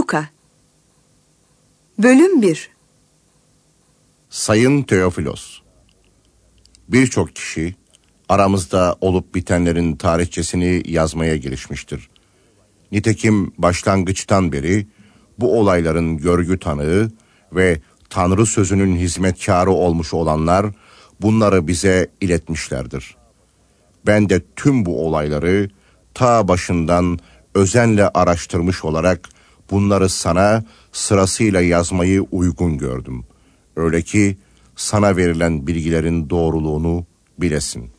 Luka. Bölüm 1. Sayın Teofilos, birçok kişi aramızda olup bitenlerin tarihçesini yazmaya girişmiştir. Nitekim başlangıçtan beri bu olayların görgü tanığı ve Tanrı sözünün hizmetkarı olmuş olanlar bunları bize iletmişlerdir. Ben de tüm bu olayları ta başından özenle araştırmış olarak bunları sana sırasıyla yazmayı uygun gördüm. Öyle ki sana verilen bilgilerin doğruluğunu bilesin.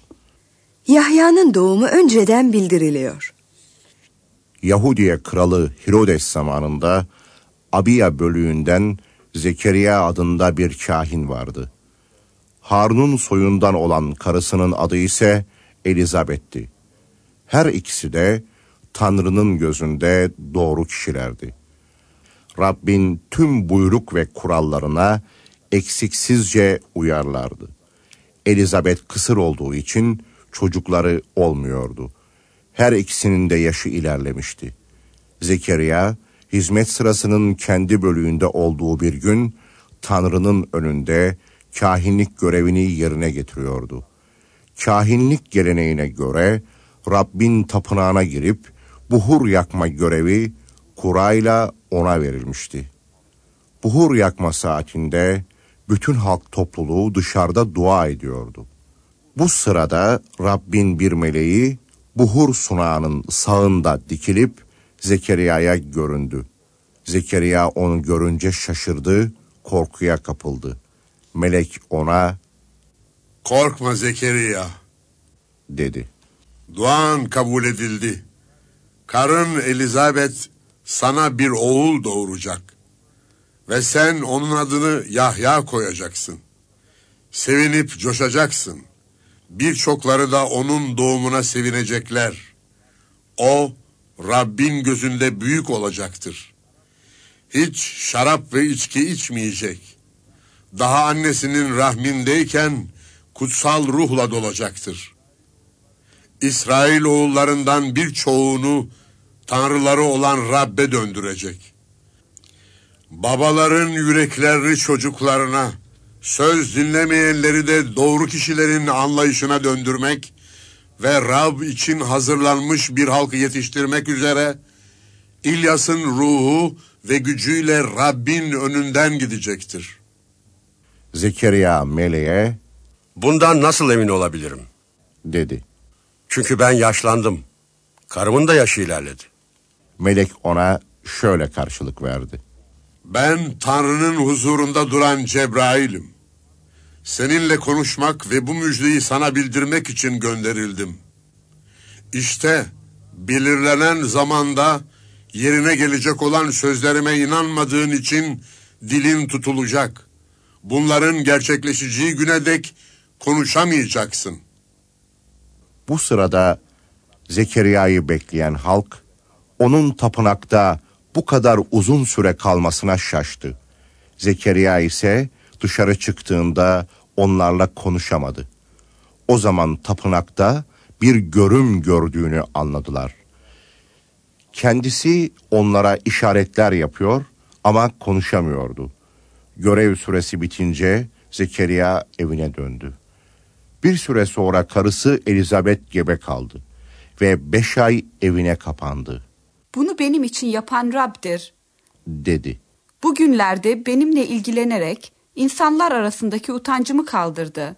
Yahya'nın doğumu önceden bildiriliyor. Yahudiye kralı Herodes zamanında Abiya bölüğünden Zekeriya adında bir kahin vardı. Harun'un soyundan olan karısının adı ise Elizabeth'ti. Her ikisi de Tanrı'nın gözünde doğru kişilerdi. Rabbin tüm buyruk ve kurallarına eksiksizce uyarlardı. Elizabeth kısır olduğu için çocukları olmuyordu. Her ikisinin de yaşı ilerlemişti. Zekeriya, hizmet sırasının kendi bölüğünde olduğu bir gün, Tanrı'nın önünde kahinlik görevini yerine getiriyordu. Kahinlik geleneğine göre, Rabbin tapınağına girip, buhur yakma görevi, kurayla ona verilmişti. Buhur yakma saatinde, bütün halk topluluğu dışarıda dua ediyordu. Bu sırada Rabbin bir meleği, buhur sunağının sağında dikilip Zekeriya'ya göründü. Zekeriya onu görünce şaşırdı, korkuya kapıldı. Melek ona, "Korkma Zekeriya," dedi. "Duan kabul edildi. Karın Elizabeth sana bir oğul doğuracak. Ve sen onun adını Yahya koyacaksın. Sevinip coşacaksın. Birçokları da onun doğumuna sevinecekler. O, Rabbin gözünde büyük olacaktır. Hiç şarap ve içki içmeyecek. Daha annesinin rahmindeyken kutsal ruhla dolacaktır. İsrail oğullarından birçoğunu tanrıları olan Rabbe döndürecek. Babaların yüreklerini çocuklarına, söz dinlemeyenleri de doğru kişilerin anlayışına döndürmek ve Rab için hazırlanmış bir halkı yetiştirmek üzere İlyas'ın ruhu ve gücüyle Rabbin önünden gidecektir." Zekeriya meleğe, "Bundan nasıl emin olabilirim?" dedi. "Çünkü ben yaşlandım. Karımın da yaşı ilerledi." Melek ona şöyle karşılık verdi. "Ben Tanrı'nın huzurunda duran Cebrail'im. Seninle konuşmak ve bu müjdeyi sana bildirmek için gönderildim. İşte belirlenen zamanda yerine gelecek olan sözlerime inanmadığın için dilin tutulacak. Bunların gerçekleşeceği güne dek konuşamayacaksın." Bu sırada Zekeriya'yı bekleyen halk, onun tapınakta bu kadar uzun süre kalmasına şaştı. Zekeriya ise dışarı çıktığında onlarla konuşamadı. O zaman tapınakta bir görüm gördüğünü anladılar. Kendisi onlara işaretler yapıyor ama konuşamıyordu. Görev süresi bitince Zekeriya evine döndü. Bir süre sonra karısı Elizabeth gebe kaldı ve 5 ay evine kapandı. "Bunu benim için yapan Rab'dir," dedi. "Bugünlerde benimle ilgilenerek insanlar arasındaki utancımı kaldırdı."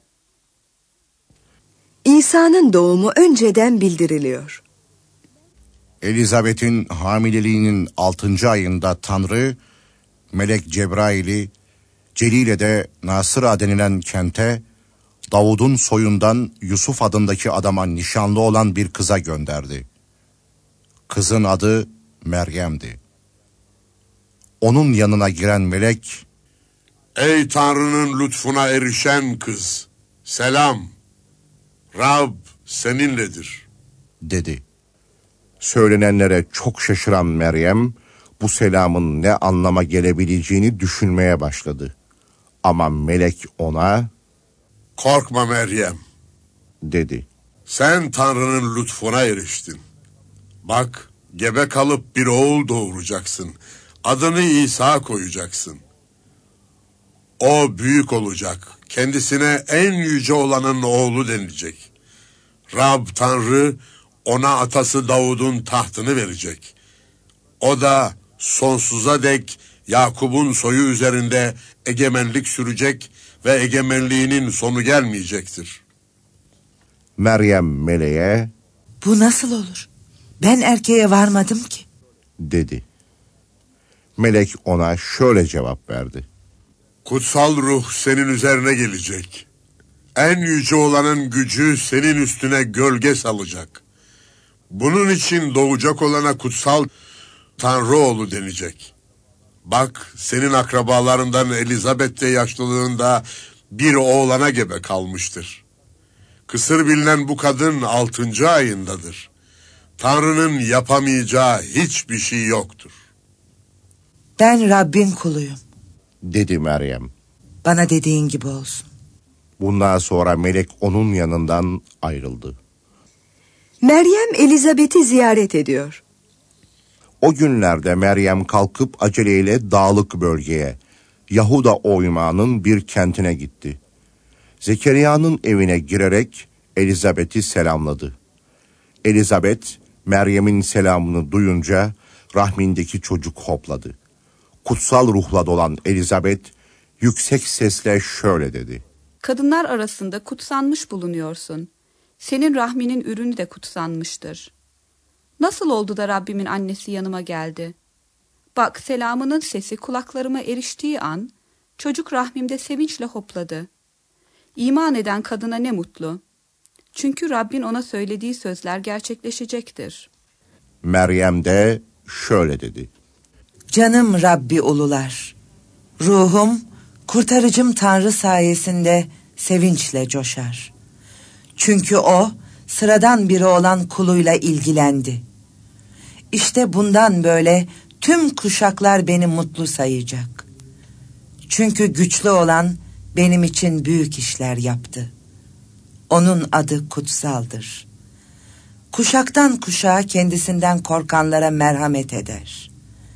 İsa'nın doğumu önceden bildiriliyor. Elizabeth'in hamileliğinin 6. ayında Tanrı, Melek Cebrail'i Celile'de Nasıra denilen kente, Davud'un soyundan Yusuf adındaki adama nişanlı olan bir kıza gönderdi. Kızın adı Meryem'di. Onun yanına giren melek, "Ey Tanrı'nın lütfuna erişen kız, selam. Rab seninledir," dedi. Söylenenlere çok şaşıran Meryem, bu selamın ne anlama gelebileceğini düşünmeye başladı. Ama melek ona, "Korkma Meryem, dedi. sen Tanrı'nın lütfuna eriştin. Bak, Gebe kalıp bir oğul doğuracaksın. Adını İsa koyacaksın. O büyük olacak. Kendisine en yüce olanın oğlu denilecek. Rab Tanrı ona atası Davud'un tahtını verecek. O da sonsuza dek Yakup'un soyu üzerinde egemenlik sürecek ve egemenliğinin sonu gelmeyecektir. Meryem meleğe Bu nasıl olur? Ben erkeğe varmadım ki. dedi. Melek ona şöyle cevap verdi. Kutsal ruh senin üzerine gelecek. En yüce olanın gücü senin üstüne gölge salacak. Bunun için doğacak olana kutsal Tanrı oğlu denecek. Bak, senin akrabalarından Elizabeth de yaşlılığında bir oğlana gebe kalmıştır. Kısır bilinen bu kadın 6. ayındadır. Tanrı'nın yapamayacağı hiçbir şey yoktur. Ben Rabbin kuluyum. Dedi Meryem. Bana dediğin gibi olsun. Bundan sonra melek onun yanından ayrıldı. Meryem Elizabeth'i ziyaret ediyor. O günlerde Meryem kalkıp aceleyle dağlık bölgeye, Yahuda oymağının bir kentine gitti. Zekeriya'nın evine girerek Elizabeth'i selamladı. Elizabeth, Meryem'in selamını duyunca rahmindeki çocuk hopladı. Kutsal ruhla dolan Elizabeth, yüksek sesle şöyle dedi. Kadınlar arasında kutsanmış bulunuyorsun. Senin rahminin ürünü de kutsanmıştır. Nasıl oldu da Rabbimin annesi yanıma geldi? Bak, selamının sesi kulaklarıma eriştiği an, çocuk rahmimde sevinçle hopladı. İman eden kadına ne mutlu. Çünkü Rabbin ona söylediği sözler gerçekleşecektir. Meryem de şöyle dedi. Canım Rabbi ulular. Ruhum, kurtarıcım Tanrı sayesinde sevinçle coşar. Çünkü o, sıradan biri olan kuluyla ilgilendi. İşte bundan böyle tüm kuşaklar beni mutlu sayacak. Çünkü güçlü olan benim için büyük işler yaptı. Onun adı kutsaldır. Kuşaktan kuşağa kendisinden korkanlara merhamet eder.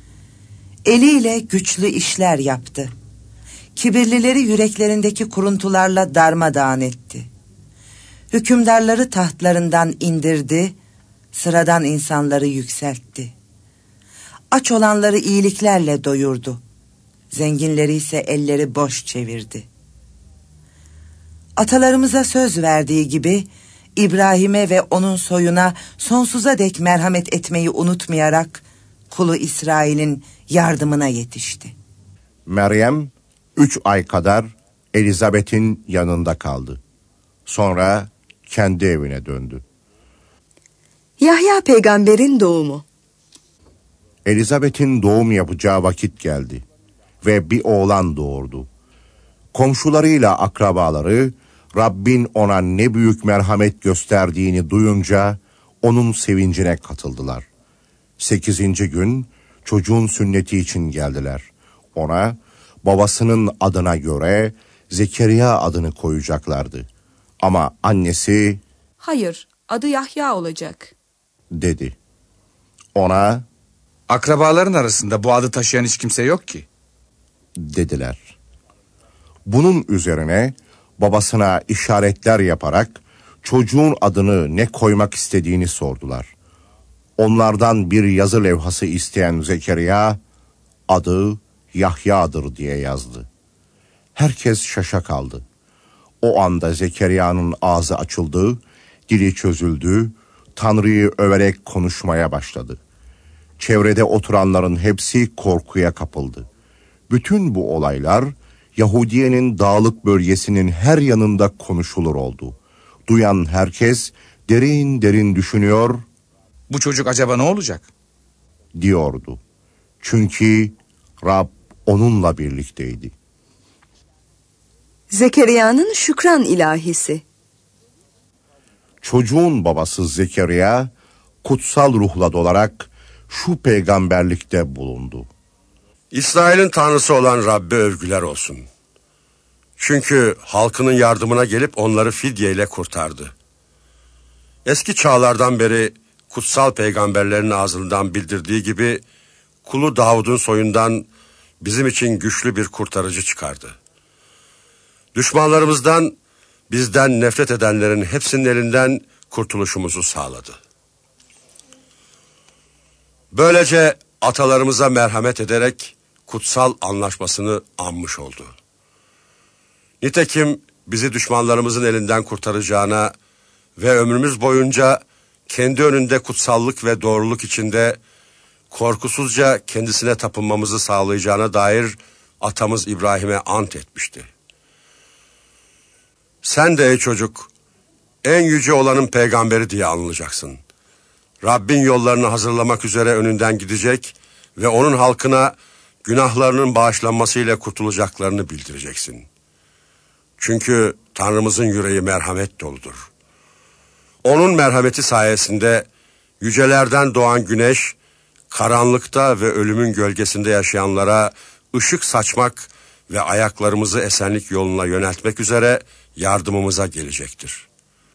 Eliyle güçlü işler yaptı. Kibirlileri yüreklerindeki kuruntularla darmadağın etti. Hükümdarları tahtlarından indirdi, sıradan insanları yükseltti. Aç olanları iyiliklerle doyurdu. Zenginleri ise elleri boş çevirdi. Atalarımıza söz verdiği gibi İbrahim'e ve onun soyuna sonsuza dek merhamet etmeyi unutmayarak kulu İsrail'in yardımına yetişti. Meryem 3 ay kadar Elizabeth'in yanında kaldı. Sonra kendi evine döndü. Yahya peygamberin doğumu. Elizabeth'in doğum yapacağı vakit geldi ve bir oğlan doğurdu. Komşularıyla akrabaları Rabbin ona ne büyük merhamet gösterdiğini duyunca onun sevincine katıldılar. 8. gün çocuğun sünneti için geldiler. Ona babasının adına göre Zekeriya adını koyacaklardı. Ama annesi Hayır, adı Yahya olacak. dedi. Ona Akrabaların arasında bu adı taşıyan hiç kimse yok ki. dediler. Bunun üzerine babasına işaretler yaparak çocuğun adını ne koymak istediğini sordular. Onlardan bir yazı levhası isteyen Zekeriya, adı Yahya'dır diye yazdı. Herkes şaşa kaldı. O anda Zekeriya'nın ağzı açıldı, dili çözüldü, Tanrı'yı överek konuşmaya başladı. Çevrede oturanların hepsi korkuya kapıldı. Bütün bu olaylar Yahudiye'nin dağlık bölgesinin her yanında konuşulur oldu. Duyan herkes derin derin düşünüyor, Bu çocuk acaba ne olacak? diyordu. Çünkü Rab onunla birlikteydi. Zekeriya'nın şükran ilahisi. Çocuğun babası Zekeriya kutsal ruhla dolarak şu peygamberlikte bulundu. İsrail'in Tanrısı olan Rabbe övgüler olsun. Çünkü halkının yardımına gelip onları fidyeyle kurtardı. Eski çağlardan beri kutsal peygamberlerin ağzından bildirdiği gibi kulu Davud'un soyundan bizim için güçlü bir kurtarıcı çıkardı. Düşmanlarımızdan, bizden nefret edenlerin hepsinin elinden kurtuluşumuzu sağladı. Böylece atalarımıza merhamet ederek kutsal anlaşmasını anmış oldu. Nitekim bizi düşmanlarımızın elinden kurtaracağına ve ömrümüz boyunca kendi önünde kutsallık ve doğruluk içinde korkusuzca kendisine tapınmamızı sağlayacağına dair atamız İbrahim'e ant etmişti. Sen de ey çocuk, en yüce olanın peygamberi diye anılacaksın. Rabbin yollarını hazırlamak üzere önünden gidecek ve onun halkına günahlarının bağışlanmasıyla kurtulacaklarını bildireceksin. Çünkü Tanrımızın yüreği merhamet doludur. Onun merhameti sayesinde yücelerden doğan güneş, karanlıkta ve ölümün gölgesinde yaşayanlara ışık saçmak ve ayaklarımızı esenlik yoluna yöneltmek üzere yardımımıza gelecektir.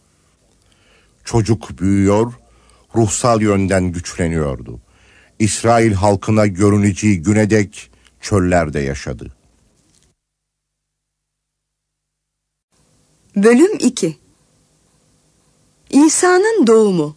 Çocuk büyüyor, ruhsal yönden güçleniyordu. İsrail halkına görüneceği güne dek çöllerde yaşadı. Bölüm 2. İsa'nın doğumu.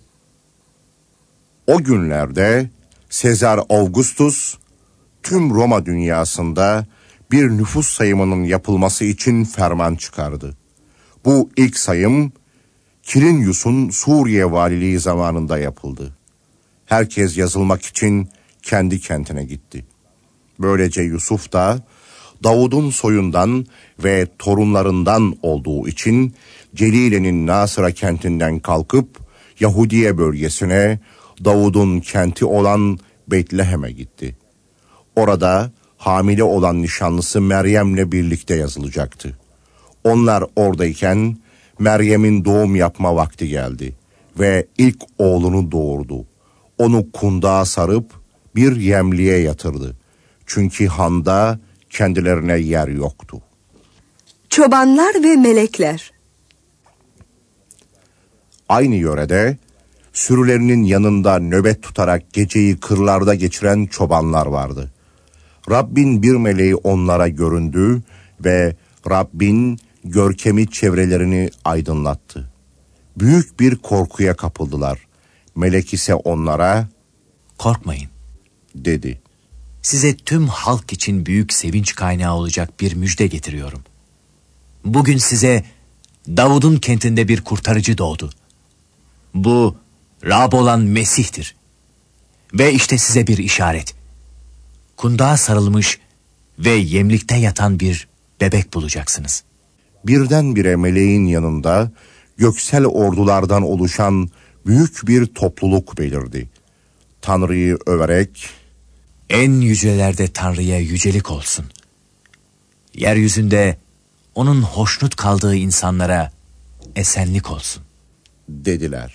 O günlerde Sezar Augustus tüm Roma dünyasında bir nüfus sayımının yapılması için ferman çıkardı. Bu ilk sayım Kirinius'un Suriye valiliği zamanında yapıldı. Herkes yazılmak için kendi kentine gitti. Böylece Yusuf da Davud'un soyundan ve torunlarından olduğu için Celile'nin Nasıra kentinden kalkıp Yahudiye bölgesine Davud'un kenti olan Betlehem'e gitti. Orada hamile olan nişanlısı Meryem'le birlikte yazılacaktı. Onlar oradayken Meryem'in doğum yapma vakti geldi ve ilk oğlunu doğurdu. Onu kundağa sarıp bir yemliğe yatırdı. Çünkü handa kendilerine yer yoktu. Çobanlar ve melekler. Aynı yörede sürülerinin yanında nöbet tutarak geceyi kırlarda geçiren çobanlar vardı. Rabbin bir meleği onlara göründü ve Rabbin görkemi çevrelerini aydınlattı. Büyük bir korkuya kapıldılar. Melek ise onlara, "Korkmayın," dedi. "Size tüm halk için büyük sevinç kaynağı olacak bir müjde getiriyorum. Bugün size Davud'un kentinde bir kurtarıcı doğdu. Bu Rab olan Mesih'tir. Ve işte size bir işaret. Kundağa sarılmış ve yemlikte yatan bir bebek bulacaksınız." Birdenbire meleğin yanında göksel ordulardan oluşan büyük bir topluluk belirdi. Tanrı'yı överek, "En yücelerde Tanrı'ya yücelik olsun. Yeryüzünde onun hoşnut kaldığı insanlara esenlik olsun," dediler.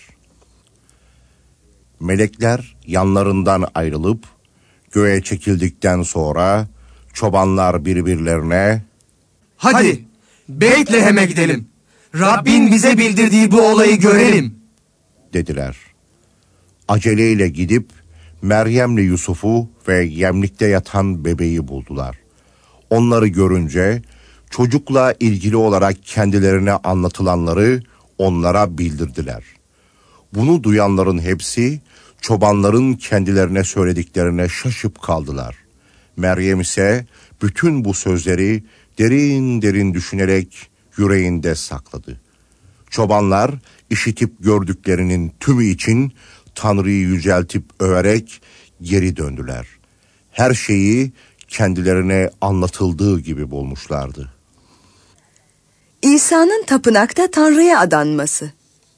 Melekler yanlarından ayrılıp göğe çekildikten sonra çobanlar birbirlerine, "Hadi Betlehem'e gidelim. Rabbin bize bildirdiği bu olayı görelim," dediler. Aceleyle gidip Meryem'le Yusuf'u ve yemlikte yatan bebeği buldular. Onları görünce çocukla ilgili olarak kendilerine anlatılanları onlara bildirdiler. Bunu duyanların hepsi çobanların kendilerine söylediklerine şaşıp kaldılar. Meryem ise bütün bu sözleri derin derin düşünerek yüreğinde sakladı. Çobanlar işitip gördüklerinin tümü için Tanrı'yı yüceltip överek geri döndüler. Her şeyi kendilerine anlatıldığı gibi bulmuşlardı. İsa'nın tapınakta Tanrı'ya adanması.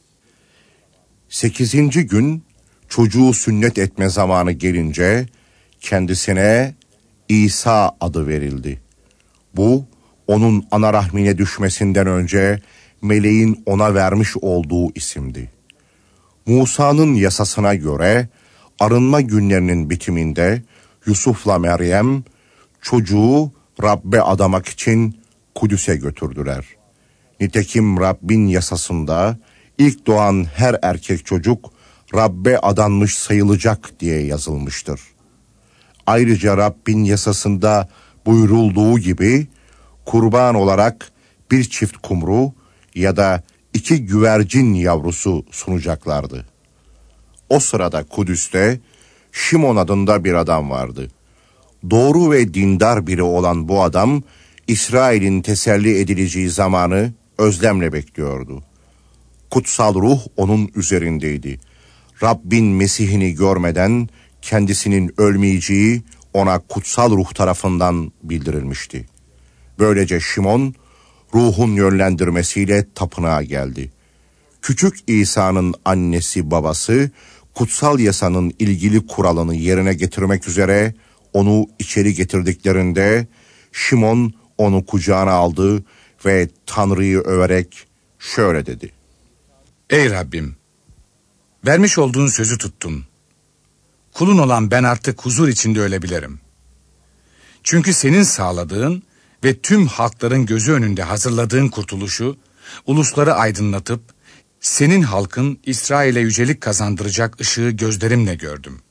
8. gün çocuğu sünnet etme zamanı gelince kendisine İsa adı verildi. Bu onun ana rahmine düşmesinden önce meleğin ona vermiş olduğu isimdi. Musa'nın yasasına göre arınma günlerinin bitiminde Yusuf'la Meryem çocuğu Rabbe adamak için Kudüs'e götürdüler. Nitekim Rabbin yasasında ilk doğan her erkek çocuk Rabbe adanmış sayılacak diye yazılmıştır. Ayrıca Rabbin yasasında buyurulduğu gibi kurban olarak bir çift kumru ya da 2 güvercin yavrusu sunacaklardı. O sırada Kudüs'te Şimon adında bir adam vardı. Doğru ve dindar biri olan bu adam, İsrail'in teselli edileceği zamanı özlemle bekliyordu. Kutsal ruh onun üzerindeydi. Rabbin Mesih'ini görmeden kendisinin ölmeyeceği ona kutsal ruh tarafından bildirilmişti. Böylece Şimon, ruhun yönlendirmesiyle tapınağa geldi. Küçük İsa'nın annesi babası, kutsal yasanın ilgili kuralını yerine getirmek üzere onu içeri getirdiklerinde, Şimon onu kucağına aldı ve Tanrı'yı överek şöyle dedi: Ey Rabbim, vermiş olduğun sözü tuttun. Kulun olan ben artık huzur içinde ölebilirim. Çünkü senin sağladığın ve tüm halkların gözü önünde hazırladığın kurtuluşu, ulusları aydınlatıp, senin halkın İsrail'e yücelik kazandıracak ışığı gözlerimle gördüm.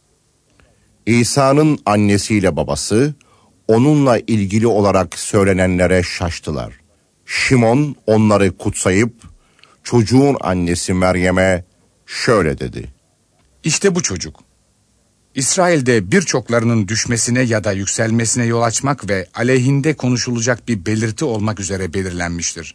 İsa'nın annesiyle babası, onunla ilgili olarak söylenenlere şaştılar. Şimon onları kutsayıp, çocuğun annesi Meryem'e şöyle dedi: İşte bu çocuk. İsrail'de birçoklarının düşmesine ya da yükselmesine yol açmak ve aleyhinde konuşulacak bir belirti olmak üzere belirlenmiştir.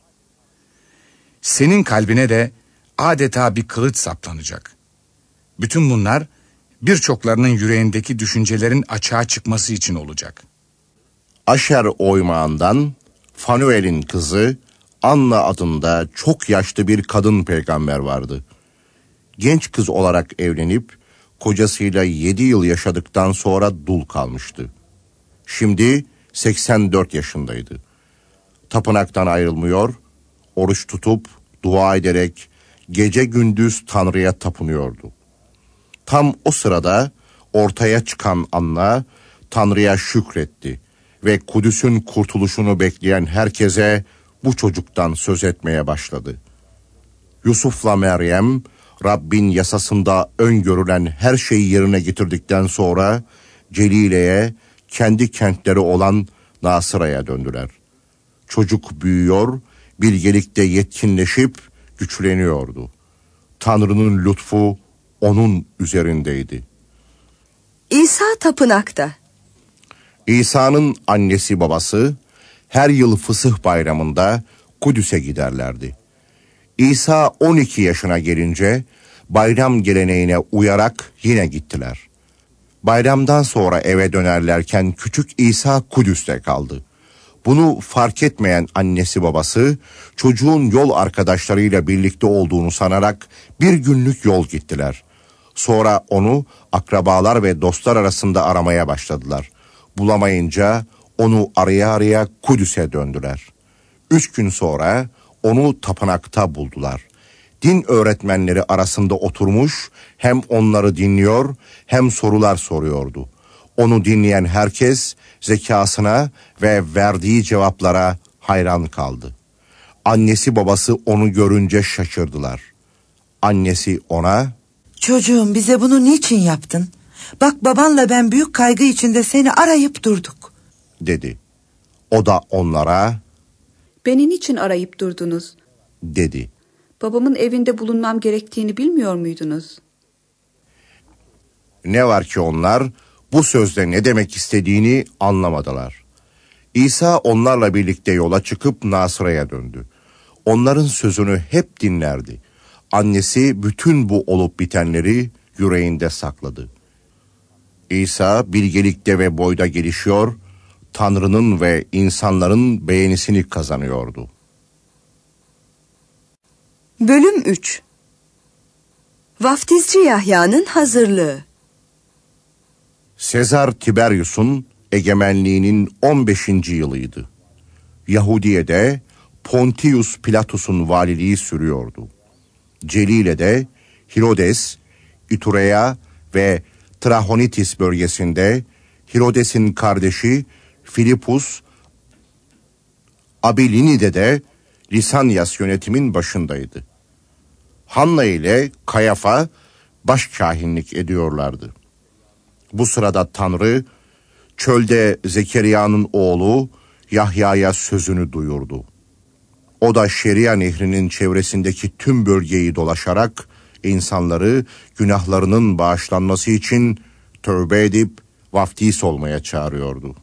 Senin kalbine de adeta bir kılıç saplanacak. Bütün bunlar birçoklarının yüreğindeki düşüncelerin açığa çıkması için olacak. Aşer oymağından Fanuel'in kızı Anna adında çok yaşlı bir kadın peygamber vardı. Genç kız olarak evlenip kocasıyla 7 yıl yaşadıktan sonra dul kalmıştı. Şimdi 84 yaşındaydı. Tapınaktan ayrılmıyor, oruç tutup dua ederek gece gündüz Tanrı'ya tapınıyordu. Tam o sırada ortaya çıkan Anna Tanrı'ya şükretti ve Kudüs'ün kurtuluşunu bekleyen herkese bu çocuktan söz etmeye başladı. Yusuf'la Meryem, Rabbin yasasında öngörülen her şeyi yerine getirdikten sonra Celile'ye, kendi kentleri olan Nasıra'ya döndüler. Çocuk büyüyor, bilgelikte yetkinleşip güçleniyordu. Tanrı'nın lütfu onun üzerindeydi. İsa tapınakta. İsa'nın annesi babası her yıl Fısıh bayramında Kudüs'e giderlerdi. İsa 12 yaşına gelince bayram geleneğine uyarak yine gittiler. Bayramdan sonra eve dönerlerken küçük İsa Kudüs'te kaldı. Bunu fark etmeyen annesi babası çocuğun yol arkadaşlarıyla birlikte olduğunu sanarak bir günlük yol gittiler. Sonra onu akrabalar ve dostlar arasında aramaya başladılar. Bulamayınca onu araya Kudüs'e döndüler. 3 gün sonra onu tapınakta buldular. Din öğretmenleri arasında oturmuş hem onları dinliyor hem sorular soruyordu. Onu dinleyen herkes zekasına ve verdiği cevaplara hayran kaldı. Annesi babası onu görünce şaşırdılar. Annesi ona, Çocuğum, bize bunu niçin yaptın? Bak, babanla ben büyük kaygı içinde seni arayıp durduk, dedi. O da onlara, Beni niçin arayıp durdunuz? dedi. Babamın evinde bulunmam gerektiğini bilmiyor muydunuz? Ne var ki onlar bu sözde ne demek istediğini anlamadılar. İsa onlarla birlikte yola çıkıp Nasıra'ya döndü. Onların sözünü hep dinlerdi. Annesi bütün bu olup bitenleri yüreğinde sakladı. İsa bilgelikte ve boyda gelişiyor, Tanrı'nın ve insanların beğenisini kazanıyordu. Bölüm 3. Vaftizci Yahya'nın hazırlığı. Sezar Tiberius'un egemenliğinin 15. yılıydı. Yahudiye'de Pontius Pilatus'un valiliği sürüyordu. Celile'de Hirodes, İturea ve Trahonitis bölgesinde Hirodes'in kardeşi Filipus, Abilini'de de Lisanyas yönetimin başındaydı. Hanna ile Kayafa başkâhinlik ediyorlardı. Bu sırada Tanrı çölde Zekeriya'nın oğlu Yahya'ya sözünü duyurdu. O da Şeria Nehri'nin çevresindeki tüm bölgeyi dolaşarak insanları günahlarının bağışlanması için tövbe edip vaftiz olmaya çağırıyordu.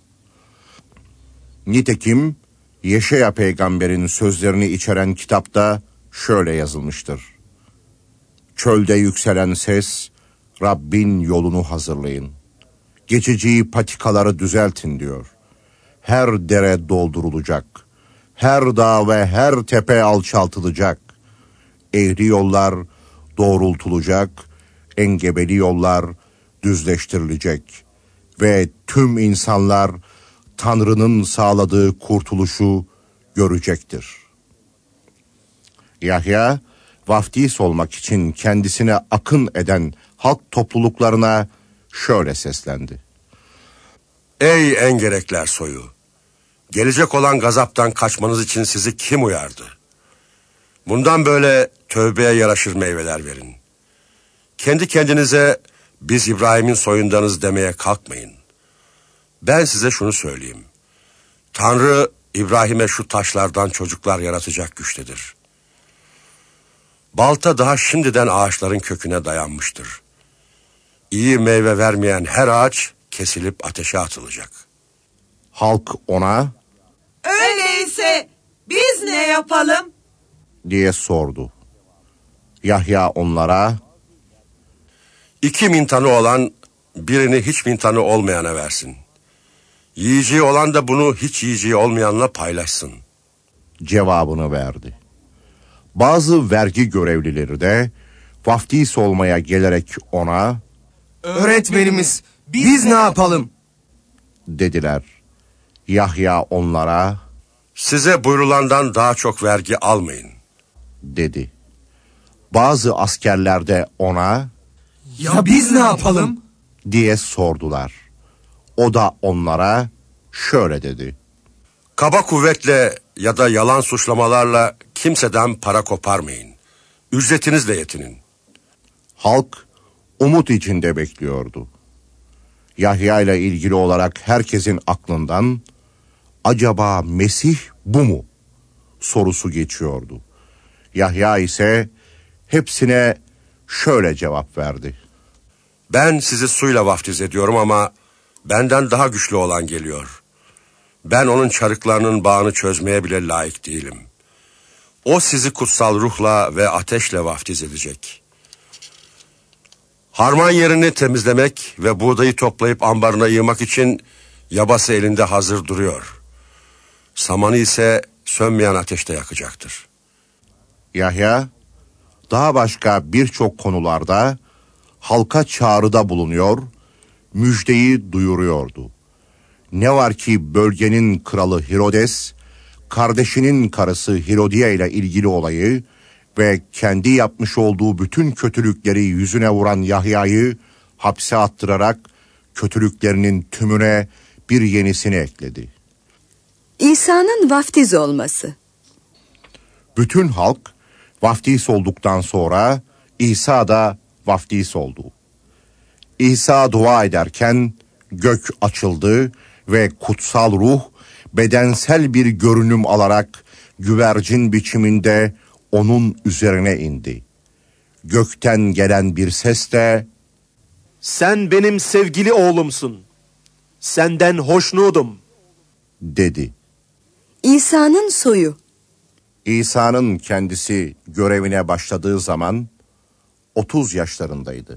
Nitekim Yeşaya peygamberin sözlerini içeren kitapta şöyle yazılmıştır. Çölde yükselen ses, Rabbin yolunu hazırlayın. Geçici patikaları düzeltin diyor. Her dere doldurulacak. Her dağ ve her tepe alçaltılacak. Eğri yollar doğrultulacak. Engebeli yollar düzleştirilecek. Ve tüm insanlar Tanrı'nın sağladığı kurtuluşu görecektir. Yahya, vaftiz olmak için kendisine akın eden halk topluluklarına şöyle seslendi. Ey engerekler soyu! Gelecek olan gazaptan kaçmanız için sizi kim uyardı? Bundan böyle tövbeye yaraşır meyveler verin. Kendi kendinize biz İbrahim'in soyundanız demeye kalkmayın. Ben size şunu söyleyeyim. Tanrı İbrahim'e şu taşlardan çocuklar yaratacak güçtedir. Balta daha şimdiden ağaçların köküne dayanmıştır. İyi meyve vermeyen her ağaç kesilip ateşe atılacak. Halk ona, Öyleyse biz ne yapalım? diye sordu. Yahya onlara, 2 mintanı olan birini hiç mintanı olmayana versin. Yiyeceği olan da bunu hiç yiyeceği olmayanla paylaşsın cevabını verdi. Bazı vergi görevlileri de vaftiz olmaya gelerek ona, Öğretmenimiz, biz ne yapalım? dediler. Yahya onlara, Size buyurulandan daha çok vergi almayın dedi. Bazı askerler de ona, Ya biz ne yapalım? diye sordular. O da onlara şöyle dedi. Kaba kuvvetle ya da yalan suçlamalarla kimseden para koparmayın. Ücretinizle yetinin. Halk umut içinde bekliyordu. Yahya ile ilgili olarak herkesin aklından acaba Mesih bu mu sorusu geçiyordu. Yahya ise hepsine şöyle cevap verdi. Ben sizi suyla vaftiz ediyorum ama benden daha güçlü olan geliyor. Ben onun çarıklarının bağını çözmeye bile layık değilim. O sizi kutsal ruhla ve ateşle vaftiz edecek. Harman yerini temizlemek ve buğdayı toplayıp ambarına yığmak için yabası elinde hazır duruyor. Samanı ise sönmeyen ateşte yakacaktır. Yahya daha başka birçok konularda halka çağrıda bulunuyor, müjdeyi duyuruyordu. Ne var ki bölgenin kralı Herodes, kardeşinin karısı Herodiya ile ilgili olayı ve kendi yapmış olduğu bütün kötülükleri yüzüne vuran Yahya'yı hapse attırarak kötülüklerinin tümüne bir yenisini ekledi. İsa'nın vaftiz olması. Bütün halk vaftiz olduktan sonra İsa da vaftiz oldu. İsa dua ederken gök açıldı ve kutsal ruh bedensel bir görünüm alarak güvercin biçiminde onun üzerine indi. Gökten gelen bir ses de Sen benim sevgili oğlumsun. Senden hoşnudum, dedi. İsa'nın soyu. İsa'nın kendisi görevine başladığı zaman 30 yaşlarındaydı.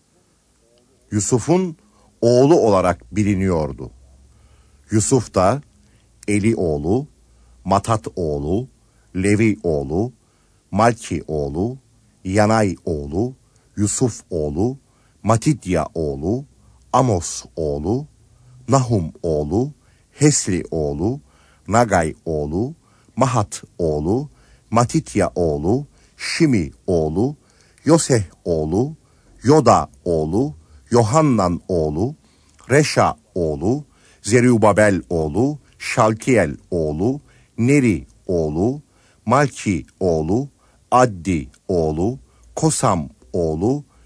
Yusuf'un oğlu olarak biliniyordu. Yusuf da Eli oğlu, Matat oğlu, Levi oğlu, Malki oğlu, Yanay oğlu, Yusuf oğlu, Matidya oğlu, Amos oğlu, Nahum oğlu, Hesli oğlu, Nagay oğlu, Mahat oğlu, Matitya oğlu, Şimi oğlu, Yoseh oğlu, Yoda oğlu, Yohannan oğlu, Reşa oğlu, Zerubabel oğlu, Şaltiyel oğlu, Neri oğlu, Malki oğlu, Addi oğlu, Kosam oğlu,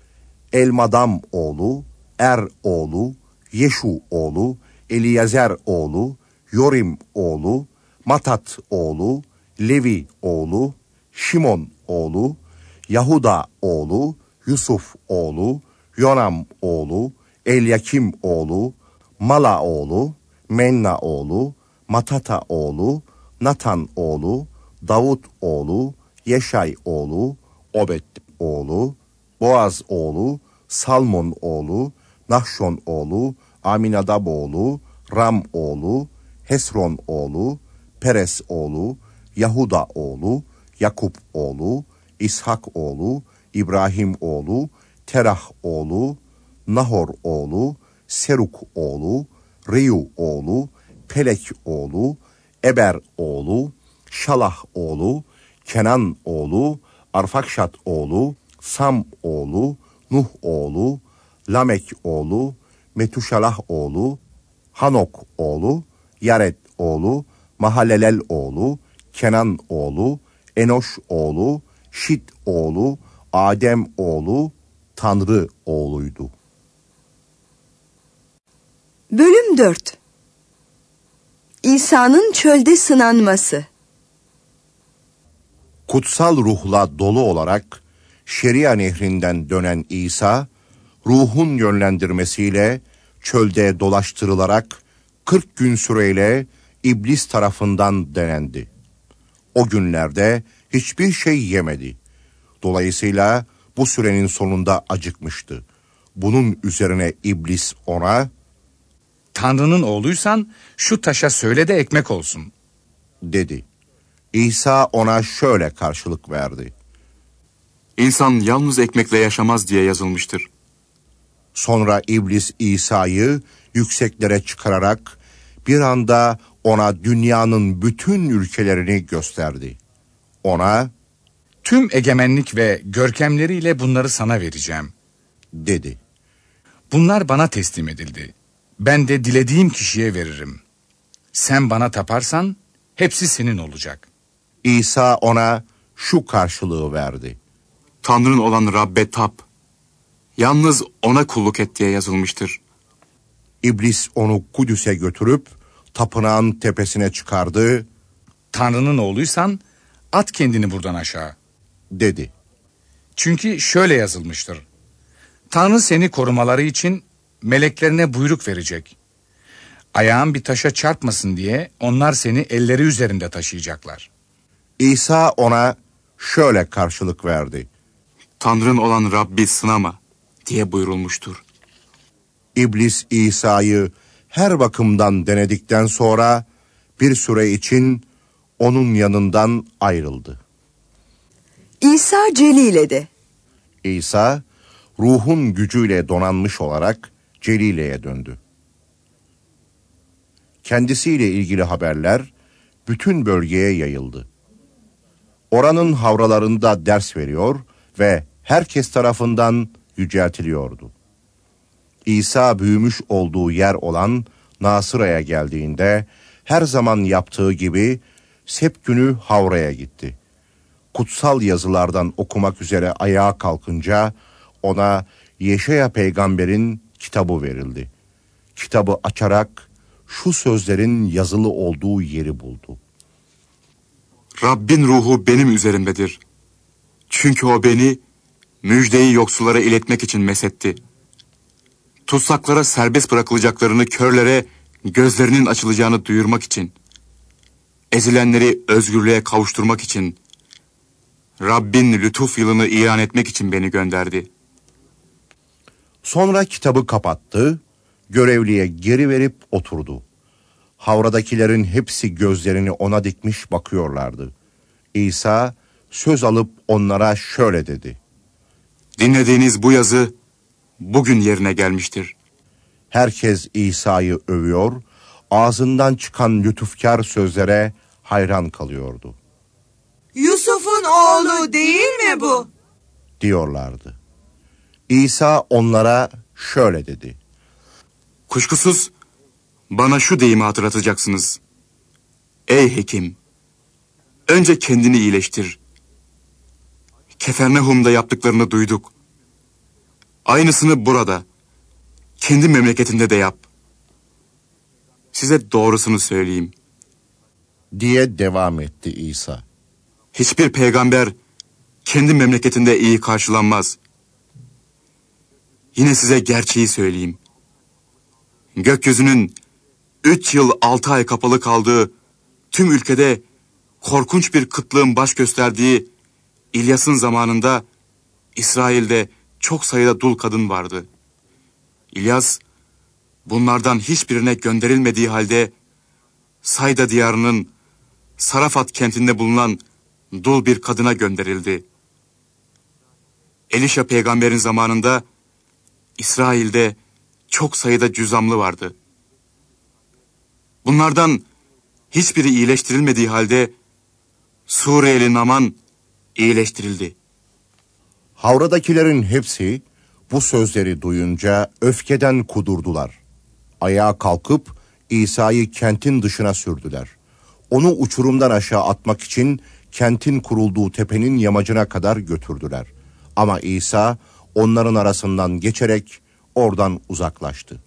Elmadam oğlu, Er oğlu, Yeşu oğlu, Eliyezer oğlu, Yorim oğlu, Matat oğlu, Levi oğlu, Şimon oğlu, Yahuda oğlu, Yusuf oğlu, Yonam oğlu, Elyakim oğlu, Mala oğlu, Menna oğlu, Matata oğlu, Natan oğlu, Davut oğlu, Yeşay oğlu, Obed oğlu, Boaz oğlu, Salmon oğlu, Nahşon oğlu, Aminadab oğlu, Ram oğlu, Hesron oğlu, Peres oğlu, Yahuda oğlu, Yakup oğlu, İshak oğlu, İbrahim oğlu, Terah oğlu, Nahor oğlu, Seruk oğlu, Reyu oğlu, Pelek oğlu, Eber oğlu, Şalah oğlu, Kenan oğlu, Arfakşat oğlu, Sam oğlu, Nuh oğlu, Lamek oğlu, Metuşalah oğlu, Hanok oğlu, Yared oğlu, Mahalelel oğlu, Kenan oğlu, Enoş oğlu, Şit oğlu, Adem oğlu, Tanrı oğluydu. Bölüm 4. İsa'nın çölde sınanması. Kutsal ruhla dolu olarak Şeria nehrinden dönen İsa, ruhun yönlendirmesiyle çölde dolaştırılarak 40 gün süreyle iblis tarafından denendi. O günlerde hiçbir şey yemedi. Dolayısıyla bu sürenin sonunda acıkmıştı. Bunun üzerine iblis ona, Tanrı'nın oğluysan şu taşa söyle de ekmek olsun, dedi. İsa ona şöyle karşılık verdi. İnsan yalnız ekmekle yaşamaz diye yazılmıştır. Sonra iblis İsa'yı yükseklere çıkararak bir anda ona dünyanın bütün ülkelerini gösterdi. Ona, tüm egemenlik ve görkemleriyle bunları sana vereceğim, dedi. Bunlar bana teslim edildi. Ben de dilediğim kişiye veririm. Sen bana taparsan hepsi senin olacak. İsa ona şu karşılığı verdi. Tanrın olan Rabbe tap. Yalnız ona kulluk et diye yazılmıştır. İblis onu Kudüs'e götürüp tapınağın tepesine çıkardı. Tanrı'nın oğluysan at kendini buradan aşağı, dedi. Çünkü şöyle yazılmıştır. Tanrı seni korumaları için meleklerine buyruk verecek. Ayağın bir taşa çarpmasın diye onlar seni elleri üzerinde taşıyacaklar. İsa ona şöyle karşılık verdi. Tanrın olan Rabbi sınama diye buyurulmuştur. İblis İsa'yı her bakımdan denedikten sonra bir süre için onun yanından ayrıldı. İsa Celile'de. İsa ruhun gücüyle donanmış olarak Celile'ye döndü. Kendisiyle ilgili haberler bütün bölgeye yayıldı. Oranın havralarında ders veriyor ve herkes tarafından yüceltiliyordu. İsa büyümüş olduğu yer olan Nasıra'ya geldiğinde her zaman yaptığı gibi Sebt günü havraya gitti. Kutsal yazılardan okumak üzere ayağa kalkınca ona Yeşaya peygamberin kitabı verildi. Kitabı açarak şu sözlerin yazılı olduğu yeri buldu. Rabbin ruhu benim üzerimdedir. Çünkü o beni müjdeyi yoksullara iletmek için mesetti. Tutsaklara serbest bırakılacaklarını, körlere gözlerinin açılacağını duyurmak için, ezilenleri özgürlüğe kavuşturmak için, Rabbin lütuf yılını ilan etmek için beni gönderdi. Sonra kitabı kapattı, görevliye geri verip oturdu. Havradakilerin hepsi gözlerini ona dikmiş bakıyorlardı. İsa söz alıp onlara şöyle dedi. Dinlediğiniz bu yazı bugün yerine gelmiştir. Herkes İsa'yı övüyor, ağzından çıkan lütufkar sözlere hayran kalıyordu. Yusuf'un oğlu değil mi bu? Diyorlardı. İsa onlara şöyle dedi. Kuşkusuz bana şu deyimi hatırlatacaksınız. Ey hekim, önce kendini iyileştir. Kefernehum'da yaptıklarını duyduk. Aynısını burada, kendi memleketinde de yap. Size doğrusunu söyleyeyim. Diye devam etti İsa. Hiçbir peygamber kendi memleketinde iyi karşılanmaz. Yine size gerçeği söyleyeyim. Gökyüzünün 3 yıl 6 ay kapalı kaldığı, tüm ülkede korkunç bir kıtlığın baş gösterdiği İlyas'ın zamanında İsrail'de çok sayıda dul kadın vardı. İlyas bunlardan hiçbirine gönderilmediği halde Sayda diyarının Sarafat kentinde bulunan dul bir kadına gönderildi. Elişa peygamberin zamanında İsrail'de çok sayıda cüzamlı vardı. Bunlardan hiçbiri iyileştirilmediği halde Suriyeli Naman iyileştirildi. Havradakilerin hepsi bu sözleri duyunca öfkeden kudurdular. Ayağa kalkıp İsa'yı kentin dışına sürdüler. Onu uçurumdan aşağı atmak için kentin kurulduğu tepenin yamacına kadar götürdüler. Ama İsa onların arasından geçerek oradan uzaklaştı.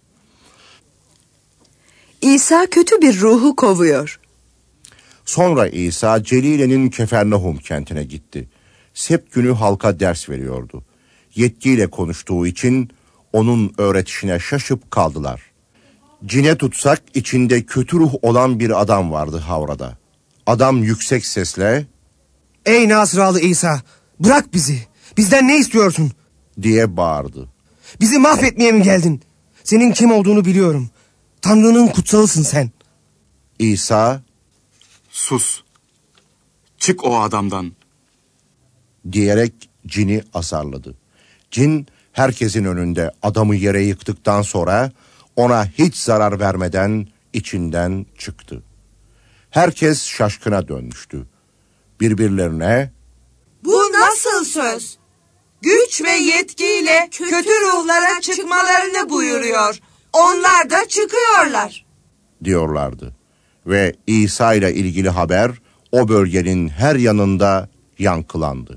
İsa kötü bir ruhu kovuyor. Sonra İsa Celile'nin Kefernahum kentine gitti. Sebt günü halka ders veriyordu. Yetkiyle konuştuğu için onun öğretişine şaşıp kaldılar. Cine tutsak içinde kötü ruh olan bir adam vardı havrada. Adam yüksek sesle Ey Nasıralı İsa, bırak bizi. Bizden ne istiyorsun? Diye bağırdı. Bizi mahvetmeye mi geldin? Senin kim olduğunu biliyorum. Tanrı'nın kutsalısın sen. İsa Sus. Çık o adamdan. Diyerek cini azarladı. Cin herkesin önünde adamı yere yıktıktan sonra ona hiç zarar vermeden içinden çıktı. Herkes şaşkına dönmüştü. Birbirlerine Bu nasıl söz? Güç ve yetkiyle kötü ruhlara çıkmalarını buyuruyor. Onlar da çıkıyorlar diyorlardı. Ve İsa ile ilgili haber o bölgenin her yanında yankılandı.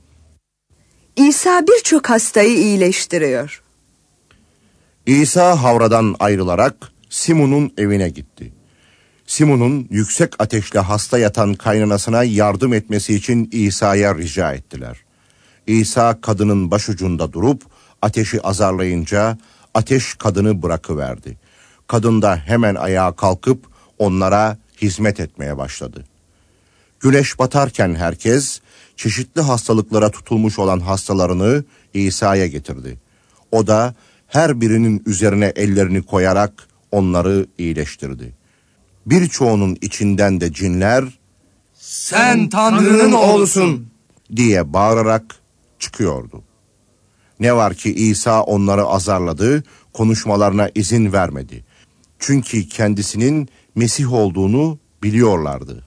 İsa birçok hastayı iyileştiriyor. İsa havradan ayrılarak Simon'un evine gitti. Simon'un yüksek ateşle hasta yatan kaynanasına yardım etmesi için İsa'ya rica ettiler. İsa kadının başucunda durup ateşi azarlayınca ateş kadını bırakıverdi. Kadın da hemen ayağa kalkıp onlara hizmet etmeye başladı. Güneş batarken herkes çeşitli hastalıklara tutulmuş olan hastalarını İsa'ya getirdi. O da her birinin üzerine ellerini koyarak onları iyileştirdi. Birçoğunun içinden de cinler Sen Tanrı'nın oğlusun diye bağırarak çıkıyordu. Ne var ki İsa onları azarladı, konuşmalarına izin vermedi. Çünkü kendisinin Mesih olduğunu biliyorlardı.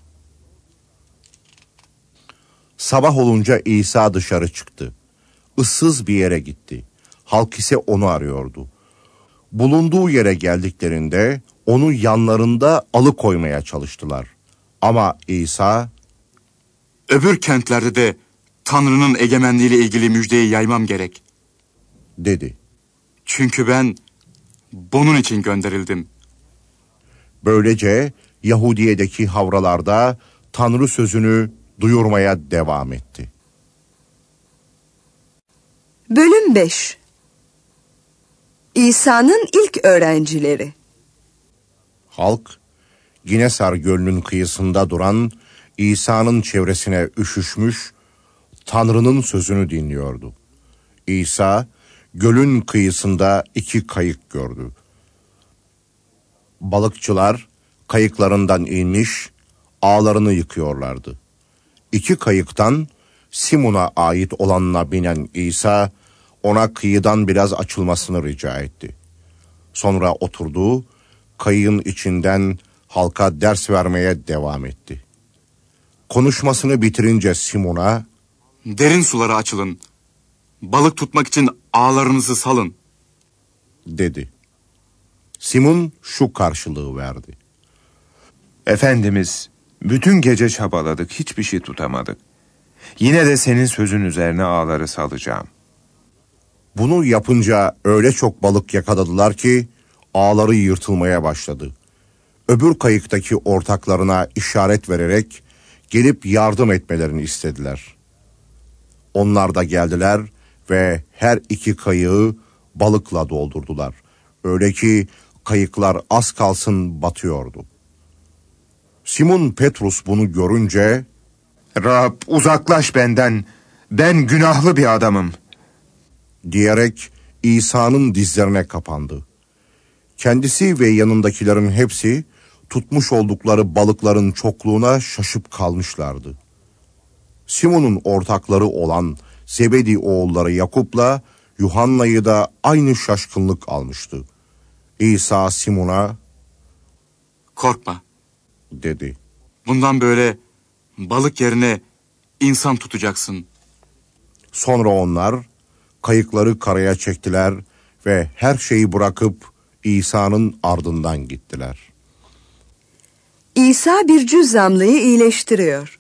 Sabah olunca İsa dışarı çıktı. Issız bir yere gitti. Halk ise onu arıyordu. Bulunduğu yere geldiklerinde onu yanlarında alıkoymaya çalıştılar. Ama İsa, öbür kentlerde de Tanrı'nın egemenliğiyle ilgili müjdeyi yaymam gerek, dedi. Çünkü ben bunun için gönderildim. Böylece Yahudiye'deki havralarda Tanrı sözünü duyurmaya devam etti. Bölüm 5. İsa'nın ilk öğrencileri. Halk, Ginesar Gölü'nün kıyısında duran İsa'nın çevresine üşüşmüş, Tanrı'nın sözünü dinliyordu. İsa, gölün kıyısında 2 kayık gördü. Balıkçılar kayıklarından inmiş, ağlarını yıkıyorlardı. 2 kayıktan Simon'a ait olanına binen İsa, ona kıyıdan biraz açılmasını rica etti. Sonra oturdu, kayığın içinden halka ders vermeye devam etti. Konuşmasını bitirince Simon'a, derin sulara açılın, balık tutmak için ağlarınızı salın, dedi. Simon şu karşılığı verdi. Efendimiz, bütün gece çabaladık, hiçbir şey tutamadık. Yine de senin sözün üzerine ağları salacağım. Bunu yapınca öyle çok balık yakaladılar ki ağları yırtılmaya başladı. Öbür kayıktaki ortaklarına işaret vererek gelip yardım etmelerini istediler. Onlar da geldiler ve her iki kayığı balıkla doldurdular. Öyle ki kayıklar az kalsın batıyordu. Simon Petrus bunu görünce, Rab, uzaklaş benden, ben günahlı bir adamım diyerek İsa'nın dizlerine kapandı. Kendisi ve yanındakilerin hepsi tutmuş oldukları balıkların çokluğuna şaşıp kalmışlardı. Simon'un ortakları olan Zebedi oğulları Yakup'la Yuhanna'yı da aynı şaşkınlık almıştı. İsa Simon'a, "Korkma," dedi. "Bundan böyle balık yerine insan tutacaksın." Sonra onlar kayıkları karaya çektiler ve her şeyi bırakıp İsa'nın ardından gittiler. İsa bir cüzzamlıyı iyileştiriyor.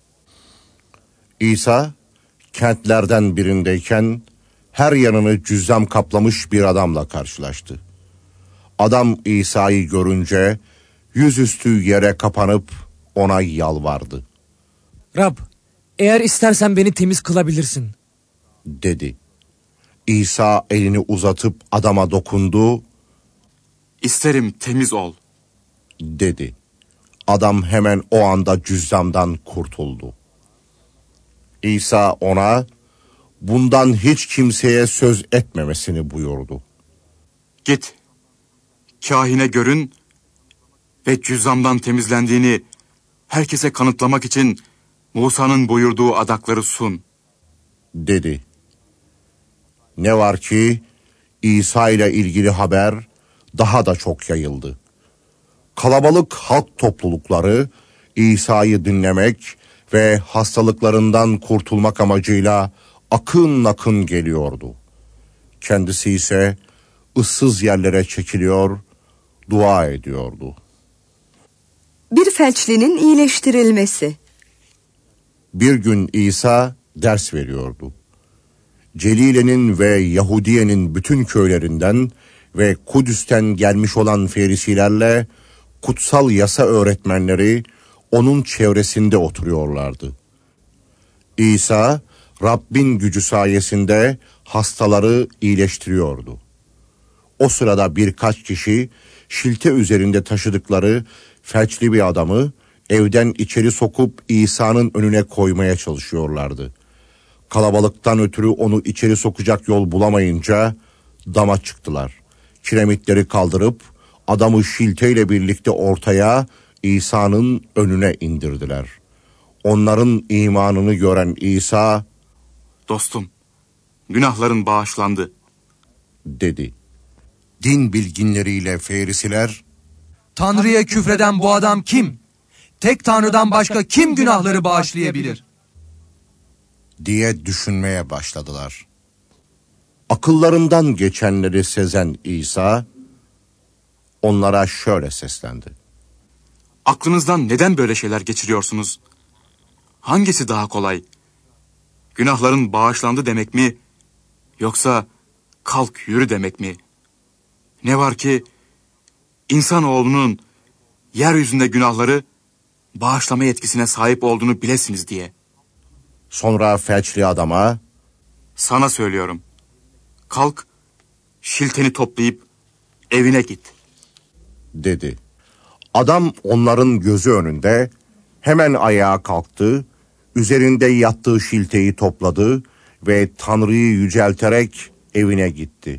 İsa kentlerden birindeyken her yanını cüzzam kaplamış bir adamla karşılaştı. Adam İsa'yı görünce yüzüstü yere kapanıp ona yalvardı. Rab, eğer istersen beni temiz kılabilirsin, dedi. İsa elini uzatıp adama dokundu. "İsterim, temiz ol," dedi. Adam hemen o anda cüzzamdan kurtuldu. İsa ona bundan hiç kimseye söz etmemesini buyurdu. "Git, kahine görün ve cüzzamdan temizlendiğini herkese kanıtlamak için Musa'nın buyurduğu adakları sun," dedi. Ne var ki İsa ile ilgili haber daha da çok yayıldı. Kalabalık halk toplulukları İsa'yı dinlemek ve hastalıklarından kurtulmak amacıyla akın akın geliyordu. Kendisi ise ıssız yerlere çekiliyor, dua ediyordu. Bir felçlinin iyileştirilmesi. Bir gün İsa ders veriyordu. Celile'nin ve Yahudiye'nin bütün köylerinden ve Kudüs'ten gelmiş olan Ferisilerle kutsal yasa öğretmenleri onun çevresinde oturuyorlardı. İsa, Rabbin gücü sayesinde hastaları iyileştiriyordu. O sırada birkaç kişi şilte üzerinde taşıdıkları felçli bir adamı evden içeri sokup İsa'nın önüne koymaya çalışıyorlardı. Kalabalıktan ötürü onu içeri sokacak yol bulamayınca dama çıktılar. Kiremitleri kaldırıp adamı şilteyle birlikte ortaya İsa'nın önüne indirdiler. Onların imanını gören İsa, "Dostum, günahların bağışlandı," dedi. Din bilginleriyle Ferisiler, Tanrı'ya küfreden bu adam kim? Tek Tanrı'dan başka kim günahları bağışlayabilir? diye düşünmeye başladılar. Akıllarından geçenleri sezen İsa onlara şöyle seslendi. "Aklınızdan neden böyle şeyler geçiriyorsunuz? Hangisi daha kolay? Günahların bağışlandı demek mi? Yoksa kalk yürü demek mi? Ne var ki insanoğlunun yeryüzünde günahları bağışlama yetkisine sahip olduğunu bilesiniz diye." Sonra felçli adama, "Sana söylüyorum. Kalk, şilteni toplayıp evine git," dedi. Adam onların gözü önünde hemen ayağa kalktı, üzerinde yattığı şilteyi topladı ve Tanrı'yı yücelterek evine gitti.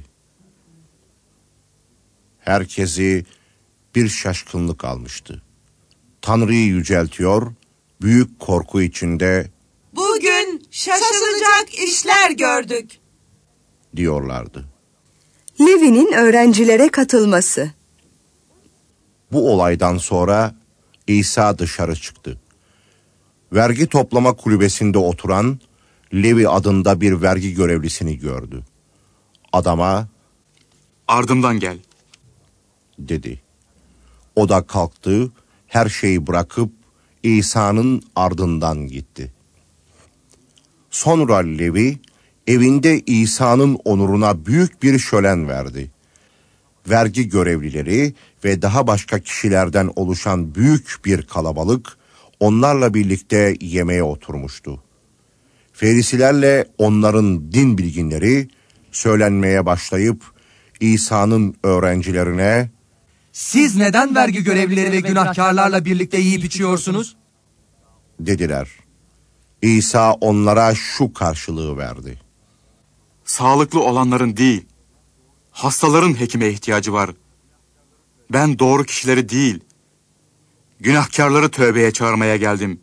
Herkesi bir şaşkınlık almıştı. Tanrı'yı yüceltiyor, büyük korku içinde Bugün şaşılacak işler gördük diyorlardı. Levi'nin öğrencilere katılması. Bu olaydan sonra İsa dışarı çıktı. Vergi toplama kulübesinde oturan Levi adında bir vergi görevlisini gördü. Adama, "Ardımdan gel," dedi. O da kalktı, her şeyi bırakıp İsa'nın ardından gitti. Sonra Levi evinde İsa'nın onuruna büyük bir şölen verdi. Vergi görevlileri ve daha başka kişilerden oluşan büyük bir kalabalık onlarla birlikte yemeğe oturmuştu. Ferisilerle onların din bilginleri söylenmeye başlayıp İsa'nın öğrencilerine "Siz neden vergi görevlileri ve günahkarlarla birlikte yiyip içiyorsunuz?" dediler. İsa onlara şu karşılığı verdi. Sağlıklı olanların değil, hastaların hekime ihtiyacı var. Ben doğru kişileri değil, günahkarları tövbeye çağırmaya geldim.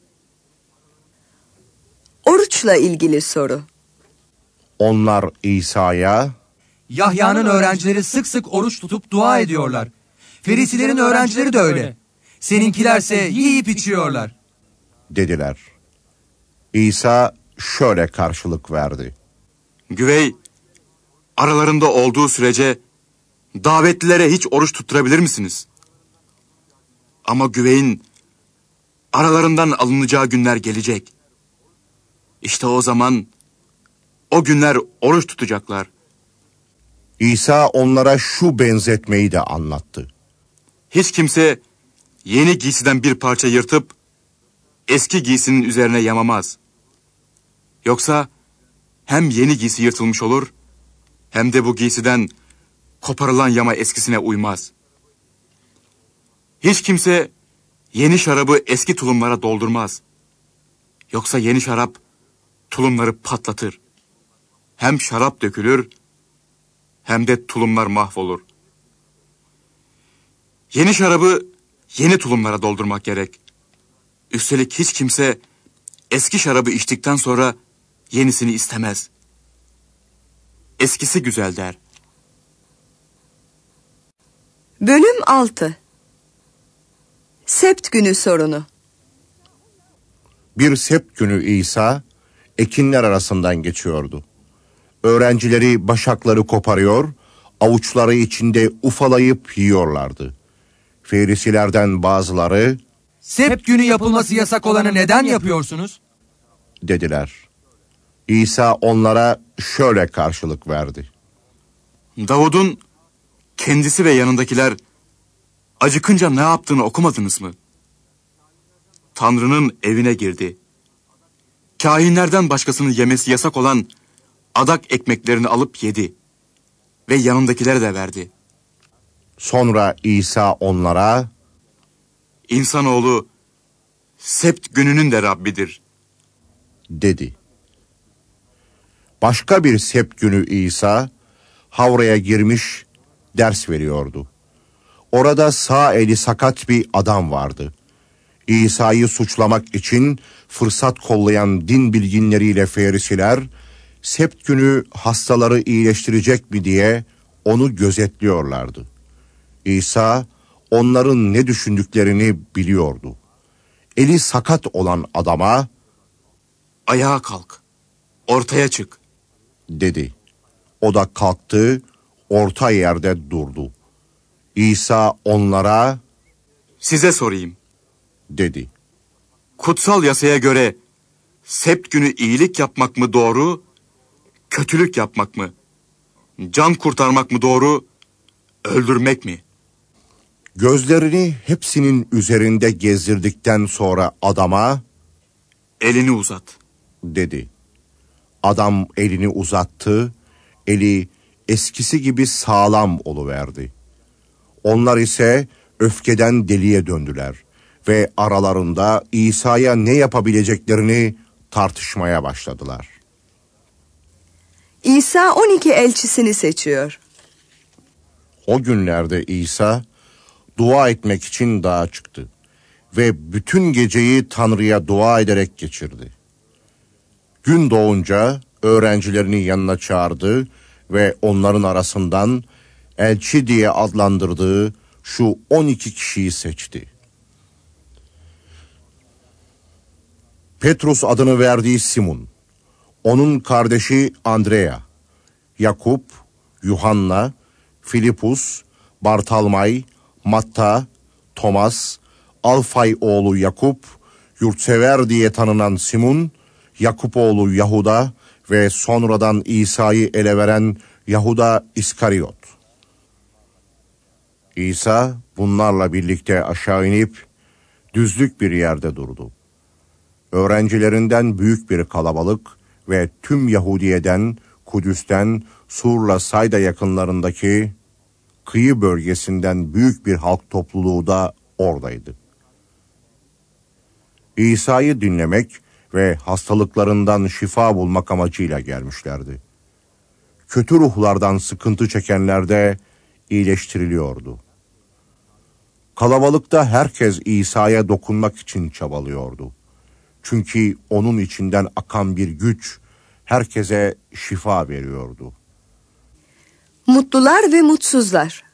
Oruçla ilgili soru. Onlar İsa'ya, "Yahya'nın öğrencileri sık sık oruç tutup dua ediyorlar. Ferisilerin öğrencileri de öyle. Seninkilerse yiyip içiyorlar." dediler. İsa şöyle karşılık verdi. Güvey, aralarında olduğu sürece davetlilere hiç oruç tutturabilir misiniz? Ama güveyin aralarından alınacağı günler gelecek. İşte o zaman o günler oruç tutacaklar. İsa onlara şu benzetmeyi de anlattı. Hiç kimse yeni giysiden bir parça yırtıp eski giysinin üzerine yamamaz. Yoksa hem yeni giysi yırtılmış olur, hem de bu giysiden koparılan yama eskisine uymaz. Hiç kimse yeni şarabı eski tulumlara doldurmaz. Yoksa yeni şarap tulumları patlatır. Hem şarap dökülür, hem de tulumlar mahvolur. Yeni şarabı yeni tulumlara doldurmak gerek. Üstelik hiç kimse eski şarabı içtikten sonra yenisini istemez. Eskisi güzel der. Bölüm 6. Sebt günü sorunu. Bir sebt günü İsa ekinler arasından geçiyordu. Öğrencileri başakları koparıyor, avuçları içinde ufalayıp yiyorlardı. Ferisilerden bazıları, "Sebt günü yapılması yasak olanı neden yapıyorsunuz?" dediler. İsa onlara şöyle karşılık verdi. Davud'un kendisi ve yanındakiler acıkınca ne yaptığını okumadınız mı? Tanrı'nın evine girdi. Kahinlerden başkasının yemesi yasak olan adak ekmeklerini alıp yedi ve yanındakilere de verdi. Sonra İsa onlara, İnsanoğlu sebt gününün de Rabbidir, dedi. Başka bir sebt günü İsa havraya girmiş ders veriyordu. Orada sağ eli sakat bir adam vardı. İsa'yı suçlamak için fırsat kollayan din bilginleriyle Ferisiler, sebt günü hastaları iyileştirecek mi diye onu gözetliyorlardı. İsa onların ne düşündüklerini biliyordu. Eli sakat olan adama, ayağa kalk, ortaya çık, dedi. O da kalktı, orta yerde durdu. İsa onlara, size sorayım, dedi. Kutsal yasaya göre sebt günü iyilik yapmak mı doğru, kötülük yapmak mı? Can kurtarmak mı doğru, öldürmek mi? Gözlerini hepsinin üzerinde gezdirdikten sonra adama, elini uzat, dedi. Adam elini uzattı, eli eskisi gibi sağlam oluverdi. Onlar ise öfkeden deliye döndüler ve aralarında İsa'ya ne yapabileceklerini tartışmaya başladılar. İsa 12 elçisini seçiyor. O günlerde İsa dua etmek için dağa çıktı ve bütün geceyi Tanrı'ya dua ederek geçirdi. Gün doğunca öğrencilerini yanına çağırdı ve onların arasından elçi diye adlandırdığı şu 12 kişiyi seçti. Petrus adını verdiği Simon, onun kardeşi Andrea, Yakup, Yuhanna, Filipus, Bartalmay, Matta, Thomas, Alfay oğlu Yakup, yurtsever diye tanınan Simon, Yakup oğlu Yahuda ve sonradan İsa'yı ele veren Yahuda İskariot. İsa bunlarla birlikte aşağı inip düzlük bir yerde durdu. Öğrencilerinden büyük bir kalabalık ve tüm Yahudiye'den, Kudüs'ten, Sur'la Sayda yakınlarındaki kıyı bölgesinden büyük bir halk topluluğu da oradaydı. İsa'yı dinlemek ve hastalıklarından şifa bulmak amacıyla gelmişlerdi. Kötü ruhlardan sıkıntı çekenler de iyileştiriliyordu. Kalabalıkta herkes İsa'ya dokunmak için çabalıyordu. Çünkü onun içinden akan bir güç herkese şifa veriyordu. Mutlular ve mutsuzlar.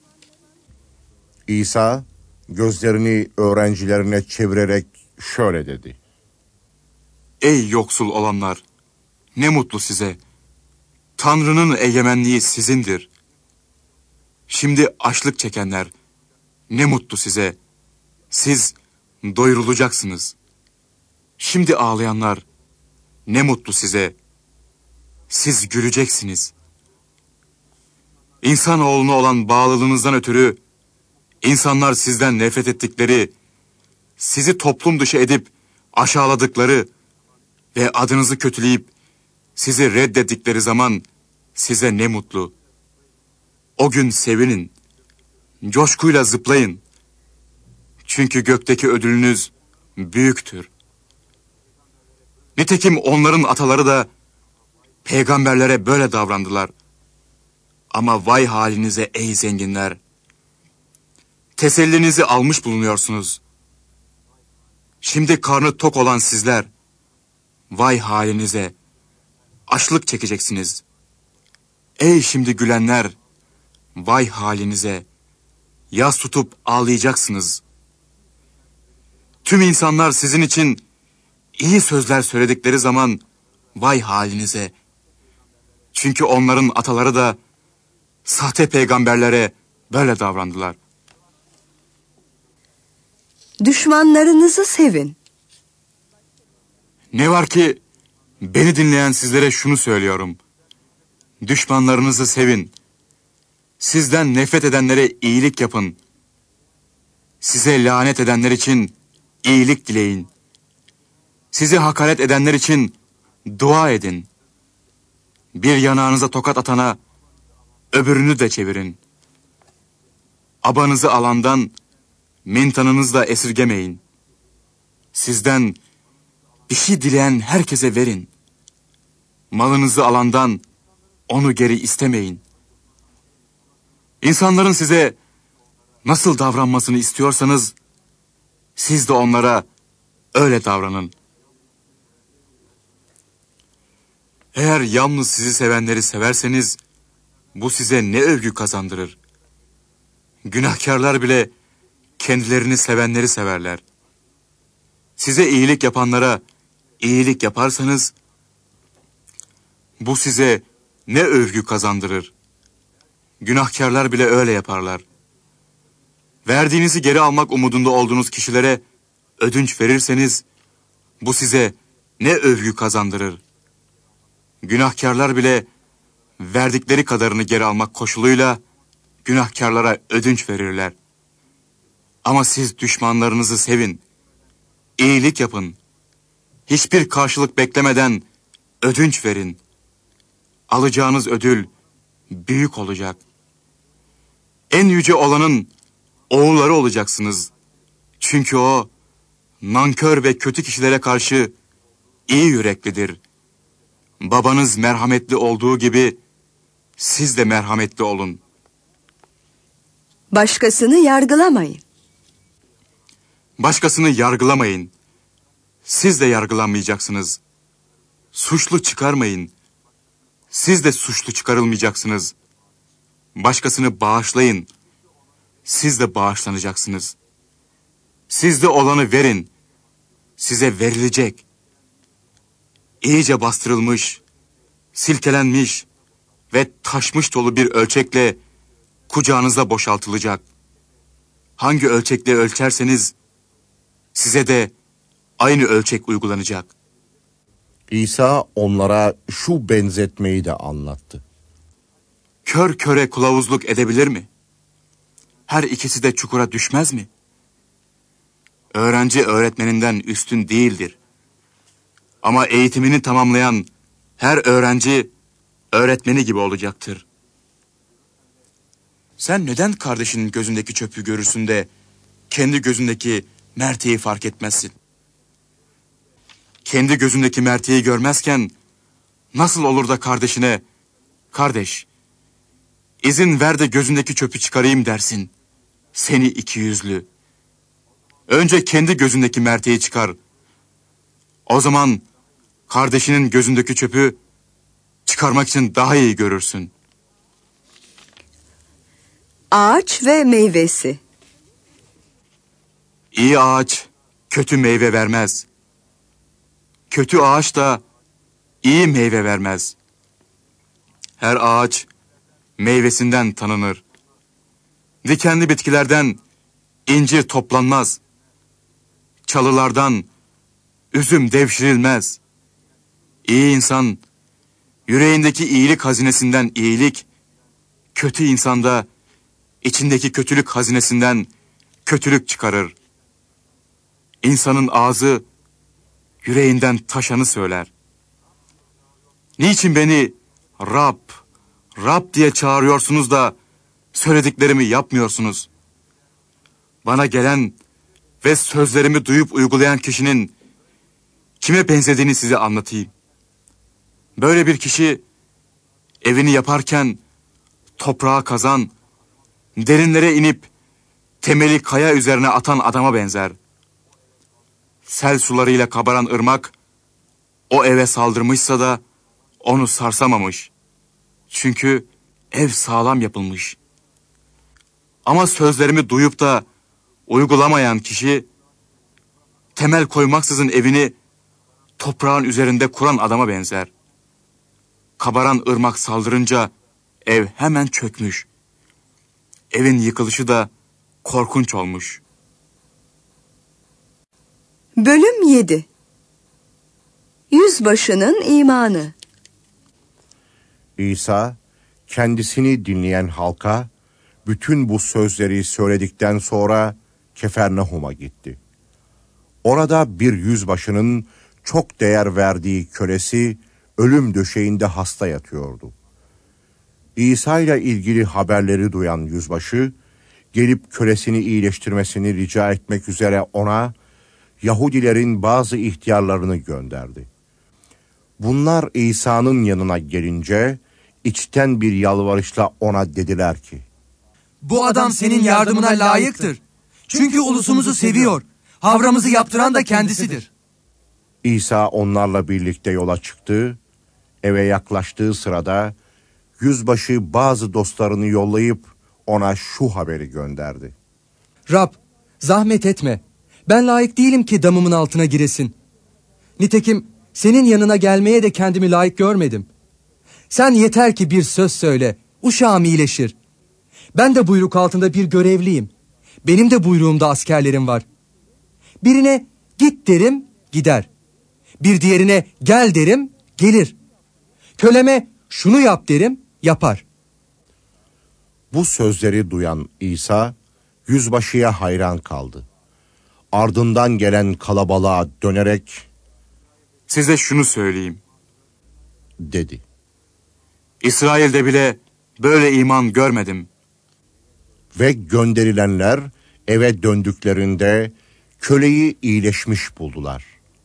İsa gözlerini öğrencilerine çevirerek şöyle dedi. Ey yoksul olanlar! Ne mutlu size! Tanrı'nın egemenliği sizindir. Şimdi açlık çekenler, ne mutlu size! Siz doyurulacaksınız. Şimdi ağlayanlar, ne mutlu size! Siz güleceksiniz. İnsanoğluna olan bağlılığınızdan ötürü, insanlar sizden nefret ettikleri, sizi toplum dışı edip aşağıladıkları ve adınızı kötüleyip sizi reddettikleri zaman size ne mutlu. O gün sevinin, coşkuyla zıplayın. Çünkü gökteki ödülünüz büyüktür. Nitekim onların ataları da peygamberlere böyle davrandılar. Ama vay halinize ey zenginler! Tesellinizi almış bulunuyorsunuz. Şimdi karnı tok olan sizler, vay halinize! Açlık çekeceksiniz. Ey şimdi gülenler! Vay halinize! Yas tutup ağlayacaksınız. Tüm insanlar sizin için iyi sözler söyledikleri zaman vay halinize! Çünkü onların ataları da sahte peygamberlere böyle davrandılar. Düşmanlarınızı sevin. Ne var ki beni dinleyen sizlere şunu söylüyorum. Düşmanlarınızı sevin. Sizden nefret edenlere iyilik yapın. Size lanet edenler için iyilik dileyin. Sizi hakaret edenler için dua edin. Bir yanağınıza tokat atana öbürünü de çevirin. Abanızı alandan mintanınızı da esirgemeyin. Sizden bir şey dileyen herkese verin. Malınızı alandan onu geri istemeyin. İnsanların size nasıl davranmasını istiyorsanız siz de onlara öyle davranın. Eğer yalnız sizi sevenleri severseniz bu size ne övgü kazandırır? Günahkarlar bile kendilerini sevenleri severler. Size iyilik yapanlara iyilik yaparsanız bu size ne övgü kazandırır? Günahkarlar bile öyle yaparlar. Verdiğinizi geri almak umudunda olduğunuz kişilere ödünç verirseniz bu size ne övgü kazandırır? Günahkarlar bile verdikleri kadarını geri almak koşuluyla günahkarlara ödünç verirler. Ama siz düşmanlarınızı sevin, iyilik yapın, hiçbir karşılık beklemeden ödünç verin. Alacağınız ödül büyük olacak. En yüce olanın oğulları olacaksınız. Çünkü o nankör ve kötü kişilere karşı iyi yüreklidir. Babanız merhametli olduğu gibi siz de merhametli olun. Başkasını yargılamayın. Başkasını yargılamayın. Siz de yargılanmayacaksınız. Suçlu çıkarmayın. Siz de suçlu çıkarılmayacaksınız. Başkasını bağışlayın. Siz de bağışlanacaksınız. Sizde olanı verin. Size verilecek. İyice bastırılmış, silkelenmiş ve taşmış dolu bir ölçekle kucağınıza boşaltılacak. Hangi ölçekle ölçerseniz size de aynı ölçek uygulanacak. İsa onlara şu benzetmeyi de anlattı. Kör köre kılavuzluk edebilir mi? Her ikisi de çukura düşmez mi? Öğrenci öğretmeninden üstün değildir. Ama eğitimini tamamlayan her öğrenci öğretmeni gibi olacaktır. Sen neden kardeşinin gözündeki çöpü görürsün de kendi gözündeki merteği fark etmezsin? Kendi gözündeki merteği görmezken nasıl olur da kardeşine, kardeş, izin ver de gözündeki çöpü çıkarayım dersin. Seni ikiyüzlü. Önce kendi gözündeki merteği çıkar. O zaman kardeşinin gözündeki çöpü çıkarmak için daha iyi görürsün. Ağaç ve meyvesi. İyi ağaç kötü meyve vermez. Kötü ağaç da iyi meyve vermez. Her ağaç meyvesinden tanınır. Dikenli bitkilerden incir toplanmaz. Çalılardan üzüm devşirilmez. İyi insan yüreğindeki iyilik hazinesinden iyilik, kötü insanda içindeki kötülük hazinesinden kötülük çıkarır. İnsanın ağzı yüreğinden taşanı söyler. Niçin beni Rab, Rab diye çağırıyorsunuz da söylediklerimi yapmıyorsunuz? Bana gelen ve sözlerimi duyup uygulayan kişinin kime benzediğini size anlatayım. Böyle bir kişi evini yaparken toprağa kazan, derinlere inip temeli kaya üzerine atan adama benzer. Sel sularıyla kabaran ırmak o eve saldırmışsa da onu sarsamamış. Çünkü ev sağlam yapılmış. Ama sözlerimi duyup da uygulamayan kişi temel koymaksızın evini toprağın üzerinde kuran adama benzer. Kabaran ırmak saldırınca ev hemen çökmüş. Evin yıkılışı da korkunç olmuş. Bölüm 7. Yüzbaşının imanı. İsa kendisini dinleyen halka bütün bu sözleri söyledikten sonra Kefernahum'a gitti. Orada bir yüzbaşının çok değer verdiği kölesi ölüm döşeğinde hasta yatıyordu. İsa ile ilgili haberleri duyan yüzbaşı gelip kölesini iyileştirmesini rica etmek üzere ona Yahudilerin bazı ihtiyarlarını gönderdi. Bunlar İsa'nın yanına gelince içten bir yalvarışla ona dediler ki: Bu adam senin yardımına layıktır. Çünkü ulusumuzu seviyor. Havramızı yaptıran da kendisidir. İsa onlarla birlikte yola çıktı. Eve yaklaştığı sırada yüzbaşı bazı dostlarını yollayıp ona şu haberi gönderdi: Rab, zahmet etme. Ben layık değilim ki damımın altına giresin. Nitekim senin yanına gelmeye de kendimi layık görmedim. Sen yeter ki bir söz söyle, uşağım iyileşir. Ben de buyruk altında bir görevliyim. Benim de buyruğumda askerlerim var. Birine git derim, gider. Bir diğerine gel derim, gelir. Köleme şunu yap derim, yapar. Bu sözleri duyan İsa yüzbaşıya hayran kaldı. Ardından gelen kalabalığa dönerek size şunu söyleyeyim dedi: İsrail'de bile böyle iman görmedim. Ve gönderilenler eve döndüklerinde köleyi iyileşmiş buldular.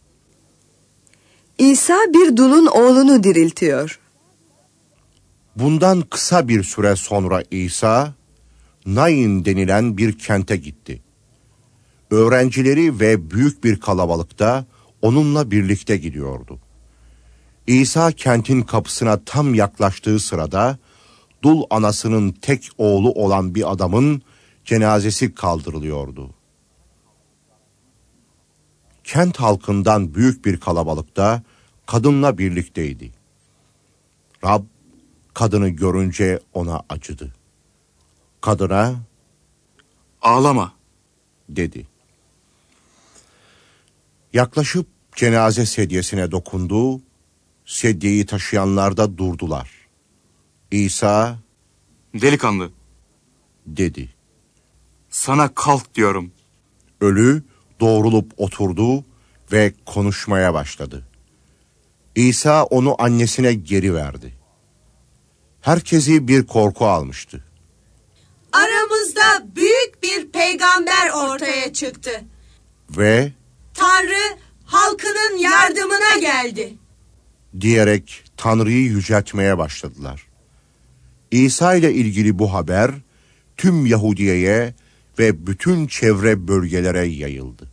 İsa bir dulun oğlunu diriltiyor. Bundan kısa bir süre sonra İsa Nain denilen bir kente gitti. Öğrencileri ve büyük bir kalabalık da onunla birlikte gidiyordu. İsa kentin kapısına tam yaklaştığı sırada dul anasının tek oğlu olan bir adamın cenazesi kaldırılıyordu. Kent halkından büyük bir kalabalık da kadınla birlikteydi. Rab kadını görünce ona acıdı. Kadına ağlama dedi. Yaklaşıp cenaze sedyesine dokundu sedyeyi taşıyanlar da durdular. İsa, "Delikanlı," dedi. "sana kalk diyorum." Ölü doğrulup oturdu ve konuşmaya başladı. İsa onu annesine geri verdi. Herkesi bir korku almıştı. Aramızda büyük bir peygamber ortaya çıktı. Ve Tanrı halkının yardımına geldi diyerek Tanrı'yı yüceltmeye başladılar. İsa ile ilgili bu haber tüm Yahudiye'ye ve bütün çevre bölgelere yayıldı.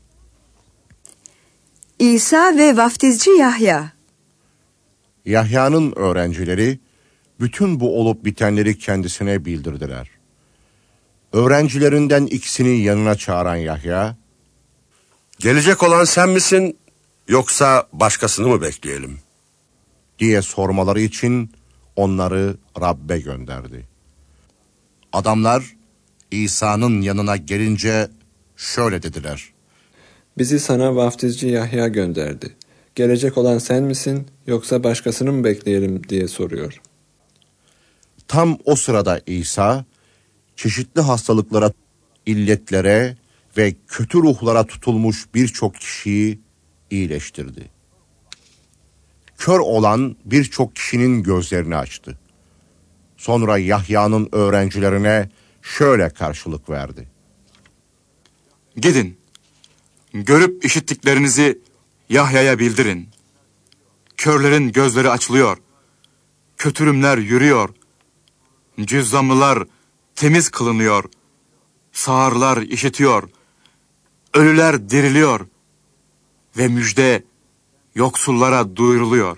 İsa ve vaftizci Yahya. Yahya'nın öğrencileri bütün bu olup bitenleri kendisine bildirdiler. Öğrencilerinden ikisini yanına çağıran Yahya, "Gelecek olan sen misin, yoksa başkasını mı bekleyelim?" diye sormaları için onları Rab'be gönderdi. Adamlar İsa'nın yanına gelince şöyle dediler: "Bizi sana vaftizci Yahya gönderdi. Gelecek olan sen misin, yoksa başkasını mı bekleyelim?" diye soruyor. Tam o sırada İsa, çeşitli hastalıklara, illetlere ve kötü ruhlara tutulmuş birçok kişiyi iyileştirdi. Kör olan birçok kişinin gözlerini açtı. Sonra Yahya'nın öğrencilerine şöyle karşılık verdi: "Gidin, görüp işittiklerinizi Yahya'ya bildirin. Körlerin gözleri açılıyor, kötürümler yürüyor, cüzzamlılar temiz kılınıyor, sağırlar işitiyor, ölüler diriliyor ve müjde yoksullara duyuruluyor.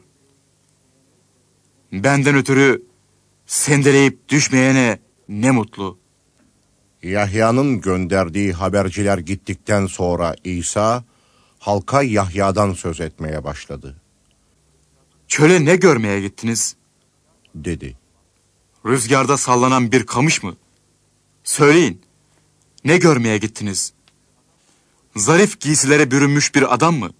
Benden ötürü sendeleyip düşmeyene ne mutlu." Yahya'nın gönderdiği haberciler gittikten sonra İsa, halka Yahya'dan söz etmeye başladı. "Çöle ne görmeye gittiniz?" dedi. "Rüzgarda sallanan bir kamış mı? Söyleyin, ne görmeye gittiniz? Zarif giysilere bürünmüş bir adam mı?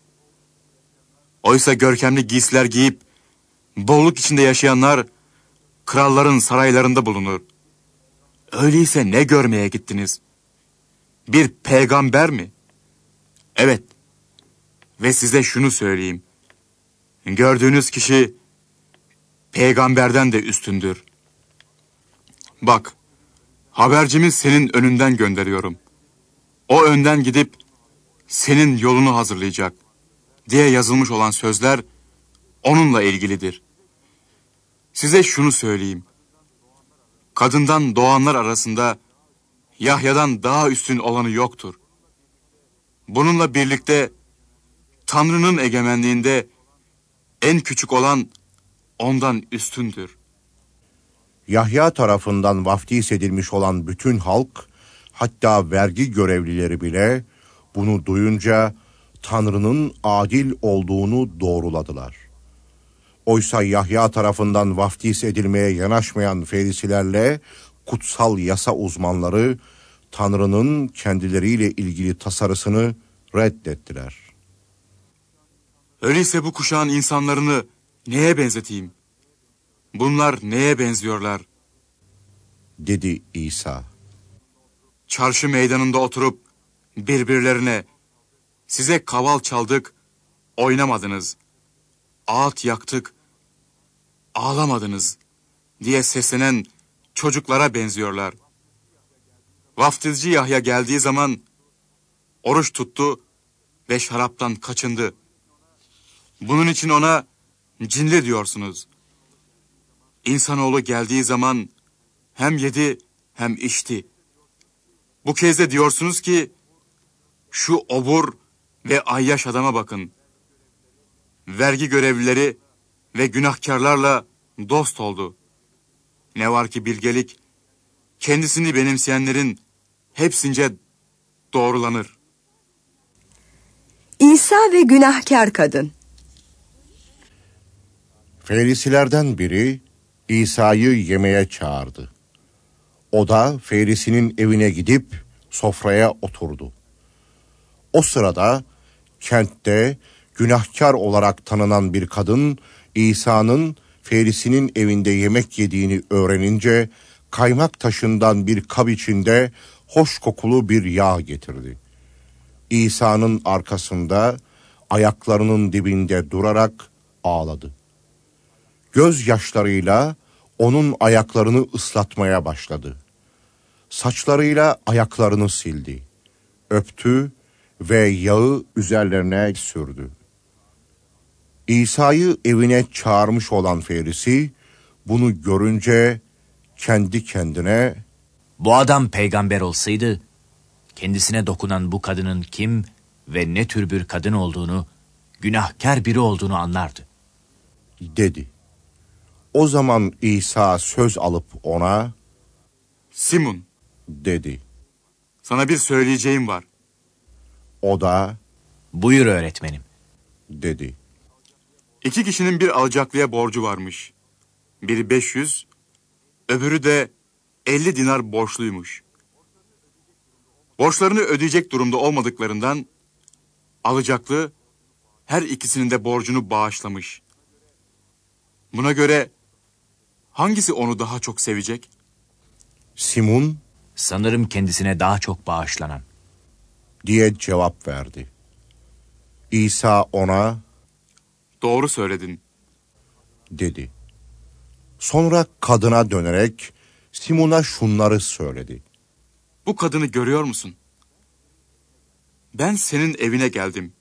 Oysa görkemli giysiler giyip bolluk içinde yaşayanlar kralların saraylarında bulunur. Öyleyse ne görmeye gittiniz? Bir peygamber mi? Evet. Ve size şunu söyleyeyim. Gördüğünüz kişi peygamberden de üstündür. Bak, habercimi senin önünden gönderiyorum. O önden gidip senin yolunu hazırlayacak diye yazılmış olan sözler onunla ilgilidir. Size şunu söyleyeyim. Kadından doğanlar arasında Yahya'dan daha üstün olanı yoktur. Bununla birlikte Tanrı'nın egemenliğinde en küçük olan ondan üstündür." Yahya tarafından vaftiz edilmiş olan bütün halk, hatta vergi görevlileri bile bunu duyunca Tanrı'nın adil olduğunu doğruladılar. Oysa Yahya tarafından vaftiz edilmeye yanaşmayan Ferisilerle kutsal yasa uzmanları Tanrı'nın kendileriyle ilgili tasarısını reddettiler. Öyleyse bu kuşağın insanlarını neye benzeteyim? Bunlar neye benziyorlar? Dedi İsa. Çarşı meydanında oturup birbirlerine size kaval çaldık, oynamadınız. Ağıt yaktık, ağlamadınız diye seslenen çocuklara benziyorlar. Vaftizci Yahya geldiği zaman oruç tuttu ve şaraptan kaçındı. Bunun için ona cinli diyorsunuz. İnsanoğlu geldiği zaman hem yedi hem içti. Bu kez de diyorsunuz ki şu obur ve ayyaş adama bakın. Vergi görevlileri ve günahkarlarla dost oldu. Ne var ki bilgelik kendisini benimseyenlerin hepsince doğrulanır. İsa ve günahkar kadın. Ferisilerden biri İsa'yı yemeğe çağırdı. O da Ferisinin evine gidip sofraya oturdu. O sırada kentte günahkar olarak tanınan bir kadın İsa'nın Ferisinin evinde yemek yediğini öğrenince kaymak taşından bir kab içinde hoş kokulu bir yağ getirdi. İsa'nın arkasında ayaklarının dibinde durarak ağladı. Gözyaşlarıyla onun ayaklarını ıslatmaya başladı. Saçlarıyla ayaklarını sildi. Öptü ve yağı üzerlerine sürdü. İsa'yı evine çağırmış olan Ferisi bunu görünce kendi kendine, "Bu adam peygamber olsaydı kendisine dokunan bu kadının kim ve ne tür bir kadın olduğunu, günahkar biri olduğunu anlardı," dedi. O zaman İsa söz alıp ona, "Simon," dedi. "sana bir söyleyeceğim var." O da, "Buyur öğretmenim," dedi. 2 kişinin bir alacaklıya borcu varmış. Biri 500, öbürü de 50 dinar borçluymuş. Borçlarını ödeyecek durumda olmadıklarından alacaklı her ikisinin de borcunu bağışlamış. Buna göre hangisi onu daha çok sevecek? Simon, "Sanırım kendisine daha çok bağışlanan," diye cevap verdi. İsa ona, "Doğru söyledin," dedi. Sonra kadına dönerek Simon'a şunları söyledi. "Bu kadını görüyor musun? Ben senin evine geldim.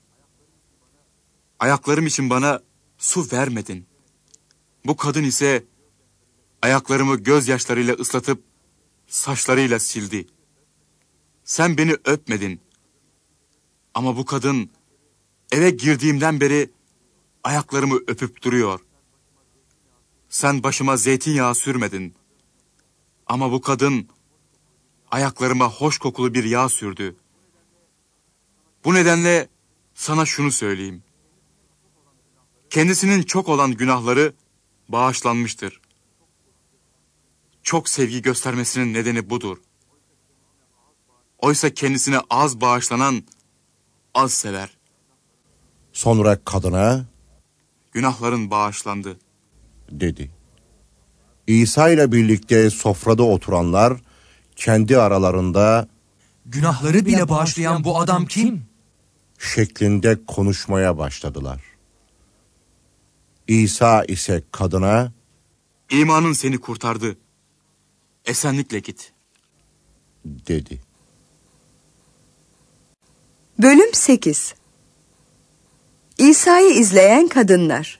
Ayaklarım için bana su vermedin. Bu kadın ise ayaklarımı gözyaşlarıyla ıslatıp saçlarıyla sildi. Sen beni öpmedin. Ama bu kadın eve girdiğimden beri ayaklarımı öpüp duruyor. Sen başıma zeytinyağı sürmedin. Ama bu kadın ayaklarıma hoş kokulu bir yağ sürdü. Bu nedenle sana şunu söyleyeyim. Kendisinin çok olan günahları bağışlanmıştır. Çok sevgi göstermesinin nedeni budur. Oysa kendisine az bağışlanan az sever." Sonra kadına, "Günahların bağışlandı," dedi. İsa ile birlikte sofrada oturanlar kendi aralarında, "Günahları bile bağışlayan bu adam kim?" şeklinde konuşmaya başladılar. İsa ise kadına, "İmanın seni kurtardı. Esenlikle git," dedi. Bölüm 8. İsa'yı izleyen kadınlar.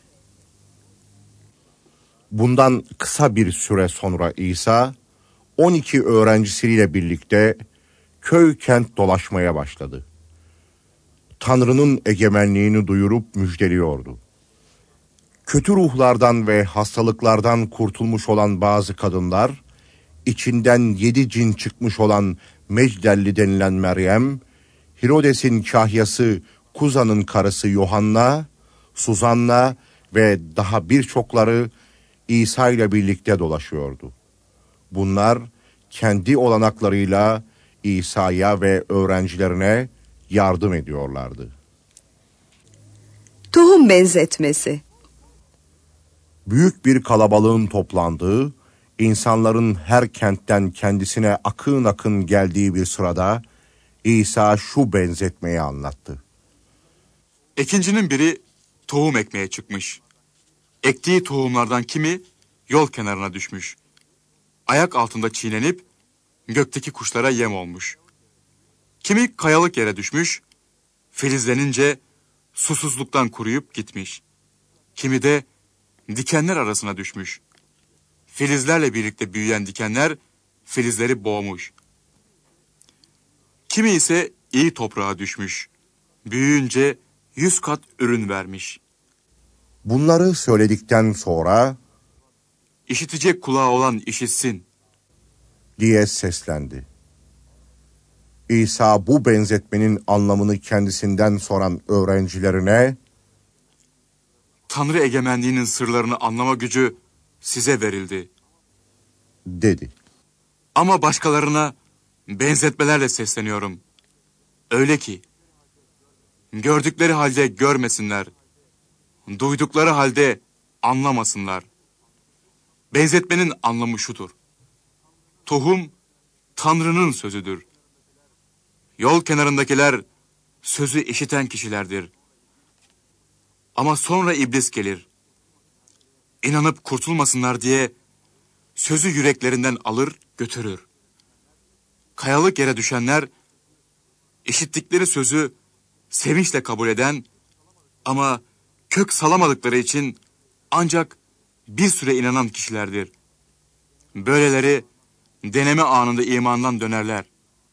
Bundan kısa bir süre sonra İsa 12 öğrencisiyle birlikte köy kent dolaşmaya başladı. Tanrı'nın egemenliğini duyurup müjdeliyordu. Kötü ruhlardan ve hastalıklardan kurtulmuş olan bazı kadınlar, içinden 7 cin çıkmış olan Mecdelli denilen Meryem, Hirodes'in kahyası Kuza'nın karısı Yohanna, Suzanna ve daha birçokları İsa ile birlikte dolaşıyordu. Bunlar kendi olanaklarıyla İsa'ya ve öğrencilerine yardım ediyorlardı. Tohum benzetmesi. Büyük bir kalabalığın toplandığı, insanların her kentten kendisine akın akın geldiği bir sırada İsa şu benzetmeyi anlattı. Ekincinin biri tohum ekmeye çıkmış. Ektiği tohumlardan kimi yol kenarına düşmüş. Ayak altında çiğnenip gökteki kuşlara yem olmuş. Kimi kayalık yere düşmüş, filizlenince susuzluktan kuruyup gitmiş. Kimi de dikenler arasına düşmüş. Filizlerle birlikte büyüyen dikenler filizleri boğmuş. Kimi ise iyi toprağa düşmüş. Büyüyünce 100 kat ürün vermiş. Bunları söyledikten sonra, "İşitecek kulağı olan işitsin," diye seslendi. İsa bu benzetmenin anlamını kendisinden soran öğrencilerine, "Tanrı egemenliğinin sırlarını anlama gücü size verildi," dedi. "Ama başkalarına benzetmelerle sesleniyorum. Öyle ki gördükleri halde görmesinler, duydukları halde anlamasınlar. Benzetmenin anlamı şudur: tohum Tanrı'nın sözüdür. Yol kenarındakiler sözü işiten kişilerdir. Ama sonra iblis gelir. İnanıp kurtulmasınlar diye sözü yüreklerinden alır götürür. Kayalık yere düşenler, işittikleri sözü sevinçle kabul eden ama kök salamadıkları için ancak bir süre inanan kişilerdir. Böyleleri deneme anında imandan dönerler.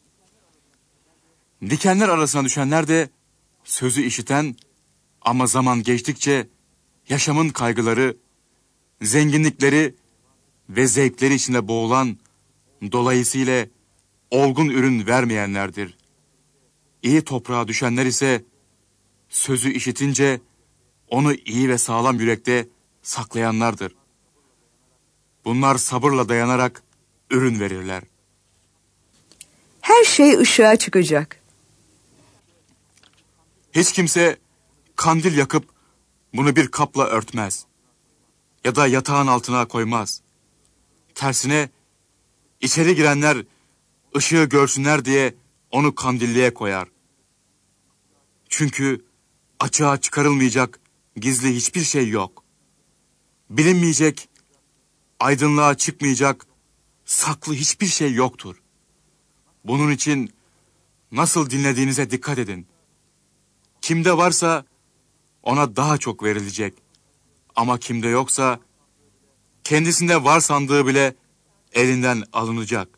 Dikenler arasına düşenler de sözü işiten ama zaman geçtikçe yaşamın kaygıları, zenginlikleri ve zevkleri içinde boğulan, dolayısıyla olgun ürün vermeyenlerdir. İyi toprağa düşenler ise sözü işitince onu iyi ve sağlam yürekte saklayanlardır. Bunlar sabırla dayanarak ürün verirler. Her şey ışığa çıkacak. Hiç kimse kandil yakıp bunu bir kapla örtmez ya da yatağın altına koymaz. Tersine içeri girenler ışığı görsünler diye onu kandilliğe koyar. Çünkü açığa çıkarılmayacak gizli hiçbir şey yok. Bilinmeyecek, aydınlığa çıkmayacak saklı hiçbir şey yoktur. Bunun için nasıl dinlediğinize dikkat edin. Kimde varsa ona daha çok verilecek. Ama kimde yoksa kendisinde var sandığı bile elinden alınacak.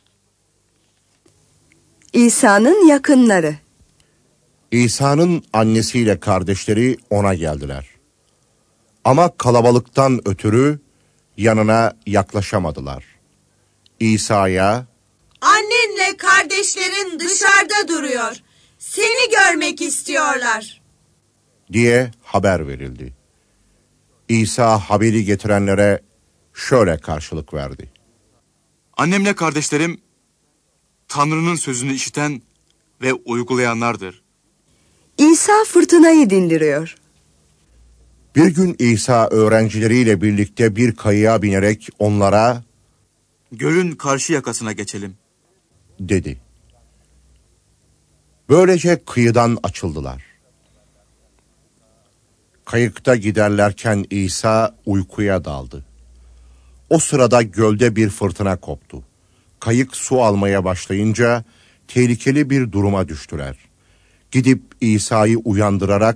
İsa'nın yakınları. İsa'nın annesiyle kardeşleri ona geldiler. Ama kalabalıktan ötürü yanına yaklaşamadılar. İsa'ya, "Annenle kardeşlerin dışarıda duruyor. Seni görmek istiyorlar," diye haber verildi. İsa haberi getirenlere şöyle karşılık verdi: Annemle kardeşlerim Tanrı'nın sözünü işiten ve uygulayanlardır. İsa fırtınayı dindiriyor. Bir gün İsa öğrencileriyle birlikte bir kayığa binerek onlara, "Gölün karşı yakasına geçelim," dedi. Böylece kıyıdan açıldılar. Kayıkta giderlerken İsa uykuya daldı. O sırada gölde bir fırtına koptu. Kayık su almaya başlayınca tehlikeli bir duruma düştüler. Gidip İsa'yı uyandırarak,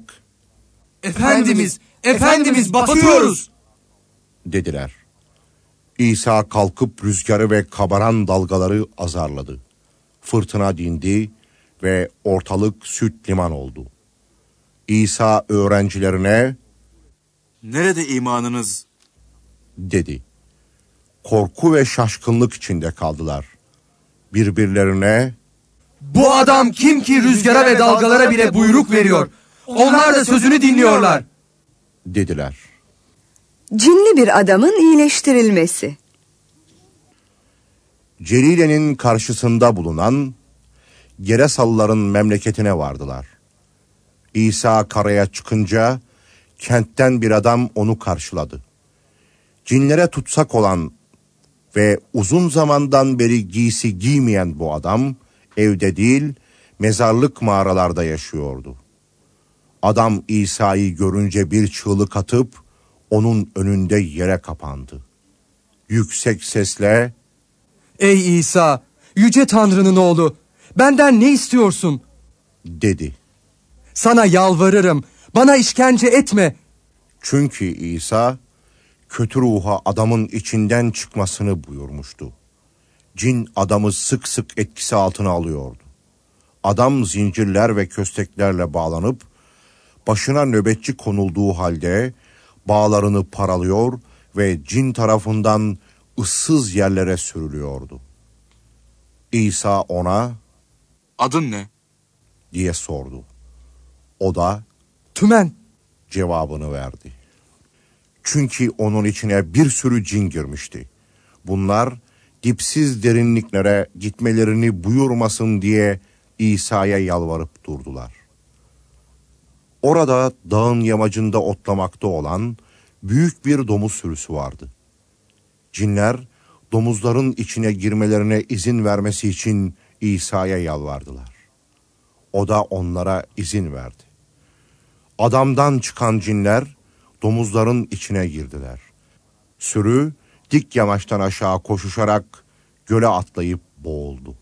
Efendimiz batıyoruz," dediler. İsa kalkıp rüzgarı ve kabaran dalgaları azarladı. Fırtına dindi ve ortalık süt liman oldu. İsa öğrencilerine, "Nerede imanınız?" dedi. Korku ve şaşkınlık içinde kaldılar. Birbirlerine, "Bu adam kim ki rüzgara ve dalgalara bile buyruk veriyor? Onlar da sözünü dinliyorlar," dediler. Cinli bir adamın iyileştirilmesi. Celile'nin karşısında bulunan Geresalıların memleketine vardılar. İsa karaya çıkınca kentten bir adam onu karşıladı. Cinlere tutsak olan ve uzun zamandan beri giysi giymeyen bu adam evde değil, mezarlık mağaralarda yaşıyordu. Adam İsa'yı görünce bir çığlık atıp onun önünde yere kapandı. Yüksek sesle, "Ey İsa, yüce Tanrı'nın oğlu, benden ne istiyorsun?" dedi. "Sana yalvarırım, bana işkence etme." Çünkü İsa kötü ruha adamın içinden çıkmasını buyurmuştu. Cin adamı sık sık etkisi altına alıyordu. Adam zincirler ve kösteklerle bağlanıp başına nöbetçi konulduğu halde bağlarını paralıyor ve cin tarafından ıssız yerlere sürülüyordu. İsa ona, "Adın ne?" diye sordu. O da, "Tümen," cevabını verdi. Çünkü onun içine bir sürü cin girmişti. Bunlar dipsiz derinliklere gitmelerini buyurmasın diye İsa'ya yalvarıp durdular. Orada dağın yamacında otlamakta olan büyük bir domuz sürüsü vardı. Cinler domuzların içine girmelerine izin vermesi için İsa'ya yalvardılar. O da onlara izin verdi. Adamdan çıkan cinler domuzların içine girdiler. Sürü dik yamaçtan aşağı koşuşarak göle atlayıp boğuldu.